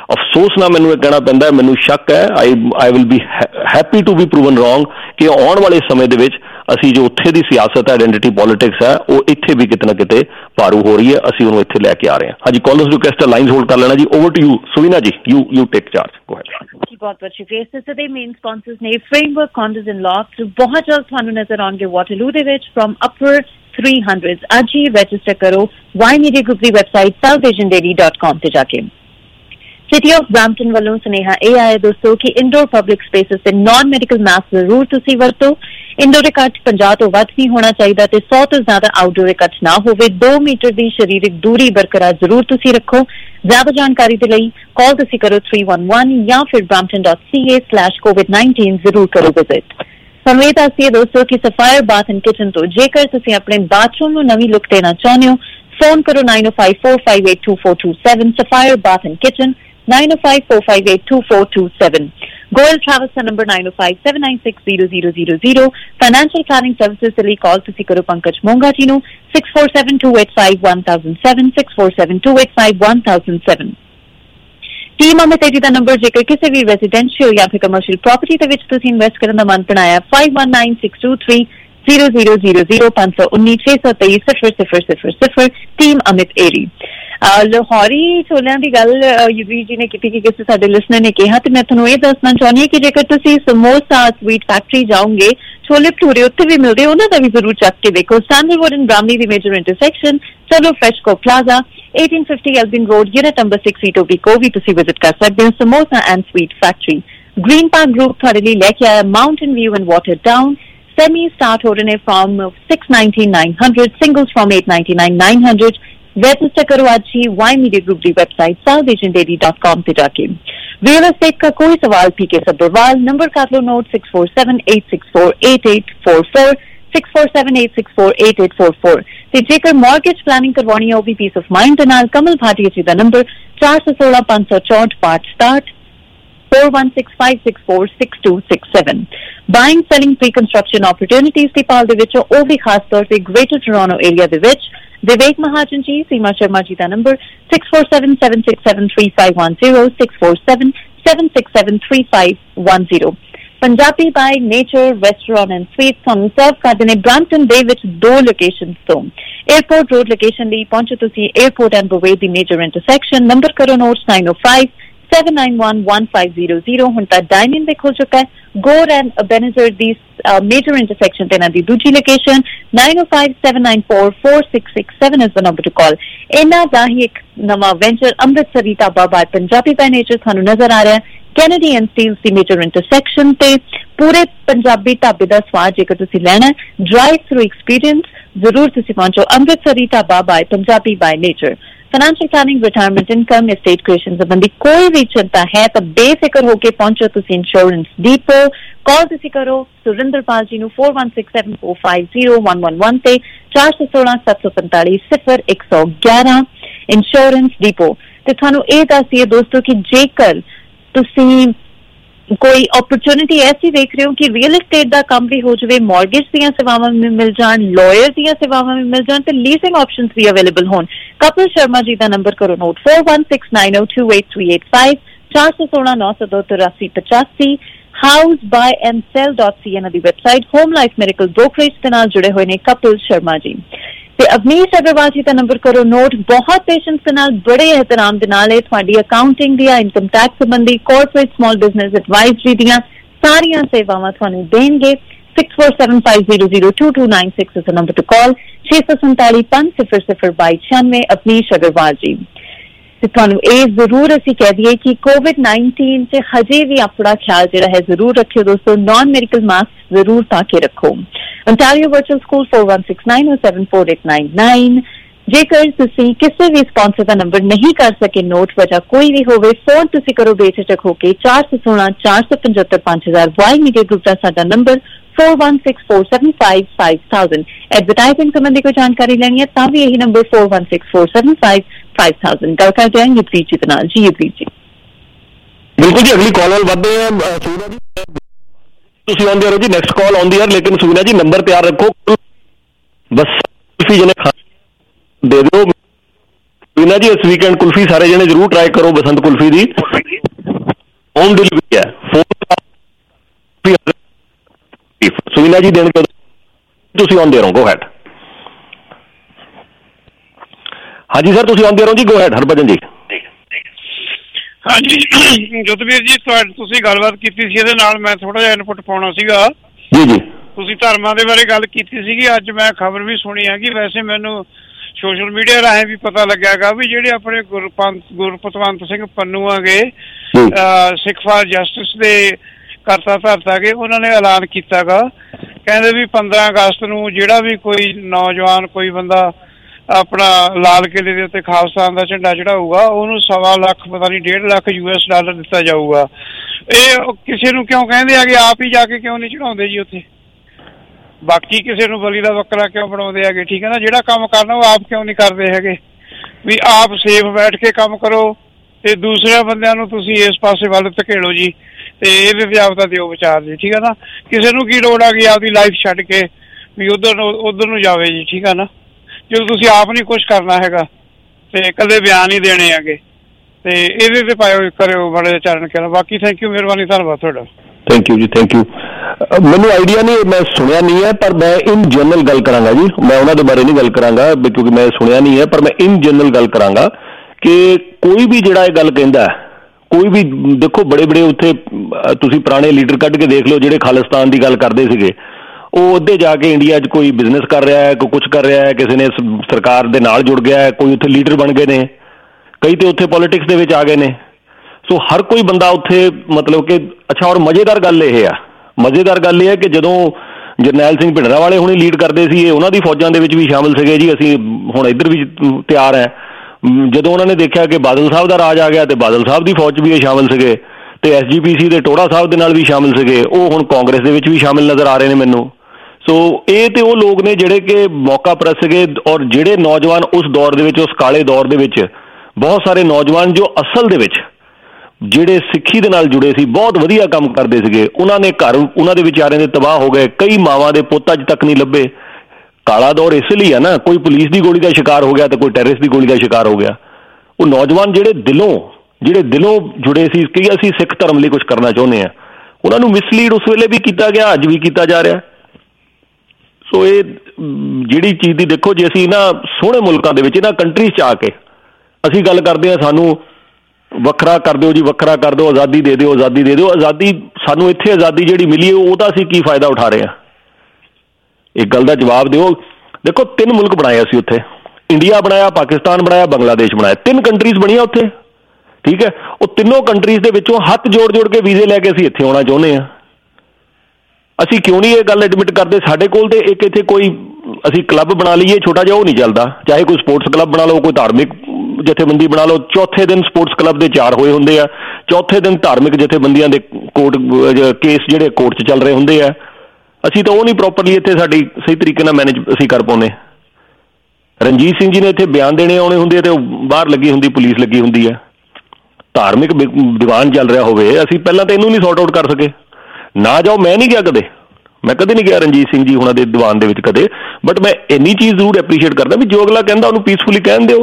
ਅਫਸੋਸ ਨਾਲ ਮੈਨੂੰ ਇਹ ਕਹਿਣਾ ਪੈਂਦਾ, ਮੈਨੂੰ ਸ਼ੱਕ ਹੈ, I I will be happy to be proven wrong ਕਿ ਆਉਣ ਵਾਲੇ ਸਮੇਂ ਦੇ ਵਿੱਚ ਅਸੀਂ ਜੋ ਉੱਥੇ ਦੀ ਸਿਆਸਤ ਹੈ, ਆਇਡੈਂਟੀਟੀ ਪੋਲਿਟਿਕਸ ਹੈ, ਉਹ ਇੱਥੇ ਵੀ ਕਿਤੇ ਨਾ ਕਿਤੇ ਪਾਰੂ ਹੋ ਰਹੀ ਹੈ। ਅਸੀਂ ਉਹਨੂੰ ਇੱਥੇ ਲੈ ਕੇ ਆ ਰਹੇ ਹਾਂ। ਹਾਂਜੀ, ਕਾਲਰਸ ਰਿਕੁਐਸਟ ਲਾਈਨਸ ਹੋਲਡ ਕਰ ਲੈਣਾ ਜੀ। Over to you Suvina ji, you you take charge. Go ahead ਜੀ। ਬਹੁਤ ਬਹੁਤ ਸ਼ੁਕਰੀਆ। ਸਿਸਟਰ ਦੇ ਮੇਨ ਸਪਾਂਸਰਸ ਨੇ ਫਰੇਮਵਰਕ ਕੰਡੋਜ਼ ਐਂਡ ਲੌਕਸ, ਬਹੁਤ ਜਲਦ ਤੁਹਾਨੂੰ ਨਜ਼ਰ ਆਉਣਗੇ ਵਾਟਰਲੂ ਦੇ ਵਿੱਚ ਫਰੋਮ ਅਪਰ three hundreds। ਅੱਜ ਹੀ ਰਜਿਸਟਰ ਕਰੋ ਵਾਈ ਮੀਡੀਆ ਗਰੁੱਪ ਦੀ website South Asian daily dot com ਤੇ ਜਾ ਕੇ। ਸਿਟੀ ਆਫ ਬ੍ਰੈਂਪਟਨ ਵੱਲੋਂ ਸੁਨੇਹਾ ਇਹ ਆਇਆ ਦੋਸਤੋ ਕਿ ਇੰਡੋਰ ਪਬਲਿਕ ਸਪੇਸਿਸ ਤੇ ਨਾਨ ਮੈਡੀਕਲ ਮਾਸਕ ਜ਼ਰੂਰ ਤੁਸੀਂ ਵਰਤੋ। ਇੰਡੋਰ ਇਕੱਠ ਪੰਜਾਹ ਤੋਂ ਵੱਧ ਨਹੀਂ ਹੋਣਾ ਚਾਹੀਦਾ ਤੇ ਸੌ ਤੋਂ ਜ਼ਿਆਦਾ ਆਊਟਡੋਰ ਇਕੱਠ ਨਾ ਹੋਵੇ। ਦੋ ਮੀਟਰ ਦੀ ਸਰੀਰਕ ਦੂਰੀ ਬਰਕਰਾਰ ਜ਼ਰੂਰ ਤੁਸੀਂ ਰੱਖੋ। ਜ਼ਿਆਦਾ ਜਾਣਕਾਰੀ ਦੇ ਲਈ ਕਾਲ ਤੁਸੀਂ ਕਰੋ three one one ਜਾਂ ਫਿਰ brampton dot c a slash covid nineteen ਜ਼ਰੂਰ ਕਰੋ ਵਿਜ਼ਿਟ। ਸਾਨੂੰ ਇਹ ਦੱਸੀਏ ਦੋਸਤੋ ਕਿ ਸਫਾਇਰ ਬਾਥ ਐਂਡ ਕਿਚਨ ਤੋਂ ਜੇਕਰ ਤੁਸੀਂ ਆਪਣੇ ਬਾਥਰੂਮ ਨੂੰ ਨਵੀਂ ਲੁੱਕ ਦੇਣਾ ਚਾਹੁੰਦੇ ਹੋ, ਫੋਨ ਕਰੋ nine oh five four five eight two four two seven। Sapphire bath and kitchen nine oh five four five eight two four two seven। Goel Travels ਦਾ number nine oh five seven nine six zero zero zero zero। Financial planning services ਦੇ ਲਈ ਕਾਲ ਤੁਸੀਂ ਕਰੋ ਪੰਕਜ ਮੋਂਗਾ ਜੀ ਨੂੰ six four seven two eight five one thousand seven six four seven two eight five one thousand seven। Team Amit ji ਦਾ number ਜੇਕਰ ਕਿਸੇ ਵੀ residential ਜਾਂ ਫਿਰ ਕਮਰਸ਼ੀਅਲ ਪ੍ਰਾਪਰਟੀ ਦੇ ਵਿੱਚ ਤੁਸੀਂ ਇਨਵੈਸਟ ਕਰਨ ਦਾ ਮਨ ਬਣਾਇਆ five one nine six two three zero zero zero zero ਪੰਜ ਸੌ ਉੱਨੀ ਛੇ ਸੌ ਤੇਈ ਸਿਫਰ ਸਿਫਰ ਸਿਫਰ ਸਿਫਰ। ਟੀਮ ਅਮਿਤ ਏਰੀ। ਲਾਹੌਰੀ ਛੋਲਿਆਂ ਦੀ ਗੱਲ ਯੁਵੀ ਜੀ ਨੇ ਕੀਤੀ ਕਿ ਕਿਸੇ ਸਾਡੇ ਲਿਸਨਰ ਨੇ ਕਿਹਾ, ਤੇ ਮੈਂ ਤੁਹਾਨੂੰ ਇਹ ਦੱਸਣਾ ਚਾਹੁੰਦੀ ਹਾਂ ਕਿ ਜੇਕਰ ਤੁਸੀਂ ਸਮੋਸਾ ਸਵੀਟ ਫੈਕਟਰੀ ਜਾਓਗੇ, ਛੋਲੇ ਭਟੂਰੇ ਉੱਥੇ ਵੀ ਮਿਲਦੇ, ਉਹਨਾਂ ਦਾ ਵੀ ਜ਼ਰੂਰ ਚੱਕ ਕੇ ਦੇਖੋ। ਸੈਂਡਲਵੁੱਡ ਐਂਡ ਬ੍ਰਾਮਲੀ ਦੀ ਮੇਜਰ ਇੰਟਰਸੈਕਸ਼ਨ ਚਲੋ Freshco plaza eighteen fifty Elgin Road, unit number six Etobicoke ਵੀ ਤੁਸੀਂ ਵਿਜ਼ਿਟ ਕਰ ਸਕਦੇ ਹੋ। Samosa and sweet factory. Green park group ਤੁਹਾਡੇ ਲਈ ਲੈ ਕੇ ਆਇਆ Mountain View and Waterdown. Semi start ਹੋ ਰਹੇ ਨੇ from six nineteen nine hundred, singles from eight ninety-nine nine hundred। Register करो आज ही वाई मीडिया ग्रुप की website south Asian daily dot com पे जाके। रियल एस्टेट का कोई सवाल पी के सब्बरवाल नंबर काट लो note six four seven eight six four eight eight four four six four seven eight six four eight eight four four। ते जेकर मॉर्गेज प्लानिंग करवानी हो भी पीस ऑफ माइंड दे नाल कमल भाटिया जी दा नंबर four one six पांच सौ चौंठ पाठ start four one six five six four six two six seven। Buying selling pre construction opportunities दी पाल दे विच ओ भी खास तौर ते ग्रेटर टोरंटो एरिया दे विच विवेक महाजन जी, सीमा शर्मा जी का number six four seven seven six seven three five one zero six four seven seven six seven three five one zero। Punjabi by nature restaurant and sweet ਤੁਹਾਨੂੰ ਸਰਵ ਕਰਦੇ ਨੇ ਬ੍ਰੈਂਪਟਨ ਦੇ ਵਿੱਚ ਦੋ locations ਤੋਂ। 에어ਪੋਰਟ ਰੋਡ ਲੋਕੇਸ਼ਨ ਲਈ ਪਹੁੰਚੋ ਤੁਸੀਂ 에어ਪੋਰਟ ਐਂਡ ਬੋਵੇ ਦੀ ਮੇਜਰ ਇੰਟਰਸੈਕਸ਼ਨ। ਨੰਬਰ ਕਰੋ note nine oh five seven nine one one five zero zero। ਹੁਣ ਤਾਂ ਡਾਈਨ ਵੀ ਖੁੱਲ ਚੁੱਕਾ ਹੈ। ਗੋਰ ਐਂਡ ਅਬੈਨੇਜ਼ਰ ਦੀ ਮੇਜਰ ਇੰਟਰਸੈਕਸ਼ਨ ਤੇ ਇਹਨਾਂ ਦੀ ਦੂਜੀ location nine oh five seven nine four four six six seven is the number to call। ਇਹਨਾਂ ਦਾ ਹੀ ਇੱਕ ਨਵਾਂ venture Amritsari dhaba by Punjabi by nature ਤੁਹਾਨੂੰ ਨਜ਼ਰ ਆ ਰਿਹਾ ਕੈਨੇਡੀ ਐਂਡ ਸਟੀਲਸ ਦੀ ਮੇਜਰ ਇੰਟਰਸੈਕਸ਼ਨ ਤੇ। ਪੂਰੇ ਪੰਜਾਬੀ ਢਾਬੇ ਦਾ ਸਵਾਦ ਜੇਕਰ ਤੁਸੀਂ ਲੈਣਾ, ਡਰਾਈਵ ਥਰੂ ਐਕਸਪੀਰੀਅੰਸ ਜ਼ਰੂਰ ਤੁਸੀਂ ਪਹੁੰਚੋ Amritsari dhaba by Punjabi by nature. Financial planning, retirement income, estate creation संबंधी कोई भी चिंता है तो बेफिक्र होकर पहुंचो तुसी इंश्योरेंस डिपो। कॉल तुसी करो सुरिंदर पाल जी नु four one six seven four five zero one one one ते four one six seven seven five zero one one one insurance depot. ते थानू ए दसिए दोस्तों कि जेकर तुसी कोई अपॉर्चुनिटी ऐसी देख रहे हो कि रियल एस्टेट का काम भी हो जाए, मॉर्गेज ਦੀਆਂ ਸੇਵਾਵਾਂ ਵੀ ਮਿਲ ਜਾਣ, ਲਾਇਰ ਦੀਆਂ ਸੇਵਾਵਾਂ ਵੀ ਮਿਲ ਜਾਣ ਤੇ ਲੀਸਿੰਗ ਆਪਸ਼ਨਸ ਵੀ ਅਵੇਲੇਬਲ ਹੋਣ। ਕਪਿਲ ਸ਼ਰਮਾ ਜੀ ਦਾ ਨੰਬਰ ਕਰੋ note four one six nine oh two eight three eight five four one six nine oh two eight three eight five house buy and sell dot C ਇਹਨਾਂ ਦੀ website. Home life medical brokerage ਦੇ ਨਾਲ ਜੁੜੇ ਹੋਏ ਨੇ ਕਪਿਲ ਸ਼ਰਮਾ ਜੀ। ਤੇ ਅਵਨੀਸ਼ ਅਗਰਵਾਲ ਜੀ ਦਾ ਨੰਬਰ ਕਰੋ ਨੋਟ। ਬਹੁਤ ਪੇਸ਼ੈਂਸ ਦੇ ਨਾਲ ਬੜੇ ਇਹਤਰਾਮ ਦੇ ਨਾਲ ਇਹ ਤੁਹਾਡੀ ਅਕਾਊਂਟਿੰਗ ਦੀਆਂ, ਇਨਕਮ ਟੈਕਸ ਸੰਬੰਧੀ, ਕਾਰਪੋਰੇਟ ਸਮਾਲ ਬਿਜ਼ਨਸ ਐਡਵਾਈਜ਼ਰੀ ਦੀਆਂ ਸਾਰੀਆਂ ਸੇਵਾਵਾਂ ਤੁਹਾਨੂੰ ਦੇਣਗੇ। six four seven five zero zero two two nine six is the number to call। ਛੇ ਸੌ ਸੰਤਾਲੀ ਪੰਜ ਸਿਫਰ ਸਿਫਰ ਬਾਈ ਛਿਆਨਵੇਂ ਅਵਨੀਸ਼ ਅਗਰਵਾਲ ਜੀ। ਤੇ ਤੁਹਾਨੂੰ ਇਹ ਜ਼ਰੂਰ ਅਸੀਂ ਕਹਿ ਦਈਏ ਕਿ ਕੋਵਿਡ नाइनटीन ਚ ਹਜੇ ਵੀ ਆਪਣਾ ਖਿਆਲ ਜਿਹੜਾ ਹੈ ਜ਼ਰੂਰ ਰੱਖਿਓ ਦੋਸਤੋ। ਨਾਨ ਮੈਡੀਕਲ ਮਾਸਕ ਜ਼ਰੂਰ ਪਾ ਕੇ ਰੱਖੋ। ontario virtual school four one six nine oh seven four eight nine nine। ਜੇਕਰ ਤੁਸੀਂ ਕਿਸੇ ਵੀ ਸਪਾਂਸਰ ਦਾ ਨੰਬਰ ਨਹੀਂ ਕਰ ਸਕੇ ਨੋਟ ਵਜ੍ਹਾ ਕੋਈ ਵੀ ਹੋਵੇ, ਫੋਨ ਤੁਸੀਂ ਕਰੋ ਬੇਝਿਜਕ ਹੋ ਕੇ ਚਾਰ ਸੌ ਸੋਲਾਂ ਚਾਰ ਸੌ ਪਝੱਤਰ ਪੰਜ ਹਜ਼ਾਰ। ਵਾਈ ਮੀਡੀਆ ਗਰੁੱਪ ਦਾ ਸਾਡਾ number four one six four seven five five thousand। Advertising ਸੰਬੰਧੀ ਕੋਈ ਜਾਣਕਾਰੀ ਲੈਣੀ ਹੈ ਤਾਂ ਵੀ ਇਹੀ number four one six four seven five five thousand। ਗੱਲ ਕਰਦੇ ਹਾਂ ਯੁਵਰੀਤ ਜੀ ਦੇ ਨਾਲ। ਜੀ ਯੁਵਰੀਤ ਜੀ। ਬਿਲਕੁਲ ਜੀ, ਅਗਲੀ ਕਾਲ ਵੱਲ ਵੱਧਦੇ ਹਾਂ। ਸੁਵਿਨਾ ਜੀ ਤੁਸੀਂ ਆਉਂਦੇ ਰਹੋ ਜੀ, ਨੈਕਸਟ ਕਾਲ ਆਉਂਦੀ ਹੈ, ਲੇਕਿਨ ਸੁਵਿਨਾ ਜੀ ਨੰਬਰ ਤਿਆਰ ਰੱਖੋ। ਬਸ ਤੁਸੀਂ ਜਿਹਨੇ ਦੇ ਦਿਓ ਸੁਵੀਨਾ ਜੀ, ਇਸ ਵੀਕਐਂਡ ਕੁਲਫੀ ਸਾਰੇ ਜਣੇ ਜ਼ਰੂਰ ਟਰਾਈ ਕਰੋ, ਬਸੰਤ ਕੁਲਫੀ ਦੀ ਹੋਮ ਡਿਲੀਵਰੀ ਹੈ। ਸੁਵੀਨਾ ਜੀ ਦੇਣ ਤੁਸੀਂ ਆਉਂਦੇ ਰਹੋ, ਗੋ ਹੈਡ। ਹਾਂਜੀ ਸਰ, ਤੁਸੀਂ ਆਉਂਦੇ ਰਹੋ ਜੀ, ਗੋ ਹੈਡ ਹਰਭਜਨ ਜੀ। ਹਾਂਜੀ ਜੋਤਵੀਰ ਜੀ, ਤੁਹਾਡੀ ਤੁਸੀਂ ਗੱਲਬਾਤ ਕੀਤੀ ਸੀ, ਇਹਦੇ ਨਾਲ ਮੈਂ ਥੋੜਾ ਜਿਹਾ ਇਨਪੁਟ ਪਾਉਣਾ ਸੀਗਾ। ਜੀ ਜੀ, ਤੁਸੀਂ ਧਰਮਾਂ ਦੇ ਬਾਰੇ ਗੱਲ ਕੀਤੀ ਸੀਗੀ, ਅੱਜ ਮੈਂ ਖਬਰ ਵੀ ਸੁਣੀ ਹੈਗੀ। ਵੈਸੇ ਮੈਨੂੰ ਸੋਸ਼ਲ ਮੀਡੀਆ ਰਾਹੀਂ ਵੀ ਪਤਾ ਲੱਗਿਆਗਾ ਵੀ ਜਿਹੜੇ ਆਪਣੇ ਗੁਰਪੰਤ ਗੁਰਪਤਵੰਤ ਸਿੰਘ ਪੰਨੂ ਆਗੇ ਸਿੱਖ ਫਾਰ ਜਸਟਿਸ ਦੇ ਕਰਤਾ ਧਰਤਾ ਗਏ, ਉਹਨਾਂ ਨੇ ਐਲਾਨ ਕੀਤਾਗਾ, ਕਹਿੰਦੇ ਵੀ ਪੰਦਰਾਂ ਅਗਸਤ ਨੂੰ ਜਿਹੜਾ ਵੀ ਕੋਈ ਨੌਜਵਾਨ ਕੋਈ ਬੰਦਾ ਆਪਣਾ ਲਾਲ ਕਿਲੇ ਦੇ ਉੱਤੇ ਖਾਲਸਤਾਨ ਦਾ ਝੰਡਾ ਚੜਾਊਗਾ ਉਹਨੂੰ ਸਵਾ ਲੱਖ ਪਤਾ ਨਹੀਂ ਡੇਢ ਲੱਖ ਯੂ ਐਸ ਡਾਲਰ ਦਿੱਤਾ ਜਾਊਗਾ। ਇਹ ਕਿਸੇ ਨੂੰ ਕਿਉਂ ਕਹਿੰਦੇ ਆ ਕਿ ਆਪ ਹੀ ਜਾ ਕੇ ਕਿਉਂ ਨਹੀਂ ਚੜਾਉਂਦੇ ਜੀ ਉੱਥੇ? ਬਾਕੀ ਕਿਸੇ ਨੂੰ ਬਲੀ ਦਾ ਬੱਕਰਾ ਕਿਉਂ ਬਣਾਉਂਦੇ ਹੈਗੇ? ਠੀਕ ਹੈ ਨਾ, ਜਿਹੜਾ ਕੰਮ ਕਰਨਾ ਉਹ ਆਪ ਕਿਉਂ ਨਹੀਂ ਕਰਦੇ ਹੈਗੇ? ਵੀ ਆਪ ਸੇਫ ਬੈਠ ਕੇ ਕੰਮ ਕਰੋ ਤੇ ਦੂਸਰਿਆਂ ਬੰਦਿਆਂ ਨੂੰ ਤੁਸੀਂ ਇਸ ਪਾਸੇ ਵੱਲ ਧਕੇਲੋ ਜੀ, ਤੇ ਇਹਦੇ ਤੇ ਆਪਦਾ ਦਿਓ ਵਿਚਾਰ ਜੀ। ਠੀਕ ਹੈ ਨਾ, ਕਿਸੇ ਨੂੰ ਕੀ ਲੋੜ ਆ ਗਈ ਆਪਦੀ ਲਾਈਫ ਛੱਡ ਕੇ ਵੀ ਉਧਰ ਨੂੰ ਉਧਰ ਨੂੰ ਜਾਵੇ ਜੀ। ਠੀਕ ਹੈ ਨਾ, ਜਦੋਂ ਤੁਸੀਂ ਆਪ ਨਹੀਂ ਕੁਛ ਕਰਨਾ ਹੈਗਾ ਤੇ ਕਦੇ ਬਿਆਨ ਹੀ ਦੇਣੇ ਹੈਗੇ, ਤੇ ਇਹਦੇ ਤੇ ਪਾਇਓ ਕਰਿਓ ਬੜੇ ਚਰਨ ਕਹਿਣਾ। ਬਾਕੀ ਥੈਂਕ ਯੂ, ਮਿਹਰਬਾਨੀ, ਧੰਨਵਾਦ ਤੁਹਾਡਾ। ਥੈਂਕ ਯੂ ਜੀ, ਥੈਂਕ ਯੂ। ਮੈਨੂੰ ਆਈਡੀਆ ਨਹੀਂ, ਮੈਂ ਸੁਣਿਆ ਨਹੀਂ ਹੈ, ਪਰ ਮੈਂ ਇਨ ਜਨਰਲ ਗੱਲ ਕਰਾਂਗਾ ਜੀ। ਮੈਂ ਉਹਨਾਂ ਦੇ ਬਾਰੇ ਨਹੀਂ ਗੱਲ ਕਰਾਂਗਾ ਕਿਉਂਕਿ ਮੈਂ ਸੁਣਿਆ ਨਹੀਂ ਹੈ, ਪਰ ਮੈਂ ਇਨ ਜਨਰਲ ਗੱਲ ਕਰਾਂਗਾ ਕਿ ਕੋਈ ਵੀ ਜਿਹੜਾ ਇਹ ਗੱਲ ਕਹਿੰਦਾ, ਕੋਈ ਵੀ ਦੇਖੋ ਬੜੇ ਬੜੇ ਉੱਥੇ ਤੁਸੀਂ ਪੁਰਾਣੇ ਲੀਡਰ ਕੱਢ ਕੇ ਦੇਖ ਲਓ ਜਿਹੜੇ ਖਾਲਿਸਤਾਨ ਦੀ ਗੱਲ ਕਰਦੇ ਸੀਗੇ, ਉਹ ਅੱਧੇ ਜਾ ਕੇ ਇੰਡੀਆ 'ਚ ਕੋਈ ਬਿਜ਼ਨਸ ਕਰ ਰਿਹਾ ਹੈ, ਕੋਈ ਕੁਛ ਕਰ ਰਿਹਾ ਹੈ, ਕਿਸੇ ਨੇ ਸਰਕਾਰ ਦੇ ਨਾਲ ਜੁੜ ਗਿਆ ਹੈ, ਕੋਈ ਉੱਥੇ ਲੀਡਰ ਬਣ ਗਏ ਨੇ, ਕਈ ਤੇ ਉੱਥੇ ਪੋਲੀਟਿਕਸ ਦੇ ਵਿੱਚ ਆ ਗਏ ਨੇ। ਸੋ ਹਰ ਕੋਈ ਬੰਦਾ ਉੱਥੇ ਮਤਲਬ ਕਿ ਅੱਛਾ। ਔਰ ਮਜ਼ੇਦਾਰ ਗੱਲ ਇਹ ਆ, ਮਜ਼ੇਦਾਰ ਗੱਲ ਇਹ ਹੈ ਕਿ ਜਦੋਂ ਜਰਨੈਲ ਸਿੰਘ ਭਿੰਡਰਾਂਵਾਲੇ ਹੁਣੀ ਲੀਡ ਕਰਦੇ ਸੀ, ਇਹ ਉਹਨਾਂ ਦੀ ਫੌਜਾਂ ਦੇ ਵਿੱਚ ਵੀ ਸ਼ਾਮਿਲ ਸੀਗੇ ਜੀ। ਅਸੀਂ ਹੁਣ ਇੱਧਰ ਵੀ ਤਿਆਰ ਹੈ। ਜਦੋਂ ਉਹਨਾਂ ਨੇ ਦੇਖਿਆ ਕਿ ਬਾਦਲ ਸਾਹਿਬ ਦਾ ਰਾਜ ਆ ਗਿਆ ਤੇ ਬਾਦਲ ਸਾਹਿਬ ਦੀ ਫੌਜ ਵੀ ਇਹ ਸ਼ਾਮਿਲ ਸੀਗੇ, ਤੇ ਐਸ ਜੀ ਪੀ ਸੀ ਦੇ ਟੋੜਾ ਸਾਹਿਬ ਦੇ ਨਾਲ ਵੀ ਸ਼ਾਮਿਲ ਸੀਗੇ, ਉਹ ਹੁਣ ਕਾਂਗਰਸ ਦੇ ਵਿੱਚ ਵੀ ਸ਼ਾਮਿਲ ਨਜ਼ਰ ਆ ਰਹੇ ਨੇ ਮੈਨੂੰ। ਸੋ ਇਹ ਤੇ ਉਹ ਲੋਕ ਨੇ ਜਿਹੜੇ ਕਿ ਮੌਕਾ ਪ੍ਰਸਤ ਸੀਗੇ, ਔਰ ਜਿਹੜੇ ਨੌਜਵਾਨ ਉਸ ਦੌਰ ਦੇ ਵਿੱਚ, ਉਸ ਕਾਲੇ ਦੌਰ ਦੇ ਵਿੱਚ ਬਹੁਤ ਸਾਰੇ ਨੌਜਵਾਨ ਜੋ ਅਸਲ ਦੇ ਵਿੱਚ ਜਿਹੜੇ ਸਿੱਖੀ ਦੇ ਨਾਲ ਜੁੜੇ ਸੀ, ਬਹੁਤ ਵਧੀਆ ਕੰਮ ਕਰਦੇ ਸੀਗੇ, ਉਹਨਾਂ ਨੇ ਘਰ ਉਹਨਾਂ ਦੇ ਵਿਚਾਰਿਆਂ ਦੇ ਤਬਾਹ ਹੋ ਗਏ। ਕਈ ਮਾਵਾਂ ਦੇ ਪੁੱਤ ਅੱਜ ਤੱਕ ਨਹੀਂ ਲੱਭੇ। ਕਾਲਾ ਦੌਰ ਇਸ ਲਈ ਆ ਨਾ, ਕੋਈ ਪੁਲਿਸ ਦੀ ਗੋਲੀ ਦਾ ਸ਼ਿਕਾਰ ਹੋ ਗਿਆ ਤੇ ਕੋਈ ਟੈਰਰਿਸਟ ਦੀ ਗੋਲੀ ਦਾ ਸ਼ਿਕਾਰ ਹੋ ਗਿਆ। ਉਹ ਨੌਜਵਾਨ ਜਿਹੜੇ ਦਿਲੋਂ ਜਿਹੜੇ ਦਿਲੋਂ ਜੁੜੇ ਸੀ ਕਿ ਅਸੀਂ ਸਿੱਖ ਧਰਮ ਲਈ ਕੁਛ ਕਰਨਾ ਚਾਹੁੰਦੇ ਹਾਂ, ਉਹਨਾਂ ਨੂੰ ਮਿਸਲੀਡ ਉਸ ਵੇਲੇ ਵੀ ਕੀਤਾ ਗਿਆ, ਅੱਜ ਵੀ ਕੀਤਾ ਜਾ ਰਿਹਾ। ਸੋ ਇਹ ਜਿਹੜੀ ਚੀਜ਼ ਦੀ ਦੇਖੋ, ਜੇ ਅਸੀਂ ਇਹਨਾਂ ਸੋਹਣੇ ਮੁਲਕਾਂ ਦੇ ਵਿੱਚ, ਇਹਨਾਂ ਕੰਟਰੀਜ਼ 'ਚ ਆ ਕੇ ਅਸੀਂ ਗੱਲ ਕਰਦੇ ਹਾਂ ਸਾਨੂੰ ਵੱਖਰਾ ਕਰ ਦਿਓ ਜੀ, ਵੱਖਰਾ ਕਰ ਦਿਓ, ਆਜ਼ਾਦੀ ਦੇ ਦਿਓ, ਆਜ਼ਾਦੀ ਦੇ ਦਿਓ। ਆਜ਼ਾਦੀ ਸਾਨੂੰ ਇੱਥੇ ਆਜ਼ਾਦੀ ਜਿਹੜੀ ਮਿਲੀ ਹੈ ਉਹਦਾ ਅਸੀਂ ਕੀ ਫਾਇਦਾ ਉਠਾ ਰਹੇ ਹਾਂ? ਇੱਕ ਗੱਲ ਦਾ ਜਵਾਬ ਦਿਓ। ਦੇਖੋ ਤਿੰਨ ਮੁਲਕ ਬਣਾਏ ਅਸੀਂ ਉੱਥੇ, ਇੰਡੀਆ ਬਣਾਇਆ, ਪਾਕਿਸਤਾਨ ਬਣਾਇਆ, ਬੰਗਲਾਦੇਸ਼ ਬਣਾਇਆ, ਤਿੰਨ ਕੰਟਰੀਜ਼ ਬਣੀਆਂ ਉੱਥੇ। ਠੀਕ ਹੈ, ਉਹ ਤਿੰਨੋਂ ਕੰਟਰੀਜ਼ ਦੇ ਵਿੱਚੋਂ ਹੱਥ ਜੋੜ ਜੋੜ ਕੇ ਵੀਜ਼ੇ ਲੈ ਕੇ ਅਸੀਂ ਇੱਥੇ ਆਉਣਾ ਚਾਹੁੰਦੇ ਹਾਂ। ਅਸੀਂ ਕਿਉਂ ਨਹੀਂ ਇਹ ਗੱਲ ਐਡਮਿਟ ਕਰਦੇ? ਸਾਡੇ ਕੋਲ ਤੇ ਇੱਕ ਇੱਥੇ ਕੋਈ ਅਸੀਂ ਕਲੱਬ ਬਣਾ ਲਈਏ ਛੋਟਾ ਜਿਹਾ, ਉਹ ਨਹੀਂ ਚੱਲਦਾ। ਚਾਹੇ ਕੋਈ ਸਪੋਰਟਸ ਕਲੱਬ ਬਣਾ ਲਓ, ਕੋਈ ਧਾਰਮਿਕ ਜਥੇਬੰਦੀ ਬਣਾ ਲਓ, ਚੌਥੇ ਦਿਨ ਸਪੋਰਟਸ ਕਲੱਬ ਦੇ ਚਾਰ ਹੋਏ ਹੁੰਦੇ ਆ, ਚੌਥੇ ਦਿਨ ਧਾਰਮਿਕ ਜਥੇਬੰਦੀਆਂ ਦੇ ਕੋਰਟ ਕੇਸ ਜਿਹੜੇ ਕੋਰਟ 'ਚ ਚੱਲ ਰਹੇ ਹੁੰਦੇ ਆ। ਅਸੀਂ ਤਾਂ ਉਹ ਨਹੀਂ ਪ੍ਰੋਪਰਲੀ ਇੱਥੇ ਸਾਡੀ ਸਹੀ ਤਰੀਕੇ ਨਾਲ ਮੈਨੇਜ ਅਸੀਂ ਕਰ ਪਾਉਂਦੇ। ਰਣਜੀਤ ਸਿੰਘ ਜੀ ਨੇ ਇੱਥੇ ਬਿਆਨ ਦੇਣੇ ਆਉਣੇ ਹੁੰਦੇ ਤੇ ਉਹ ਬਾਹਰ ਲੱਗੀ ਹੁੰਦੀ, ਪੁਲਿਸ ਲੱਗੀ ਹੁੰਦੀ ਹੈ। ਧਾਰਮਿਕ ਦੀਵਾਨ ਚੱਲ ਰਿਹਾ ਹੋਵੇ, ਅਸੀਂ ਪਹਿਲਾਂ ਤਾਂ ਇਹਨੂੰ ਨਹੀਂ ਸੌਟ ਆਊਟ ਕਰ ਸਕੇ। ਨਾ ਜਾਓ, ਮੈਂ ਨਹੀਂ ਗਿਆ ਕਦੇ, ਮੈਂ ਕਦੇ ਨਹੀਂ ਗਿਆ ਰਣਜੀਤ ਸਿੰਘ ਜੀ ਹੁਣਾਂ ਦੇ ਦੀਵਾਨ ਦੇ ਵਿੱਚ ਕਦੇ, ਬਟ ਮੈਂ ਇੰਨੀ ਚੀਜ਼ ਜ਼ਰੂਰ ਐਪਰੀਸ਼ੀਏਟ ਕਰਦਾ ਵੀ ਜੋ ਅਗਲਾ ਕਹਿੰਦਾ ਉਹਨੂੰ ਪੀਸਫੁਲੀ ਕਹਿਣ ਦਿਓ।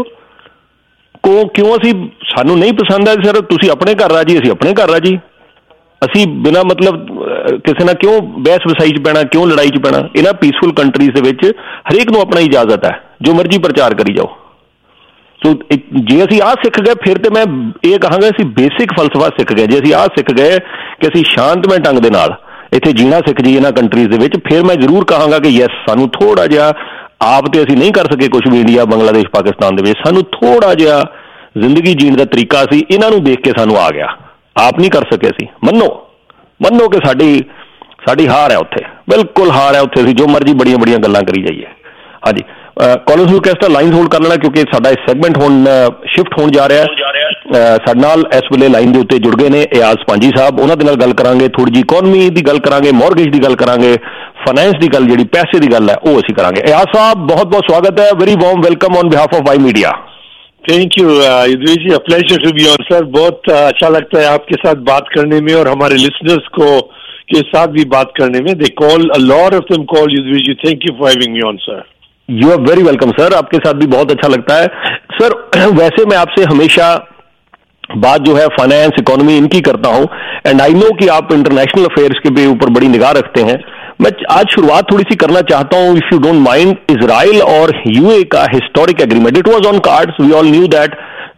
ਕੋ ਕਿਉਂ ਅਸੀਂ ਸਾਨੂੰ ਨਹੀਂ ਪਸੰਦ ਹੈ ਸਰ, ਤੁਸੀਂ ਆਪਣੇ ਘਰ ਰਾਜੀ, ਅਸੀਂ ਆਪਣੇ ਘਰ ਰਾਜੀ। ਅਸੀਂ ਬਿਨਾਂ ਮਤਲਬ ਕਿਸੇ ਨਾਲ ਕਿਉਂ ਬਹਿਸ ਵਸਾਈ 'ਚ ਪੈਣਾ, ਕਿਉਂ ਲੜਾਈ 'ਚ ਪੈਣਾ? ਇਹਨਾਂ ਪੀਸਫੁਲ ਕੰਟਰੀਜ਼ ਦੇ ਵਿੱਚ ਹਰੇਕ ਨੂੰ ਆਪਣਾ ਇਜਾਜ਼ਤ ਹੈ, ਜੋ ਮਰਜ਼ੀ ਪ੍ਰਚਾਰ ਕਰੀ ਜਾਓ। ਸੋ ਜੇ ਅਸੀਂ ਆਹ ਸਿੱਖ ਗਏ, ਫਿਰ ਤੇ ਮੈਂ ਇਹ ਕਹਾਂਗਾ ਅਸੀਂ ਬੇਸਿਕ ਫਲਸਫਾ ਸਿੱਖ ਗਏ। ਜੇ ਅਸੀਂ ਆਹ ਸਿੱਖ ਗਏ ਕਿ ਅਸੀਂ ਸ਼ਾਂਤਮਈ ਢੰਗ ਦੇ ਨਾਲ ਇੱਥੇ ਜੀਣਾ ਸਿੱਖ ਜੀ ਇਹਨਾਂ ਕੰਟਰੀਜ਼ ਦੇ ਵਿੱਚ, ਫਿਰ ਮੈਂ ਜ਼ਰੂਰ ਕਹਾਂਗਾ ਕਿ ਯੈਸ, ਸਾਨੂੰ ਥੋੜ੍ਹਾ ਜਿਹਾ ਆਪ ਤੇ ਅਸੀਂ ਨਹੀਂ ਕਰ ਸਕੇ ਕੁਛ ਵੀ ਇੰਡੀਆ, ਬੰਗਲਾਦੇਸ਼, ਪਾਕਿਸਤਾਨ ਦੇ ਵਿੱਚ, ਸਾਨੂੰ ਥੋੜ੍ਹਾ ਜਿਹਾ ਜ਼ਿੰਦਗੀ ਜੀਣ ਦਾ ਤਰੀਕਾ ਸੀ, ਇਹਨਾਂ ਨੂੰ ਦੇਖ ਕੇ ਸਾਨੂੰ ਆ ਗਿਆ। ਆਪ ਨਹੀਂ ਕਰ ਸਕੇ ਅਸੀਂ। ਮੰਨੋ ਮੰਨੋ ਕਿ ਸਾਡੀ ਸਾਡੀ ਹਾਰ ਹੈ ਉੱਥੇ, ਬਿਲਕੁਲ ਹਾਰ ਹੈ ਉੱਥੇ। ਅਸੀਂ ਜੋ ਮਰਜ਼ੀ ਬੜੀਆਂ ਬੜੀਆਂ ਗੱਲਾਂ ਕਰੀ ਜਾਈਏ। ਹਾਂਜੀ, ਕਾਲਰਸ ਨੂੰ ਕਿਸ ਤਰ੍ਹਾਂ ਲਾਈਨ ਹੋਲਡ ਕਰ ਲੈਣਾ ਕਿਉਂਕਿ ਸਾਡਾ ਇਹ ਸੈਗਮੈਂਟ ਹੁਣ ਸ਼ਿਫਟ ਹੋਣ ਜਾ ਰਿਹਾ। ਸਾਡੇ ਨਾਲ ਇਸ ਵੇਲੇ ਲਾਈਨ ਦੇ ਉੱਤੇ ਜੁੜ ਗਏ ਨੇ ਇਆਜ਼ ਪਾਂਜੀ ਸਾਹਿਬ, ਉਹਨਾਂ ਦੇ ਨਾਲ ਗੱਲ ਕਰਾਂਗੇ। ਥੋੜ੍ਹੀ ਜਿਹੀ ਇਕੋਨਮੀ ਦੀ ਗੱਲ ਕਰਾਂਗੇ, ਮੌਰਗੇਜ ਦੀ ਗੱਲ ਕਰਾਂਗੇ, ਫਾਈਨੈਂਸ ਦੀ ਗੱਲ, ਜਿਹੜੀ ਪੈਸੇ ਦੀ ਗੱਲ ਹੈ ਉਹ ਅਸੀਂ ਕਰਾਂਗੇ। ਇਆਜ਼ ਸਾਹਿਬ, बहुत बहुत स्वागत है, very warm welcome on behalf of Y media. Thank you Yudhvir ji, pleasure to be on sir. बहुत अच्छा लगता है आपके साथ बात करने में और हमारे लिसनर्स को के साथ भी बात करने में। They call a lot of them call Yudhvir ji. Thank you for having me on sir. You are very welcome sir, आपके साथ भी बहुत अच्छा लगता है सर। वैसे मैं आपसे हमेशा बात जो है फाइनेंस, इकोनॉमी इनकी करता हूं, एंड आई नो कि आप इंटरनेशनल अफेयर्स के भी ऊपर बड़ी निगाह रखते हैं। मैं आज शुरुआत थोड़ी सी करना चाहता हूं, if you don't mind, Israel और यूए का historic agreement. It was on cards, we all knew that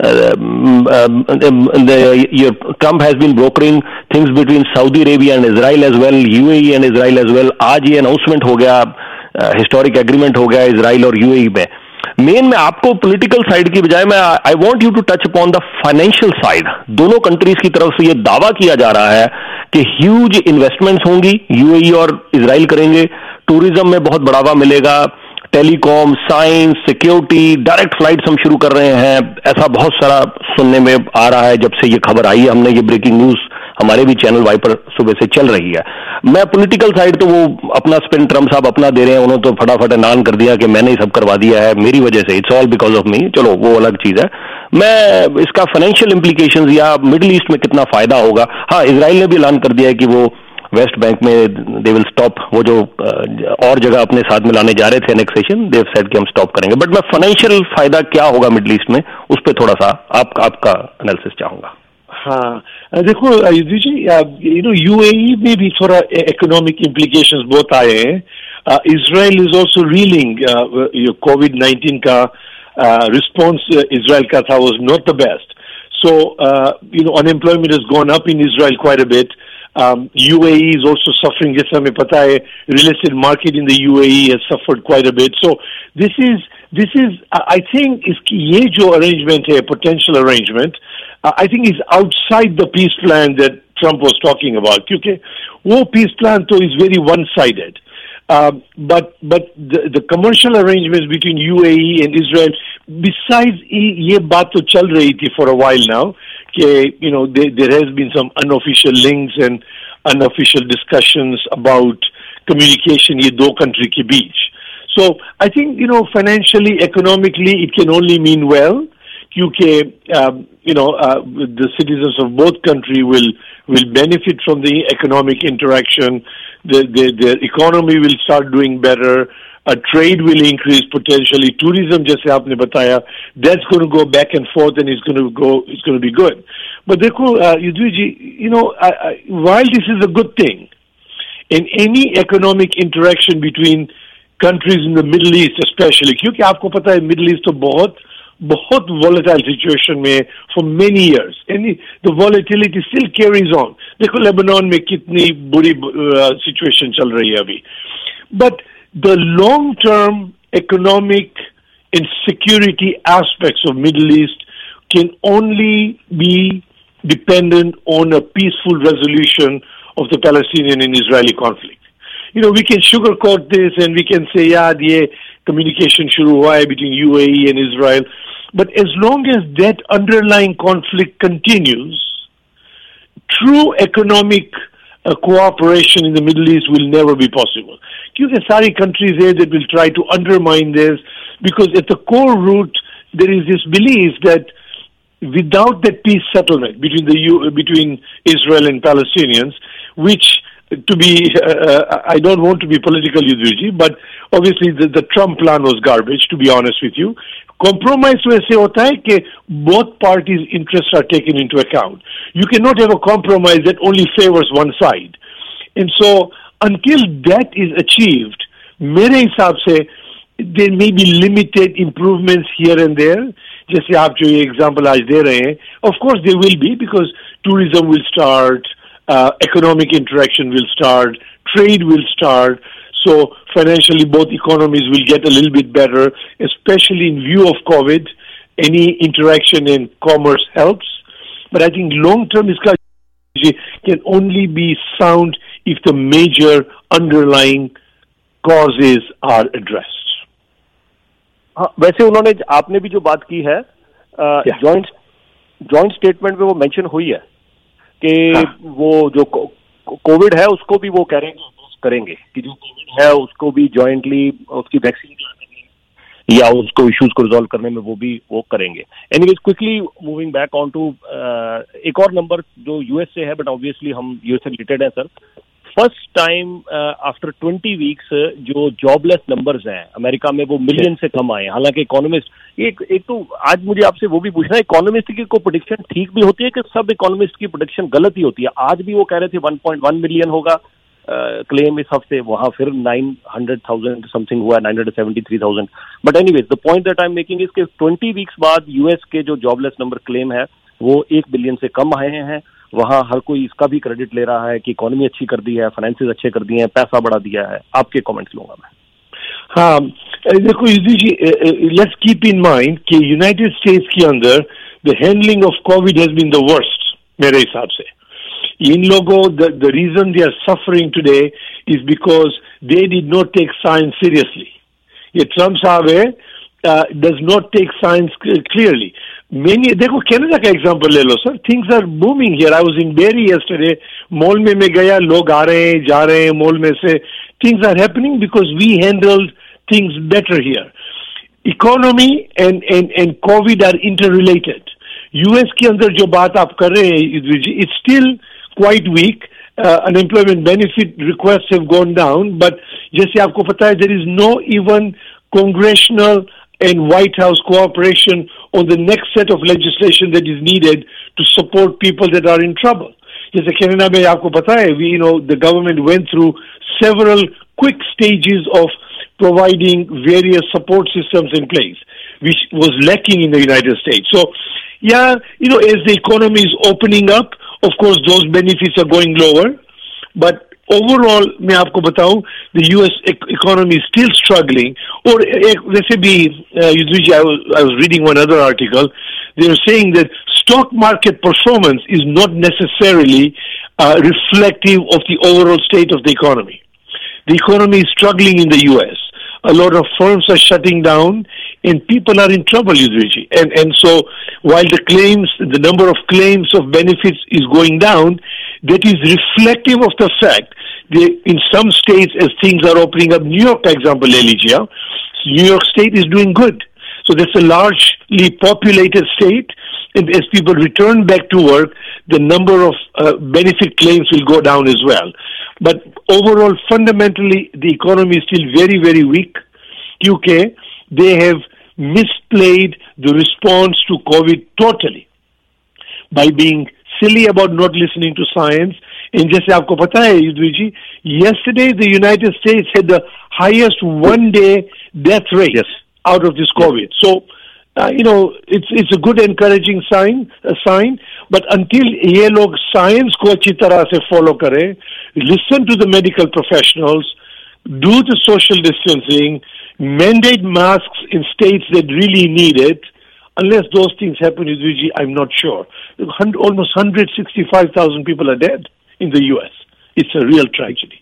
Trump has been brokering things between Saudi Arabia and Israel as well, UAE and Israel as well. आज ये announcement हो गया, historic agreement हो गया Israel और UAE में। Main मैं आपको पॉलिटिकल साइड की बजाय मैं I want you to touch upon the financial side. दोनों कंट्रीज की तरफ से यह दावा किया जा रहा है कि ह्यूज इन्वेस्टमेंट्स होंगी, यूएई और इजराइल करेंगे, टूरिज्म में बहुत बढ़ावा मिलेगा, telecom, science, security, direct flights हम शुरू कर रहे हैं। ऐसा बहुत सारा सुनने में आ रहा है जब से ये खबर आई है। हमने ये ब्रेकिंग न्यूज हमारे भी चैनल वाई पर सुबह से चल रही है। मैं पॉलिटिकल साइड तो वो अपना स्पिन ट्रम्प साहब अपना दे रहे हैं, उन्होंने तो फटाफट ऐलान कर दिया कि मैंने ही सब करवा दिया है, मेरी वजह से, it's all because of me. चलो वो अलग चीज है। मैं इसका फाइनेंशियल इंप्लीकेशंस या मिडिल ईस्ट में कितना फायदा होगा, हाँ इजराइल ने भी ऐलान कर दिया है कि वो वेस्ट बैंक में दे विल स्टॉप, वो जो और जगह अपने साथ में लाने जा रहे थे एनेक्सेशन, दे हैव सेड कि हम स्टॉप करेंगे। बट मैं फाइनेंशियल फायदा क्या होगा मिडिल ईस्ट में, उस पर थोड़ा सा आप, आपका एनालिसिस चाहूंगा। हाँ देखो Yudhi ji, you know UAE में भी थोड़ा इकोनॉमिक इम्प्लीकेशंस बहुत आए हैं। Israel is also reeling, COVID nineteen का रिस्पॉन्स इजराइल का था was not the best, so you know unemployment has gone up in Israel quite a bit. U A E is also suffering, जैसे हमें पता है real estate market in the U A E has suffered quite a bit. So this is this is I think इसकी ये जो arrangement है, potential arrangement, uh, I think is outside the peace plan that Trump was talking about, क्योंकि वो peace plan तो is very one-sided. Uh, but but the, the commercial arrangements between U A E and Israel, besides ये बात तो चल रही थी for a while now, कि you know there, there has been some unofficial links and unofficial discussions about communication ये दो country के बीच. So I think you know financially, economically it can only mean well, क्योंकि um, you know uh, the citizens of both country will will benefit from the economic interaction. The, the, their economy will start doing better. A trade will increase potentially. Tourism, जैसे आपने बताया, that's going to go back and forth, and it's going to go. It's going to be good. But देखो, युद्धि जी, you know, I, I, while this is a good thing, in any economic interaction between countries in the Middle East, especially, क्योंकि आपको पता है Middle East तो बहुत बहुत volatile situation में for many years, and the volatility still carries on. देखो Lebanon में कितनी बुरी uh, situation चल रही है अभी, but the long-term economic and security aspects of Middle East can only be dependent on a peaceful resolution of the Palestinian and Israeli conflict. You know, we can sugarcoat this and we can say, yeah, the communication shuru hua hai between U A E and Israel. But as long as that underlying conflict continues, true economic uh, cooperation in the Middle East will never be possible. Because sari countries here that will try to undermine this, because at the core root, there is this belief that without that peace settlement between the U, between Israel and Palestinians, which to be, uh, I don't want to be political, Yudhiji, but obviously the, the Trump plan was garbage, to be honest with you. Compromise वैसे होता है कि both parties' interests are taken into account. You cannot have a compromise that only favors one side. And so, until that is achieved, मेरे हिसाब से there may be limited improvements here and there. जैसे आप जो ये example आज दे रहे हैं, of course there will be, because tourism will start, uh, economic interaction will start, trade will start. So financially, both economies will get a little bit better, especially in view of COVID. Any interaction in commerce helps. But I think long-term strategy can only be sound if the major underlying causes are addressed. हाँ, वैसे उन्होंने आपने भी जो बात की है joint joint statement में वो मेंशन हुई है कि हाँ. वो जो कोविड है उसको भी वो कह रहे हैं करेंगे कि जो कोविड है उसको भी जॉइंटली उसकी वैक्सीन या उसको इश्यूज को रिजॉल्व करने में वो भी वो करेंगे. Anyways quickly moving back on to एक और नंबर जो यूएस से है, बट ऑब्वियसली हम यूएस से रिलेटेड है sir. First time after twenty weeks जो जॉबलेस नंबर्स हैं अमेरिका में वो मिलियन से कम आए। हालांकि इकोनॉमिस्ट एक एक तो आज मुझे आपसे वो भी पूछना है, इकोनॉमिस्ट की कोई प्रेडिक्शन ठीक भी होती है कि सब इकोनॉमिस्ट की प्रेडिक्शन गलत ही होती है? आज भी वो कह रहे थे वन पॉइंट वन मिलियन होगा क्लेम इस हफ्ते, वहां फिर नाइन हंड्रेड थाउजेंड समथिंग हुआ, nine hundred seventy three thousand. But anyways the point that I am making is के ट्वेंटी वीक्स बाद यूएस के जो जॉबलेस नंबर क्लेम है वो एक बिलियन से कम आए हैं। वहां हर कोई इसका भी क्रेडिट ले रहा है कि इकोनॉमी अच्छी कर दी है, फाइनेंसेस अच्छे कर दिए हैं, पैसा बढ़ा दिया है। आपके कमेंट्स लूंगा मैं। हाँ देखो Yudhi ji, let's keep in mind कि यूनाइटेड स्टेट्स के अंदर the handling of COVID has been the worst मेरे हिसाब से। इन लोगों the reason they are suffering today is because they did not take science seriously. ये ट्रम्प साहब है does not take science clearly. Many देखो कनाडा का एग्जांपल ले लो sir, things are booming here. I was in Barrie yesterday, mall में मैं गया, लोग आ रहे हैं जा रहे हैं मॉल में से। Things are happening because we handled things better here. Economy and and and COVID are interrelated. US के अंदर जो बात आप कर रहे हैं it's still quite weak. Unemployment benefit request have gone down, but जैसे आपको पता है there is no even congressional and White House cooperation on the next set of legislation that is needed to support people that are in trouble. जैसे Canada में आपको पता है, we you know the government went through several quick stages of providing various support systems in place, which was lacking in the United States. So, yeah, you know, as the economy is opening up, of course, those benefits are going lower, but overall मैं आपको बताऊं the U S economy is still struggling. और एक वैसे भी युद्धि जी, I was, I was reading one other article, they were saying that stock market performance is not necessarily uh, reflective of the overall state of the economy. The economy is struggling in the U S. A lot of firms are shutting down and people are in trouble, Yudhviji. And, and so while the claims, the number of claims of benefits is going down, that is reflective of the fact that in some states as things are opening up, New York, for example, Elijah, New York State is doing good. So that's a largely populated state. And as people return back to work, the number of uh, benefit claims will go down as well. But overall, fundamentally, the economy is still very, very weak. U K, they have misplayed the response to COVID totally by being silly about not listening to science. And जैसे आपको पता है युद्धि जी, yesterday the United States had the highest one-day death rate yes. out of this COVID. So, uh, you know, it's it's a good encouraging sign, a sign. But until ये लोग science को अच्छी तरह से follow करें, listen to the medical professionals, do the social distancing, mandate masks in states that really need it. Unless those things happen, Yudhiji, I'm not sure. Almost one hundred sixty-five thousand people are dead in the U S. It's a real tragedy.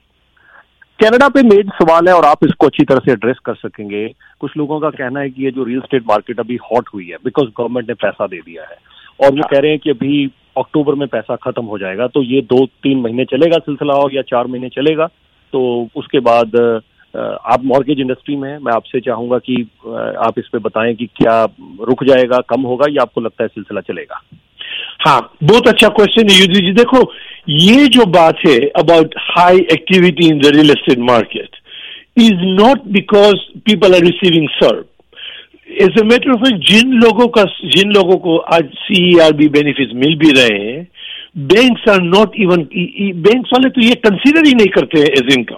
Canada पे main सवाल है और आप इसको अच्छी तरह से address कर सकेंगे। कुछ लोगों का कहना है कि ये जो रियल एस्टेट मार्केट अभी हॉट हुई है बिकॉज गवर्नमेंट ने पैसा दे दिया है और वो कह रहे हैं कि अभी अक्टूबर में पैसा खत्म हो जाएगा, तो ये दो तीन महीने चलेगा सिलसिला हो या चार महीने चलेगा, तो उसके बाद आप मॉर्गेज इंडस्ट्री में, मैं आपसे चाहूंगा कि आप इस पे बताएं कि क्या रुक जाएगा, कम होगा या आपको लगता है सिलसिला चलेगा? हाँ, बहुत अच्छा क्वेश्चन है युद्धि जी। देखो, ये जो बात है about high activity in the real estate market is not because people are receiving CERB. As a matter of fact, जिन लोगों का जिन लोगों को आज सीईआरबी बेनिफिट्स मिल भी रहे हैं, banks are not even, banks वाले तो ये कंसीडर ही नहीं करते हैं एज इनकम।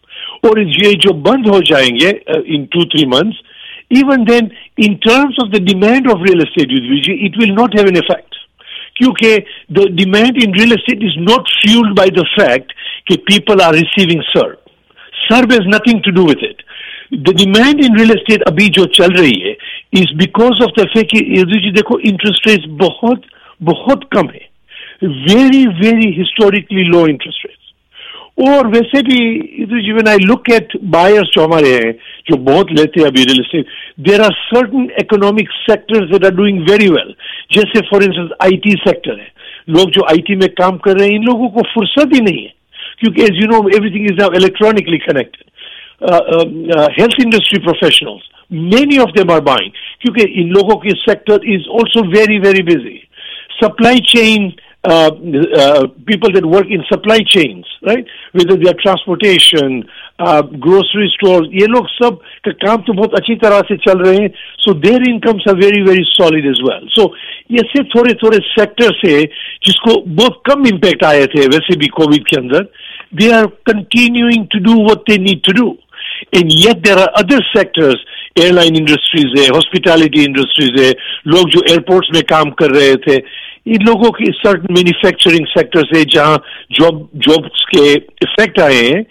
और ये जो बंद हो जाएंगे in two three months, even then in terms of the demand of real estate Yudhi, it will not have an effect, क्योंकि the demand in real estate is not fuelled by the fact कि people are receiving CERB. CERB has nothing to do with it. The demand in real estate अभी जो चल रही है is because of the fact कि युद्धि जी देखो, interest rates बहुत बहुत कम है, very very historically low interest rates. और वैसे भी when I look at buyers जो हमारे हैं, जो बहुत लेते हैं अभी real estate, there are certain economic sectors that are doing very well. जैसे फॉर इंस्टेंस आईटी सेक्टर है, लोग जो आईटी में काम कर रहे हैं, इन लोगों को फुर्सत ही नहीं है, क्योंकि as you know everything is now electronically connected. Health industry professionals, many of them are buying, क्योंकि इन लोगों की sector is also very very busy. Supply chain uh, uh, people that work in supply chains, right? Whether they are transportation, uh, grocery stores, ये लोग सब का काम तो बहुत अच्छी तरह से चल रहे हैं. So their incomes are very very solid as well. So ये सिर्फ थोड़े थोड़े सेक्टर से जिसको बहुत कम इम्पैक्ट आए थे वैसे भी कोविड के अंदर, they are continuing to do what they need to do. And yet there are other sectors, airline industries है, hospitality industries है, लोग जो airports में काम कर रहे थे, इन लोगों की certain manufacturing sectors है जहाँ job jobs के effect आए हैं.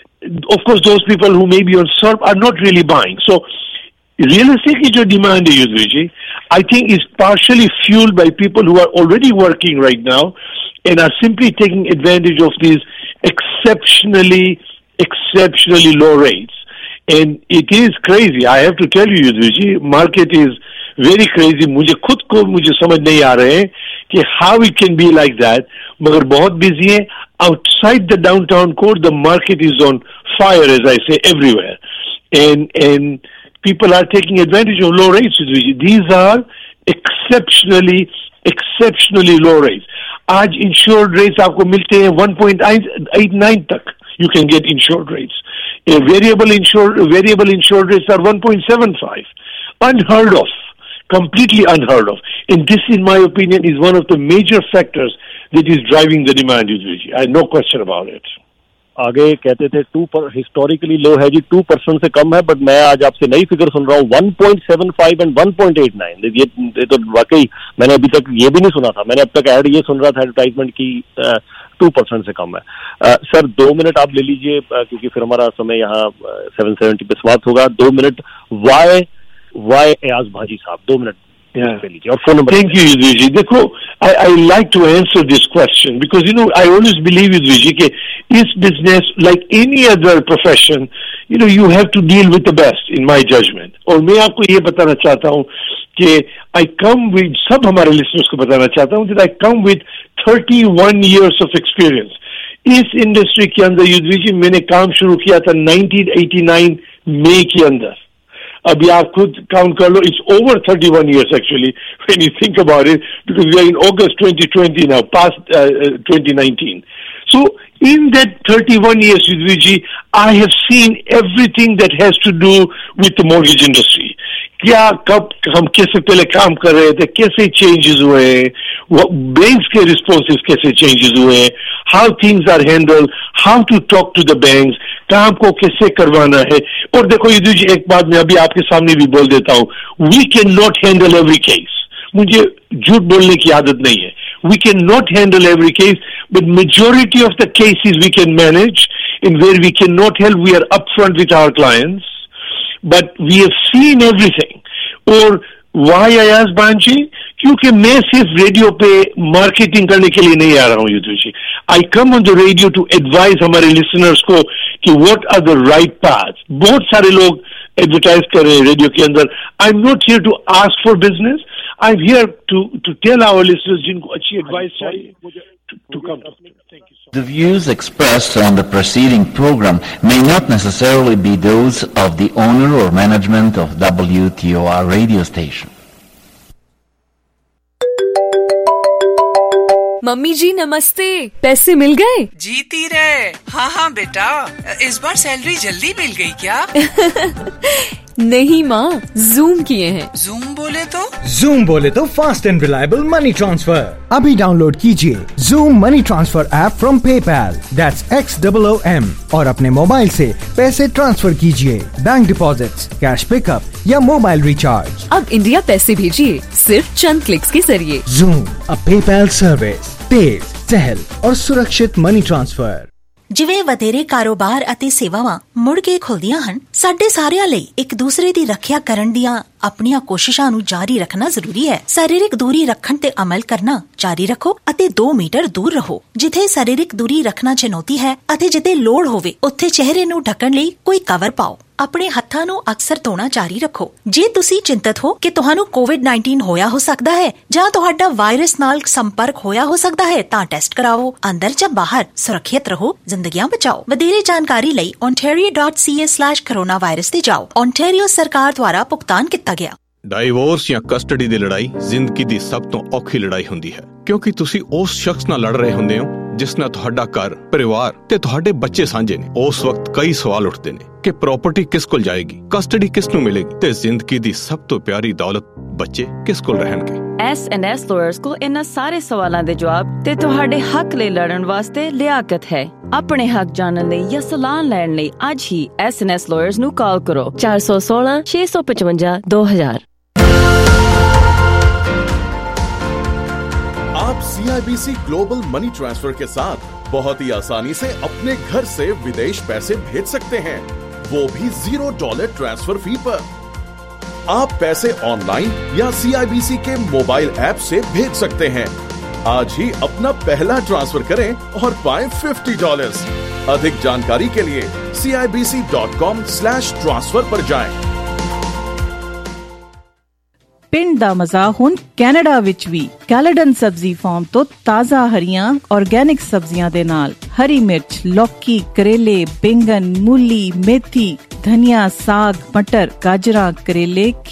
Of course, those people who may be on S E R P are not really buying. So, realistically, जो demand है Yudhvir ji, I think is partially fueled by people who are already working right now and are simply taking advantage of these exceptionally, exceptionally low rates. And it is crazy. I have to tell you, Yudhvir ji, market is very crazy. मुझे खुद को मुझे समझ नहीं आ रहे हैं कि how it can be like that. मगर बहुत busy है. Outside the downtown core, the market is on fire, as I say, everywhere. And and people are taking advantage of low rates. These are exceptionally, exceptionally low rates. आज insured rates आपको मिलते हैं one point eight nine तक. You can get insured rates. A variable insured variable insured rates are one point seven five. Unheard of. Completely unheard of. And this, in my opinion, is one of the major factors that is driving the demand. I have no question about it. आगे कहते थे to पर historically लो है जी, two percent से कम है, but मैं आज आपसे नई फिगर सुन रहा हूँ one point seven five and one point eight nine. ये, ये तो वाकई मैंने अभी तक ये भी नहीं सुना था. मैंने अब तक ऐड ये सुन रहा था एडवर्टाइजमेंट की टू परसेंट से कम है. सर दो मिनट आप ले लीजिए क्योंकि फिर हमारा समय यहाँ सेवन सेवेंटी पे समाप्त होगा. दो मिनट वाई वाई एयाज भाजी साहब, दो मिनट लीजिए और phone number. Thank you, Yudhvir ji. देखो, I I like to answer this question because you know I always believe, Yudhvir ji, कि this business, like any other profession, you know you have to deal with the best in my judgment. और मैं आपको ये बताना चाहता हूँ कि I come with, सब हमारे listeners को बताना चाहता हूँ that I come with thirty-one years of experience. इस इंडस्ट्री के अंदर Yudhvir ji मैंने काम शुरू किया था nineteen eighty-nine मई के अंदर. अभी आप खुद काउंट कर लो, it's over thirty one years actually when you think about it, because we are in August twenty twenty now, past twenty nineteen. So in that thirty-one years, Yudhvir ji, I have seen everything that has to do with the mortgage industry. क्या कब हम कैसे पहले काम कर रहे थे, कैसे चेंजेस हुए हैं, बैंक्स के रिस्पॉन्सेस कैसे चेंजेस हुए हैं, how things are handle, how to talk to the banks, काम को कैसे करवाना है. और देखो यदि जी एक बात मैं अभी आपके सामने भी बोल देता हूँ, we can not handle every case. मुझे झूठ बोलने की आदत नहीं है. We cannot handle every case, but majority of the cases we can manage. In where we cannot help, we are upfront with our clients. But we have seen everything. और why I ask Banji? क्योंकि मैं सिर्फ radio पे marketing करने के लिए नहीं आ रहा हूँ युद्धू जी. I come on the radio to advise हमारे listeners को कि what are the right paths. बहुत सारे लोग एडवर्टाइज कर रहे हैं रेडियो के अंदर. I'm not here to ask for business. I'm here to to tell our listeners जिनको अच्छी एडवाइस चाहिए to, to come. Thank you. The views expressed on the preceding program may not necessarily be those of the owner or management of W T O R radio station. Mummy जी नमस्ते, पैसे मिल गए? जीती रहे. हाँ हाँ बेटा, इस बार सैलरी जल्दी मिल गई क्या? नहीं माँ, जूम किए हैं. जूम बोले तो? जूम बोले तो fast and reliable money transfer. अभी डाउनलोड कीजिए zoom money transfer app from PayPal, that's X double O M, और अपने मोबाइल से पैसे ट्रांसफर कीजिए. बैंक डिपॉजिट्स, कैश पिकअप या मोबाइल रिचार्ज. अब इंडिया पैसे भेजिए सिर्फ चंद क्लिक्स के जरिए. जूम, अ पेपैल सर्विस, तेज, सहल और सुरक्षित मनी ट्रांसफर. ਜਿਵੇਂ ਵਧੇਰੇ ਕਾਰੋਬਾਰ ਅਤੇ ਸੇਵਾਵਾਂ ਮੁੜ ਕੇ ਖੁੱਲਦੀਆਂ ਹਨ, ਸਾਡੇ ਸਾਰਿਆਂ ਲਈ ਇੱਕ ਦੂਸਰੇ ਦੀ ਰੱਖਿਆ ਕਰਨ ਦੀਆਂ ਆਪਣੀਆਂ ਕੋਸ਼ਿਸ਼ਾਂ ਨੂੰ ਜਾਰੀ ਰੱਖਣਾ ਜ਼ਰੂਰੀ ਹੈ. ਸਰੀਰਕ ਦੂਰੀ ਰੱਖਣ ਤੇ ਅਮਲ ਕਰਨਾ ਜਾਰੀ ਰੱਖੋ ਅਤੇ ਦੋ ਮੀਟਰ ਦੂਰ ਰਹੋ. ਜਿੱਥੇ ਸਰੀਰਕ ਦੂਰੀ ਰੱਖਣਾ ਚੁਣੌਤੀ ਹੈ ਅਤੇ ਜਿੱਥੇ ਲੋੜ ਹੋਵੇ ਉੱਥੇ ਚਿਹਰੇ ਨੂੰ ਢੱਕਣ ਲਈ ਕੋਈ ਕਵਰ ਪਾਓ. ਆਪਣੇ ਹੱਥਾਂ ਨੂੰ ਅਕਸਰ ਧੋਣਾ ਜਾਰੀ ਰੱਖੋ. ਜੇ ਤੁਸੀਂ ਚਿੰਤਤ ਹੋ ਕਿ ਤੁਹਾਨੂੰ ਕੋਵਿਡ ਨਾਈਨਟੀਨ ਹੋਇਆ ਹੋ ਸਕਦਾ ਹੈ ਜਾਂ ਤੁਹਾਡਾ ਵਾਇਰਸ ਨਾਲ ਸੰਪਰਕ ਹੋਇਆ ਹੋ ਸਕਦਾ ਹੈ ਤਾਂ ਟੈਸਟ ਕਰਾਓ. ਅੰਦਰ ਜਾਂ ਬਾਹਰ ਸੁਰੱਖਿਅਤ ਰਹੋ, ਜ਼ਿੰਦਗੀਆਂ ਬਚਾਓ. ਵਧੇਰੇ ਜਾਣਕਾਰੀ ਲਈ ontario dot c a slash coronavirus ਤੇ ਜਾਓ. ontario ਸਰਕਾਰ ਦੁਆਰਾ ਭੁਗਤਾਨ ਕੀਤਾ ਗਿਆ. ਡਾਈਵੋਰਸ ਜਾਂ ਕਸਟਡੀ ਦੀ ਲੜਾਈ ਜ਼ਿੰਦਗੀ ਦੀ ਸਭ ਤੋਂ ਔਖੀ ਲੜਾਈ ਹੁੰਦੀ ਹੈ, ਕਿਉਂਕਿ ਤੁਸੀਂ ਉਸ ਸ਼ਖਸ ਨਾਲ ਲੜ ਰਹੇ ਹੁੰਦੇ ਹੋ ਜਿਸ ਨਾਲ ਤੁਹਾਡਾ ਘਰ, ਪਰਿਵਾਰ ਤੇ ਤੁਹਾਡੇ ਬੱਚੇ ਸਾਂਝੇ ਨੇ। ਉਸ ਵਕਤ ਕਈ ਸਵਾਲ ਉੱਠਦੇ ਨੇ ਕਿ ਪ੍ਰਾਪਰਟੀ ਕਿਸ ਕੋਲ ਜਾਏਗੀ, ਕਸਟਡੀ ਕਿਸ ਨੂੰ ਮਿਲੇਗੀ ਤੇ ਜ਼ਿੰਦਗੀ ਦੀ ਸਭ ਤੋਂ ਪਿਆਰੀ ਦੌਲਤ ਬੱਚੇ ਕਿਸ ਕੋਲ ਰਹਿਣਗੇ। ਐਸ ਐਂਡ ਐਸ ਲਾਇਰਸ ਕੋਲ ਇਹਨਾਂ ਸਾਰੇ ਸਵਾਲਾਂ ਦੇ ਜਵਾਬ ਤੇ ਤੁਹਾਡੇ ਹੱਕ ਲਈ ਲੜਨ ਵਾਸਤੇ ਲਿਆਕਤ ਹੈ। ਆਪਣੇ ਹੱਕ ਜਾਣਨ ਲਈ ਜਾਂ ਸਲਾਹ ਲੈਣ ਲਈ ਅੱਜ ਹੀ ਐਸ ਐਂਡ ਐਸ ਲਾਇਰਸ ਨੂੰ ਕਾਲ ਕਰੋ ਚਾਰ ਸੌ ਸੋਲਾਂ ਛੇ ਸੌ ਪਚਵੰਜਾ ਦੋ ਹਜ਼ਾਰ। आप C I B C global money transfer के साथ बहुत ही आसानी से अपने घर से विदेश पैसे भेज सकते हैं, वो भी जीरो डॉलर ट्रांसफर फी पर। आप पैसे ऑनलाइन या सी आई बी सी के मोबाइल ऐप से भेज सकते हैं। आज ही अपना पहला ट्रांसफर करें और पाएं फिफ्टी डॉलर्स। अधिक जानकारी के लिए C I B C dot com slash transfer पर जाएं। ਪਿੰਡ ਦਾ ਮਜ਼ਾ ਹੁਣ ਕੈਨੇਡਾ ਵਿੱਚ ਵੀ। ਕੈਲੇਡਨ ਸਬਜ਼ੀ ਫਾਰਮ ਤੋਂ ਤਾਜ਼ਾ ਹਰੀਆਂ ਆਰਗੈਨਿਕ ਸਬਜ਼ੀਆਂ ਦੇ ਨਾਲ ਹਰੀ ਮਿਰਚ, ਲੌਕੀ, ਕਰੇਲੇ, ਬੈਂਗਨ, ਮੂਲੀ, ਮੇਥੀ, ਧਨੀਆ, ਸਾਗ, ਮਟਰ, ਗਾਜਰਾਂ, ਕਰੇਲੇ,